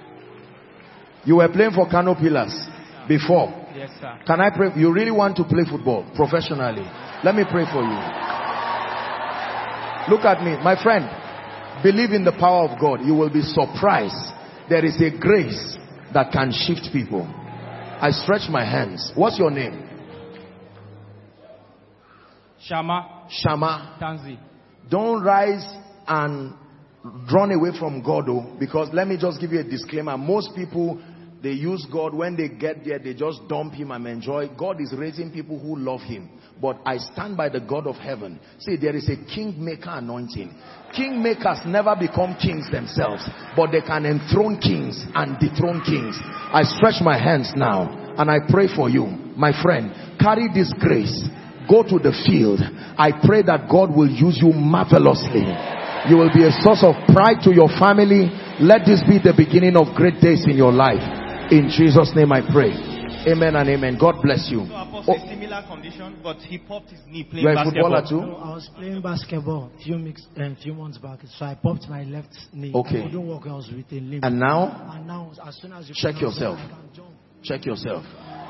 You were playing for Kano Pillars before. Yes, sir. Can I pray? You really want to play football professionally? Let me pray for you. Look at me, my friend. Believe in the power of God. You will be surprised. There is a grace that can shift people. I stretch my hands. What's your name? Shama. Shama. Tanzi. Don't rise and run away from God, because let me just give you a disclaimer. Most people, they use God. When they get there, they just dump him and enjoy. God is raising people who love him. But I stand by the God of heaven. See, there is a kingmaker anointing. Kingmakers never become kings themselves, but they can enthrone kings and dethrone kings. I stretch my hands now and I pray for you, my friend. Carry this grace. Go to the field. I pray that God will use you marvelously. You will be a source of pride to your family. Let this be the beginning of great days in your life. In Jesus' name I pray. Amen and amen. God bless you. So, Apostle, a similar condition, but he popped his knee playing You're basketball. a footballer too? No, I was playing basketball a few months back, so I popped my left knee. Okay. I couldn't walk, I was with a limp. And now? And now, as soon as you check yourself. Check yourself.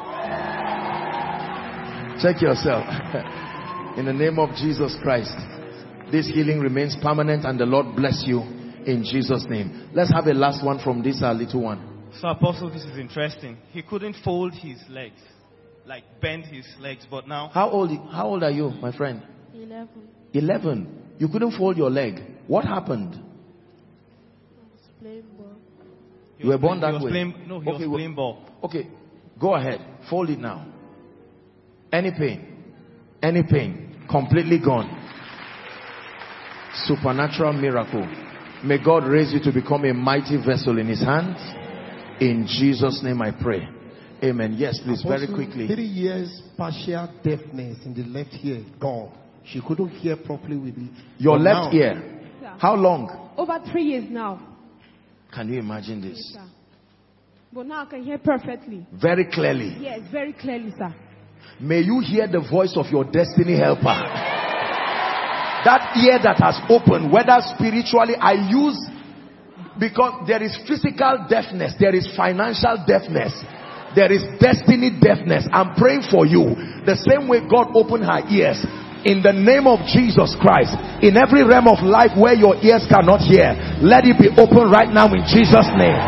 Check yourself. In the name of Jesus Christ. This healing remains permanent, and the Lord bless you in Jesus' name. Let's have a last one from this little one. So, Apostle, this is interesting. He couldn't fold his legs. like bent his legs, but now. How old are you, my friend? 11. 11. You couldn't fold your leg. What happened? Playing ball. You were born that way. He was playing ball. Okay, go ahead. Fold it now. Any pain? Any pain? Completely gone. Supernatural miracle. May God raise you to become a mighty vessel in his hands. In Jesus' name I pray. Amen. Yes, please, very quickly. 3 years partial deafness in the left ear, gone. She couldn't hear properly with it. Your But left now, ear. How long? Over 3 years now. Can you imagine this? Yes, sir. But now I can hear perfectly. Very clearly. Yes, very clearly, sir. May you hear the voice of your destiny helper. That ear that has opened, whether spiritually, I use, because there is physical deafness, there is financial deafness, there is destiny deafness. I'm praying for you. The same way God opened her ears, in the name of Jesus Christ, in every realm of life where your ears cannot hear, let it be open right now in Jesus' name.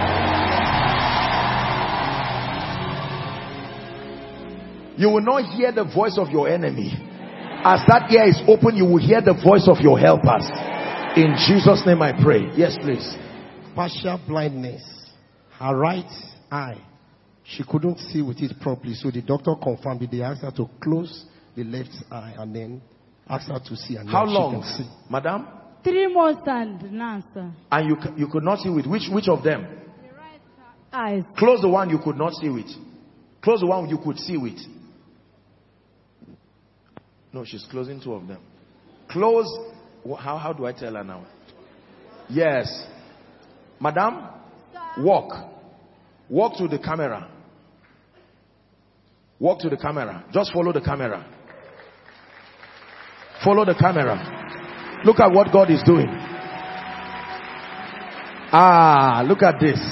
You will not hear the voice of your enemy. As that ear is open, you will hear the voice of your helpers. In Jesus' name I pray. Yes, please. Partial blindness. Her right eye, she couldn't see with it properly. So the doctor confirmed it. They asked her to close the left eye and then asked her to see. And how now long, she can see. madam? 3 months and now, sir. And you could not see with which of them? Eyes. Close the one you could not see with. Close the one you could see with. No, she's closing 2 of them. Close. How do I tell her now? Yes. Madam, walk. Walk to the camera. Walk to the camera. Just follow the camera. Follow the camera. Look at what God is doing. Look at this.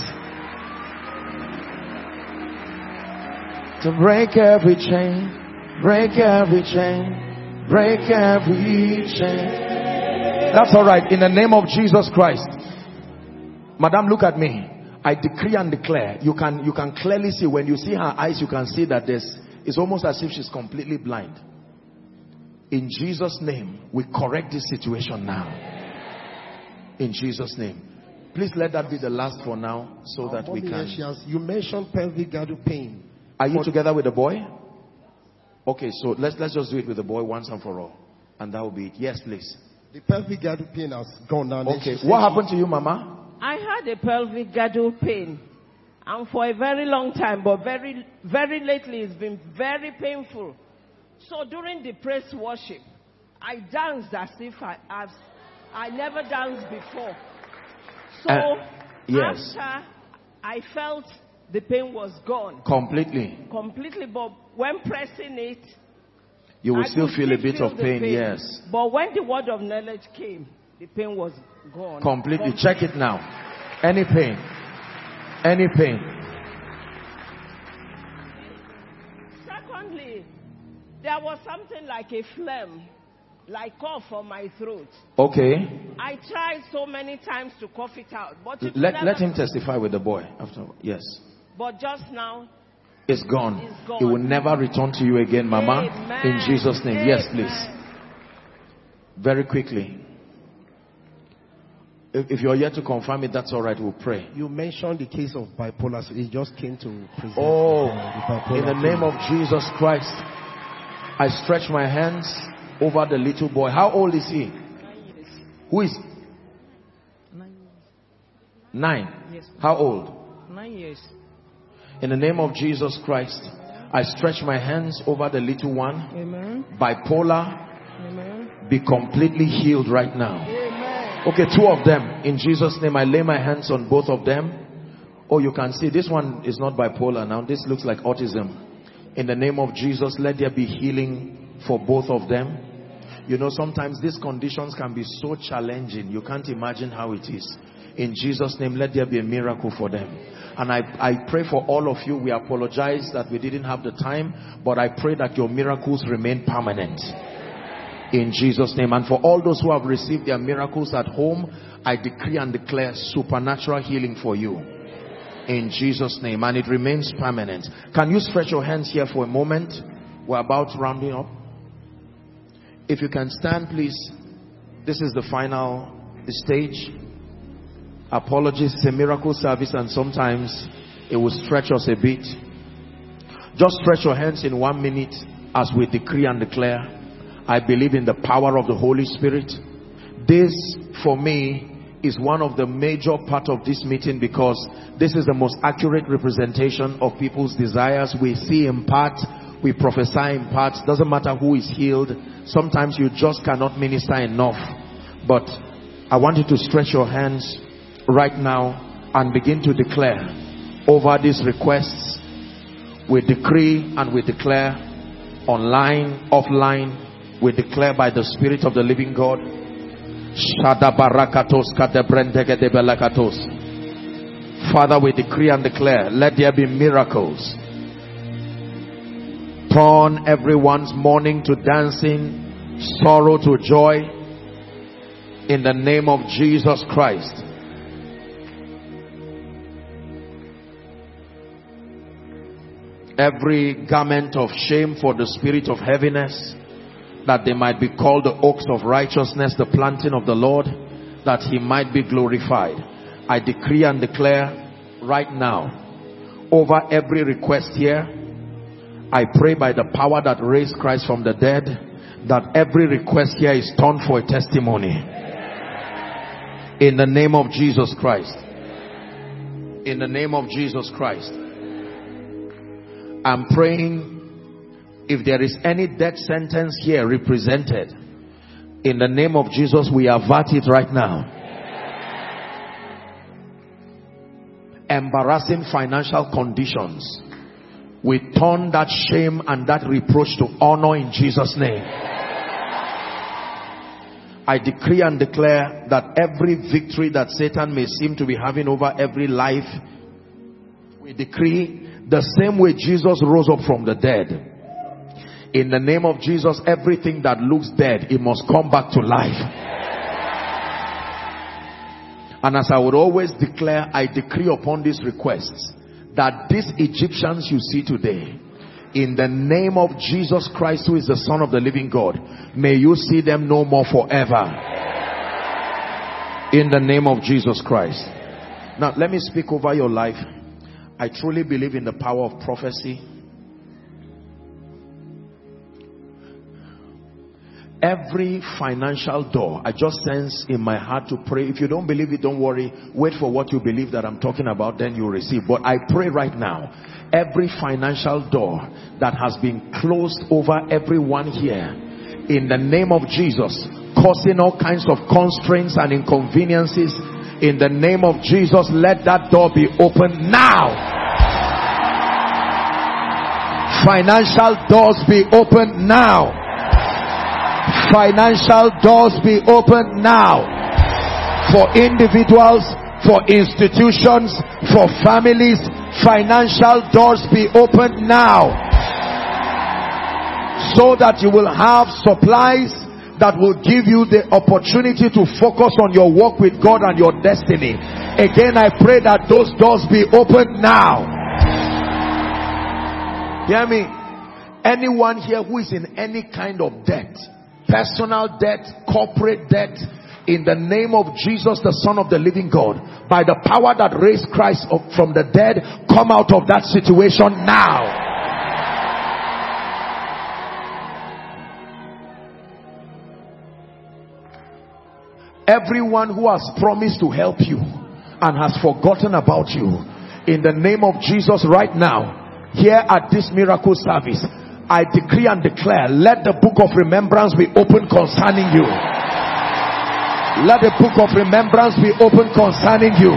To break every chain, break every chain. Break every chain. That's all right. In the name of Jesus Christ. Madam, look at me. I decree and declare. You can clearly see. When you see her eyes, you can see that it's almost as if she's completely blind. In Jesus' name, we correct this situation now. In Jesus' name. Please let that be the last for now, so that we can. You mentioned pelvic girdle pain. Are you together with the boy? Okay, so let's just do it with the boy once and for all. And that will be it. Yes, please. The pelvic girdle pain has gone down. Okay, what happened to you, Mama? I had a pelvic girdle pain. And for a very long time, but very, very lately, it's been very painful. So during the praise worship, I danced as if I never danced before. So yes. After I felt the pain was gone. Completely. Completely, but when pressing it, you will still feel a bit of pain, yes. But when the word of knowledge came, the pain was gone. Completely. Check it now. Any pain. Any pain. Secondly, there was something like a phlegm, like cough on my throat. Okay. I tried so many times to cough it out. But let him testify with the boy after. Yes. But just now, it's gone. It's gone. It will never return to you again, Mama. Amen. In Jesus' name. Amen. Yes, please. Very quickly. If you're yet to confirm it, that's all right. We'll pray. You mentioned the case of bipolar, so it just came to present. In the name of Jesus Christ, I stretch my hands over the little boy. How old is he? 9 years. Who is? 9. Yes. How old? 9 years. In the name of Jesus Christ, I stretch my hands over the little one. Amen. Bipolar. Amen. Be completely healed right now. Amen. Okay, 2 of them. In Jesus' name, I lay my hands on both of them. Oh, you can see this one is not bipolar now. This looks like autism. In the name of Jesus, let there be healing for both of them. You know, sometimes these conditions can be so challenging. You can't imagine how it is. In Jesus' name, let there be a miracle for them. And I pray for all of you. We apologize that we didn't have the time, but I pray that your miracles remain permanent. In Jesus' name. And for all those who have received their miracles at home, I decree and declare supernatural healing for you. In Jesus' name. And it remains permanent. Can you stretch your hands here for a moment? We're about rounding up. If you can stand, please. This is the final stage. Apologies, it's a miracle service and sometimes it will stretch us a bit. Just stretch your hands in 1 minute as we decree and declare. I believe in the power of the Holy Spirit. This, for me, is one of the major part of this meeting, because this is the most accurate representation of people's desires. We see in part, we prophesy in part. Doesn't matter who is healed. Sometimes you just cannot minister enough. But I want you to stretch your hands right now and begin to declare over these requests. We decree and we declare online, offline. We declare by the Spirit of the living God. Father, we decree and declare, let there be miracles. Turn everyone's mourning to dancing, sorrow to joy, in the name of Jesus Christ. Every garment of shame for the spirit of heaviness, that they might be called the oaks of righteousness, the planting of the Lord, that he might be glorified. I decree and declare right now over every request here, I pray by the power that raised Christ from the dead, that every request here is turned for a testimony. In the name of Jesus Christ. In the name of Jesus Christ. I'm praying, if there is any death sentence here represented, in the name of Jesus, we avert it right now. Embarrassing financial conditions, we turn that shame and that reproach to honor in Jesus' name. I decree and declare that every victory that Satan may seem to be having over every life, we decree the same way Jesus rose up from the dead. In the name of Jesus, everything that looks dead, it must come back to life. And as I would always declare, I decree upon these requests that these Egyptians you see today, in the name of Jesus Christ, who is the Son of the living God, may you see them no more forever. In the name of Jesus Christ. Now, let me speak over your life. I truly believe in the power of prophecy. Every financial door, I just sense in my heart to pray. If you don't believe it, don't worry. Wait for what you believe that I'm talking about, then you'll receive. But I pray right now, every financial door that has been closed over everyone here, in the name of Jesus, causing all kinds of constraints and inconveniences, in the name of Jesus, let that door be opened now. Financial doors be opened now. Financial doors be opened now. For individuals, for institutions, for families, financial doors be opened now. So that you will have supplies that will give you the opportunity to focus on your work with God and your destiny. Again, I pray that those doors be opened now. Hear me? Anyone here who is in any kind of debt, personal debt, corporate debt, in the name of Jesus, the Son of the living God, by the power that raised Christ up from the dead, come out of that situation now. Everyone who has promised to help you and has forgotten about you, in the name of Jesus right now, here at this miracle service, I decree and declare, let the book of remembrance be opened concerning you. Let the book of remembrance be opened concerning you.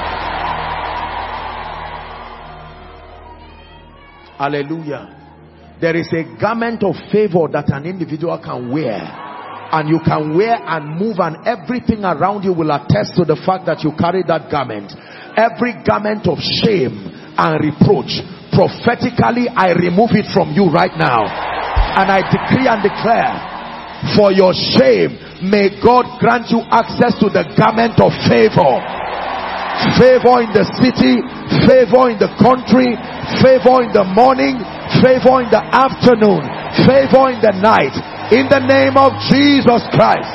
Hallelujah. There is a garment of favor that an individual can wear. And you can wear and move, and everything around you will attest to the fact that you carry that garment. Every garment of shame and reproach, prophetically I remove it from you right now. And I decree and declare, for your shame, may God grant you access to the garment of favor. favor in the city, favor in the country, favor in the morning, favor in the afternoon, favor in the night, in the name of Jesus Christ.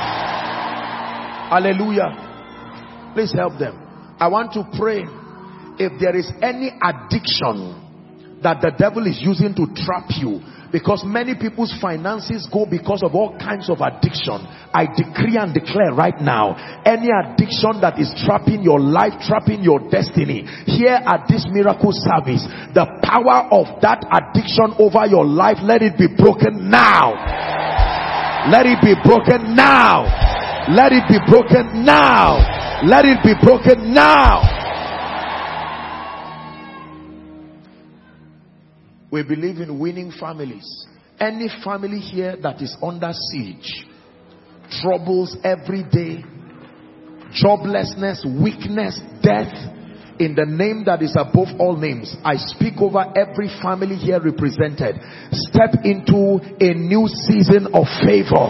Hallelujah. Please help them. I want to pray. If there is any addiction that the devil is using to trap you, because many people's finances go because of all kinds of addiction, I decree and declare right now, any addiction that is trapping your life, trapping your destiny, here at this miracle service, the power of that addiction over your life, let it be broken now. Let it be broken now. Let it be broken now. Let it be broken now. We believe in winning families. Any family here that is under siege, troubles every day, joblessness, weakness, death, in the name that is above all names, I speak over every family here represented. Step into a new season of favor.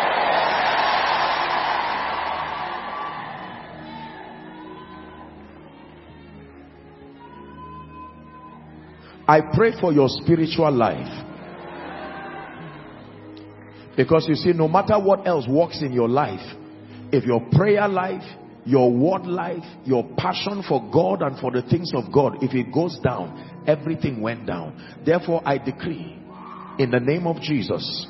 I pray for your spiritual life. Because you see, no matter what else works in your life, if your prayer life, your word life, your passion for God and for the things of God, if it goes down, everything went down. Therefore, I decree in the name of Jesus,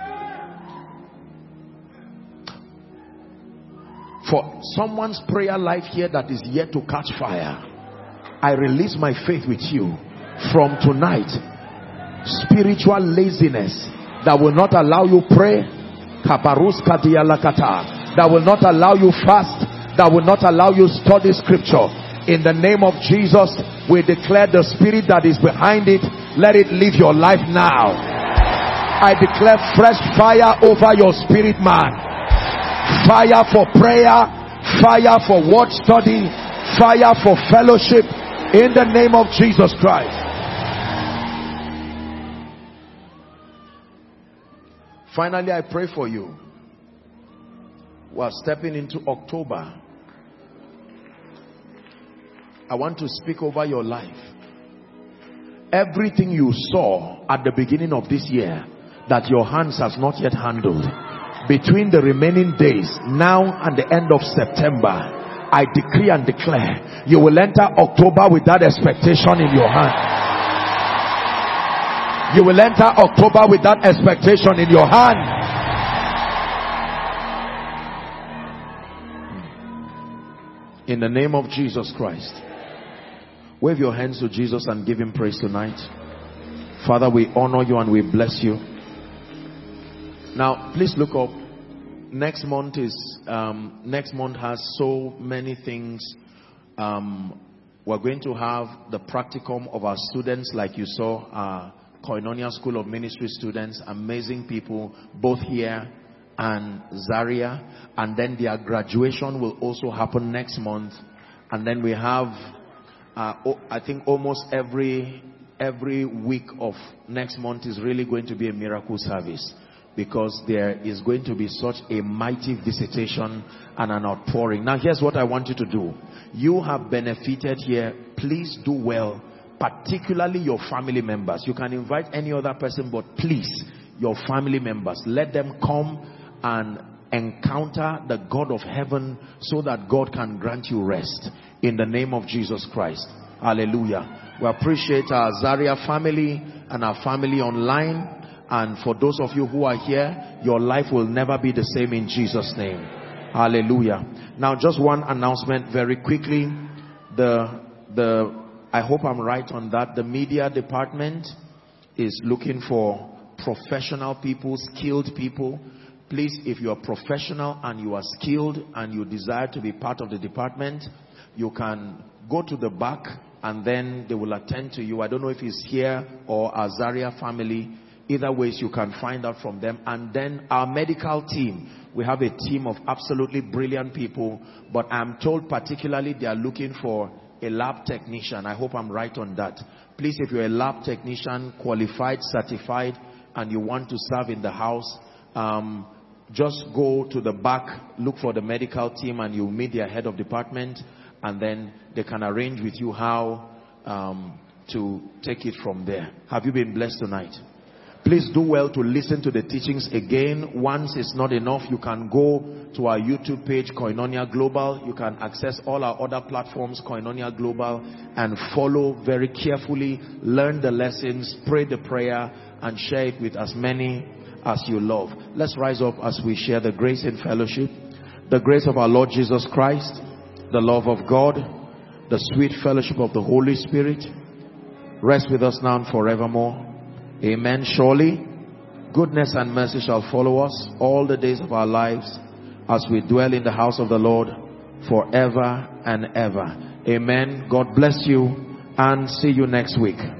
for someone's prayer life here that is yet to catch fire, I release my faith with you. From tonight, spiritual laziness that will not allow you pray, that will not allow you fast, that will not allow you study scripture, in the name of Jesus, we declare the spirit that is behind it, let it leave your life now. I declare fresh fire over your spirit, man. Fire for prayer, fire for word study, fire for fellowship, in the name of Jesus Christ. Finally, I pray for you. We are stepping into October. I want to speak over your life. Everything you saw at the beginning of this year that your hands has not yet handled, between the remaining days, now and the end of September, I decree and declare, you will enter October with that expectation in your hand. You will enter October with that expectation in your hand. In the name of Jesus Christ. Wave your hands to Jesus and give him praise tonight. Father, we honor you and we bless you. Now, please look up. Next month has so many things. We're going to have the practicum of our students, like you saw, Koinonia School of Ministry students, amazing people, both here and Zaria. And then their graduation will also happen next month. And then we have, I think almost every week of next month is really going to be a miracle service. Because there is going to be such a mighty visitation and an outpouring. Now here's what I want you to do. You have benefited here. Please do well. Particularly your family members. You can invite any other person, but please, your family members, let them come and encounter the God of heaven so that God can grant you rest in the name of Jesus Christ. Hallelujah. We appreciate our Zaria family and our family online. And for those of you who are here, your life will never be the same in Jesus' name. Hallelujah. Now just one announcement very quickly. I hope I'm right on that. The media department is looking for professional people, skilled people. Please, if you are professional and you are skilled and you desire to be part of the department, you can go to the back and then they will attend to you. I don't know if it's here or our Zaria family. Either ways, you can find out from them. And then our medical team. We have a team of absolutely brilliant people. But I'm told particularly they are looking for a lab technician. I hope I'm right on that. Please, if you're a lab technician, qualified, certified, and you want to serve in the house, just go to the back, look for the medical team, and you'll meet their head of department. and then they can arrange with you how to take it from there. Have you been blessed tonight? Please do well to listen to the teachings again. Once it's not enough, you can go to our YouTube page, Koinonia Global. You can access all our other platforms, Koinonia Global, and follow very carefully, learn the lessons, pray the prayer, and share it with as many as you love. Let's rise up as we share the grace in fellowship. The grace of our Lord Jesus Christ, the love of God, the sweet fellowship of the Holy Spirit, rest with us now and forevermore. Amen. Surely, goodness and mercy shall follow us all the days of our lives as we dwell in the house of the Lord forever and ever. Amen. God bless you and see you next week.